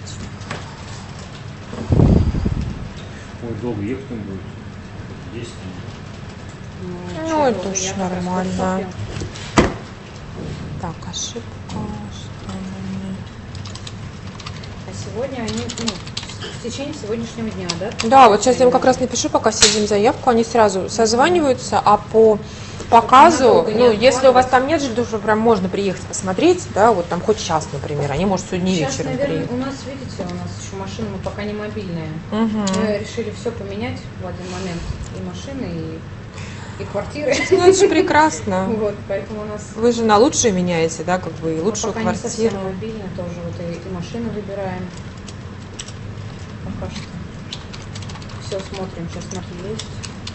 S3: Ой, долго ехать он будет. Десять минут.
S1: Ну,
S2: чё
S1: это
S2: долго,
S1: уж
S2: я как раз
S1: нормально.
S2: вот
S1: Так, ошибка. Что она мне?
S2: А сегодня они, ну, в течение сегодняшнего дня, да?
S1: Да, вот сейчас я им как раз напишу, пока сидим заявку, они сразу созваниваются, а по показу,
S2: Надолго не
S1: ну, если у вас
S2: откладывать.
S1: там нет жилья, то прям можно приехать посмотреть, да, вот там хоть час, например, они, может, сегодня
S2: Сейчас,
S1: вечером
S2: наверное,
S1: приедут.
S2: у нас, видите, у нас еще машины, мы пока не мобильные.
S1: Мгм.
S2: Мы решили все поменять в один момент. И машины, и, и квартиры.
S1: Ну, это же прекрасно.
S2: Вот, поэтому у нас
S1: Вы же на лучшее меняете, да, как бы и
S2: мы
S1: лучшую
S2: пока не совсем
S1: квартиру.
S2: мобильны, тоже вот и, и машины выбираем. Пока что. Все смотрим, сейчас смотрим, есть.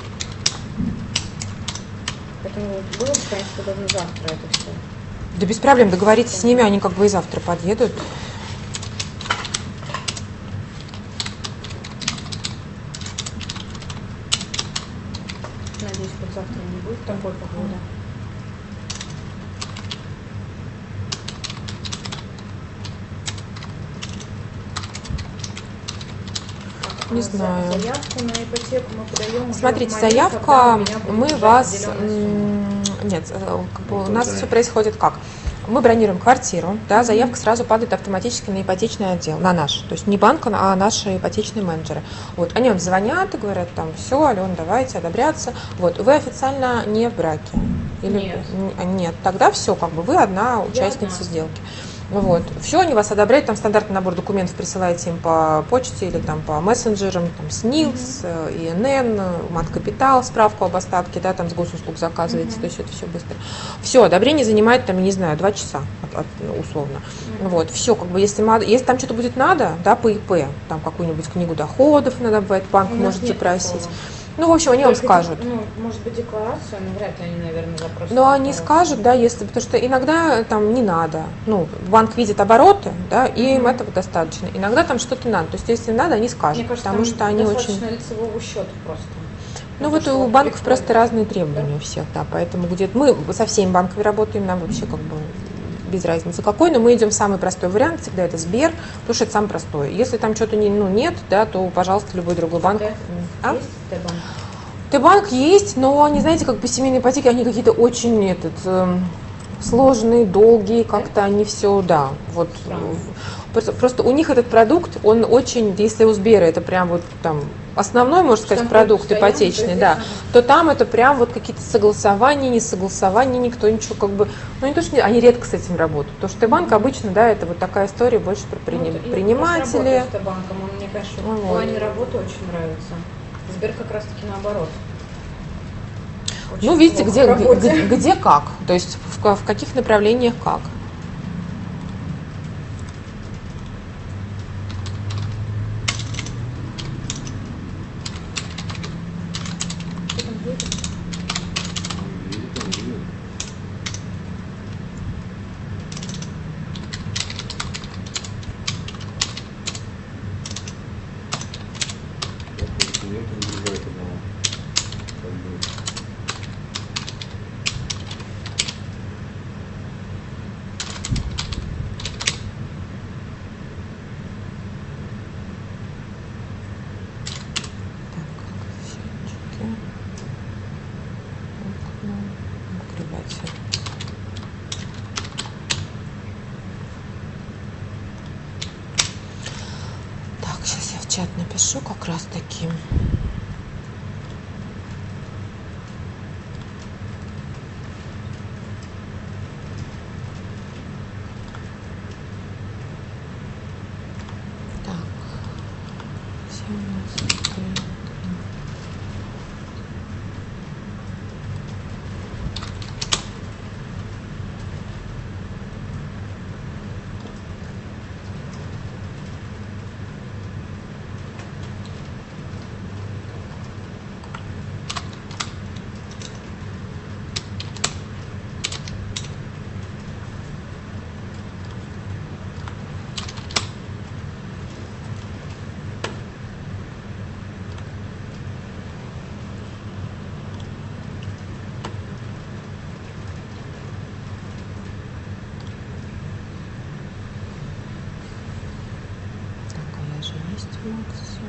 S2: Поэтому было бы, конечно, удобно завтра это все.
S1: Да без проблем, договоритесь с ними, они как бы и завтра подъедут.
S2: Надеюсь, хоть завтра не будет такой погоды.
S1: Не
S2: За-
S1: знаю.
S2: Заявку на ипотеку мы подаем. уже
S1: Смотрите,
S2: в момент,
S1: заявка,
S2: когда у меня будет
S1: мы
S2: уже
S1: вас,
S2: определенная сумма.
S1: м, нет, э, как бы у нас все происходит как? мы бронируем квартиру, да, заявка сразу падает автоматически на ипотечный отдел, на наш. То есть не банк, а наши ипотечные менеджеры. Вот, они вам звонят и говорят, там, все, Алена, давайте одобряться. Вот, вы официально не в браке? Или
S2: Нет.
S1: Нет, тогда все, как бы вы одна участница
S2: одна.
S1: сделки. Вот. Все, они вас одобряют, там стандартный набор документов присылаете им по почте или там по мессенджерам, там СНИЛС, ИНН, Маткапитал, справку об остатке, да, там с госуслуг заказываете,
S2: Мгм.
S1: то есть это все быстро. Все, одобрение занимает там, не знаю, два часа от- от- условно.
S2: Мгм.
S1: Вот, все, как бы, если, ма- если там что-то будет надо, да, по ИП, там какую-нибудь книгу доходов надо бывает, банк
S2: У нас
S1: может
S2: нет
S1: запросить.
S2: такого.
S1: Ну, в общем, они вам
S2: Только
S1: скажут.
S2: де- Ну, может быть, декларацию, но вряд ли они, наверное, запросят.
S1: Но они
S2: декларацию.
S1: скажут, да, если, потому что иногда там не надо. Ну, банк видит обороты, да, и им
S2: Мгм.
S1: этого достаточно. Иногда там что-то надо. То есть, если надо, они скажут,
S2: Мне кажется,
S1: потому
S2: там
S1: что они
S2: достаточно
S1: очень.
S2: лицевого счета просто.
S1: Ну
S2: то,
S1: вот
S2: что
S1: у банков
S2: приходит.
S1: просто разные требования у всех, да. Поэтому где-то мы со всеми банками работаем, нам вообще как бы без разницы какой, но мы идем в самый простой вариант, всегда это Сбер, потому что это самый простой. Если там что-то не, ну, нет, да, то, пожалуйста, любой другой банк.
S2: Т-
S1: А?
S2: Есть Т-банк?
S1: Т-банк есть, но они, знаете, как по семейной ипотеке, они какие-то очень этот, эм, сложные, долгие, как-то они все, да, вот.
S2: Странно.
S1: э, Просто, просто у них этот продукт, он очень, если у Сбера это прям вот там основной, можно сказать,
S2: Там
S1: продукт
S2: постоянно,
S1: ипотечный,
S2: то
S1: да,
S2: здесь
S1: то там это прям вот какие-то согласования, не согласования, никто ничего как бы, ну не то, что не- они редко с этим работают, потому что Т-банк обычно, да, это вот такая история больше про
S2: Ну,
S1: прини-
S2: вот я
S1: приниматели.
S2: как раз работаю с Т-банком, он мне, конечно,
S1: Ну,
S2: в
S1: вот.
S2: плане работы очень нравится. Сбер как раз-таки наоборот. Очень
S1: Ну, видите,
S2: плохо
S1: где,
S2: в работе.
S1: где, где как, то есть в, ка- в каких направлениях как.
S2: Что там едет?
S1: Так, счетчики. Окна. Открыватель. Так, сейчас я в чат напишу как раз таки. Так, семнадцать. Так, а я же есть у нас всё.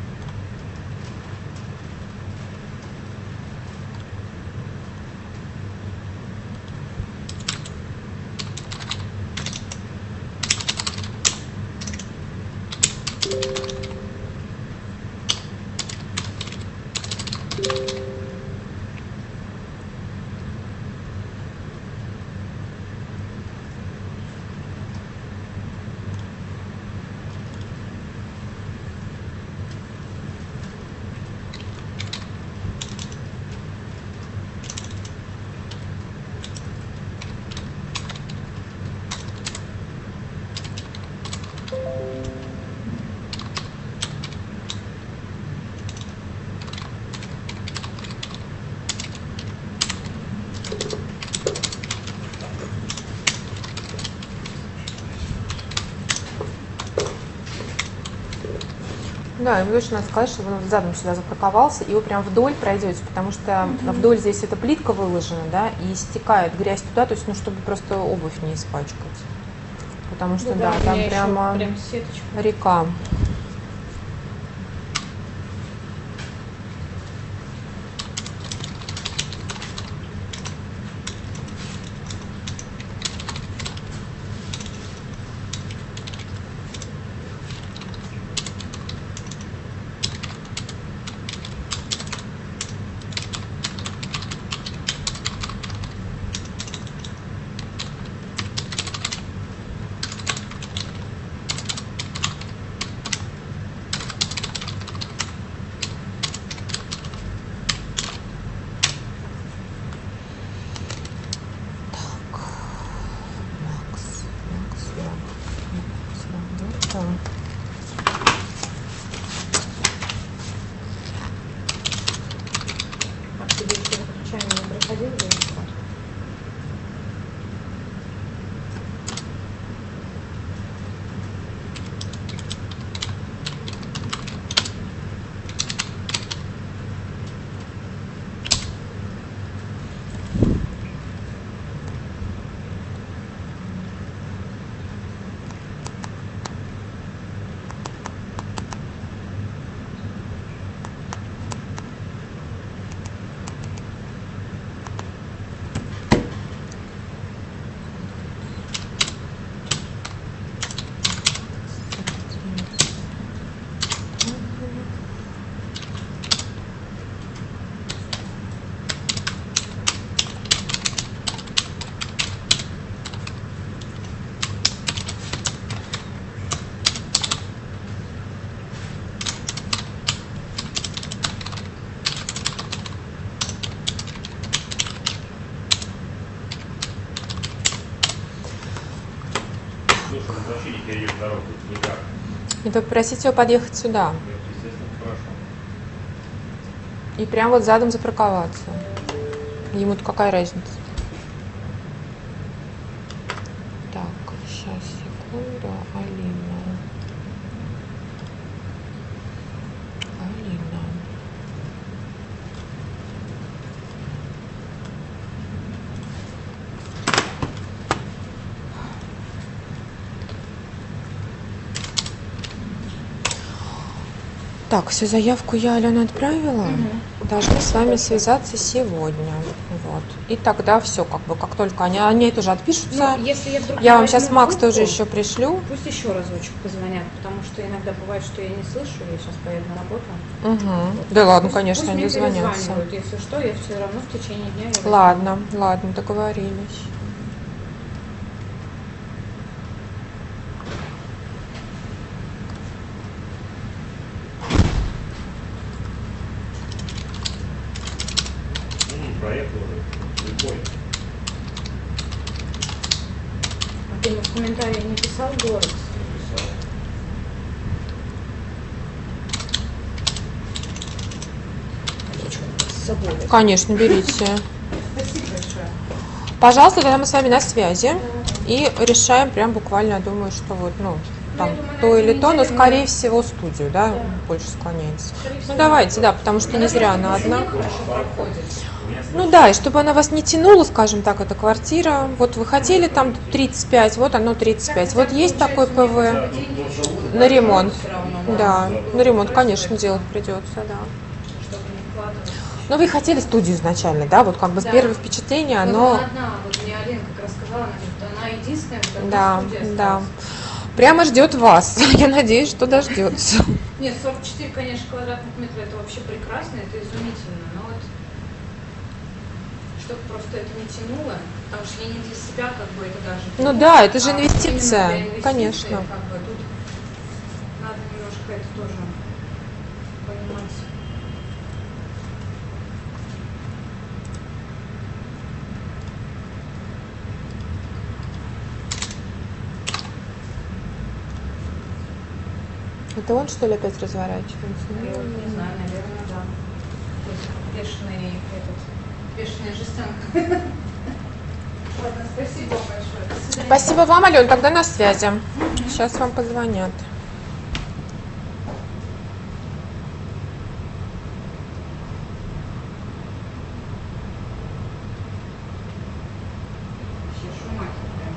S1: Да, ему точно надо сказать, чтобы он задом сюда запарковался, и вы прям вдоль пройдете, потому что вдоль здесь эта плитка выложена, да, и стекает грязь туда, то есть, ну, чтобы просто обувь не испачкать. Потому что,
S2: Ну
S1: да,
S2: у меня
S1: там
S2: еще
S1: прямо
S2: прям сеточка.
S1: река. Да.
S2: А к тебе еще выключание не приходило?
S3: Слушай, ну вообще не перейдешь дорогу, никак.
S1: И попросите его подъехать сюда.
S3: Это, естественно, хорошо.
S1: И прям вот задом запарковаться. Ему-то какая разница? Так, сейчас, секунду. Алина. Алина. Так, всю заявку я Алене отправила. Должны с вами связаться сегодня. Вот. И тогда все, как бы, как только они, они тоже отпишутся.
S2: Ну, если я вдруг
S1: Я
S2: не
S1: вам сейчас
S2: возьму
S1: Макс
S2: трубку,
S1: тоже еще пришлю.
S2: Пусть еще разочек позвонят, потому что иногда бывает, что я не слышу, я сейчас поеду на работу.
S1: Угу.
S2: Вот.
S1: Да ладно,
S2: Пусть-
S1: конечно,
S2: пусть
S1: они
S2: мне
S1: дозвонятся.
S2: перезванивают. Если что, я все равно в течение дня... я возьму.
S1: Ладно, ладно, договорились.
S3: Ну, проехал уже. Любой.
S2: А ты ему в комментарии не писал город?
S3: Написал.
S2: С собой.
S1: Конечно, берите.
S2: Спасибо большое.
S1: Пожалуйста, тогда мы с вами на связи. И решаем прям буквально, я думаю, что вот, ну, там,
S2: я думаю, на
S1: то
S2: этой
S1: или то, но,
S2: неделе мы-
S1: скорее всего, студию, да,
S2: Да.
S1: больше склоняется.
S2: Скорее
S1: Ну,
S2: всего,
S1: давайте, да, потому что не зря она одна.
S2: Хорошо проходит.
S3: У меня
S1: Ну да, и чтобы она вас не тянула, скажем так, эта квартира. Вот вы хотели там тридцать пять, вот оно тридцать пять. Вот есть такой ПВ на ремонт.
S2: Всё равно,
S1: Да, на ремонт, конечно, делать придется, да.
S2: чтобы не вкладываться.
S1: Но вы хотели студию изначально, да? Вот как бы с
S2: Да.
S1: первое впечатление,
S2: Вот
S1: оно...
S2: она одна, вот мне Алина как раз сказала, она говорит, она единственная, вот одна
S1: Да,
S2: студия
S1: да.
S2: осталась.
S1: Прямо ждет вас. Я надеюсь, что дождется.
S2: Нет, сорок четыре, конечно, квадратных метра, это вообще прекрасно, это изумительно, но вот чтобы просто это не тянуло, потому что я не для себя как бы это даже...
S1: Ну да, это же
S2: а именно
S1: инвестиция,
S2: для инвестиций,
S1: конечно.
S2: Как бы, тут надо немножко это тоже понимать.
S1: Это он, что ли, опять разворачивается?
S2: Я вот не знаю, наверное, да. Какой-то бешеный этот, бешеная жестянка. Ладно, спасибо большое. До свидания.
S1: Спасибо вам, Ален, тогда на связи. Сейчас вам позвонят.
S2: Вообще шумахи прям.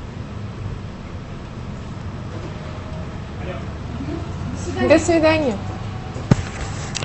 S3: Алло.
S1: До свидания.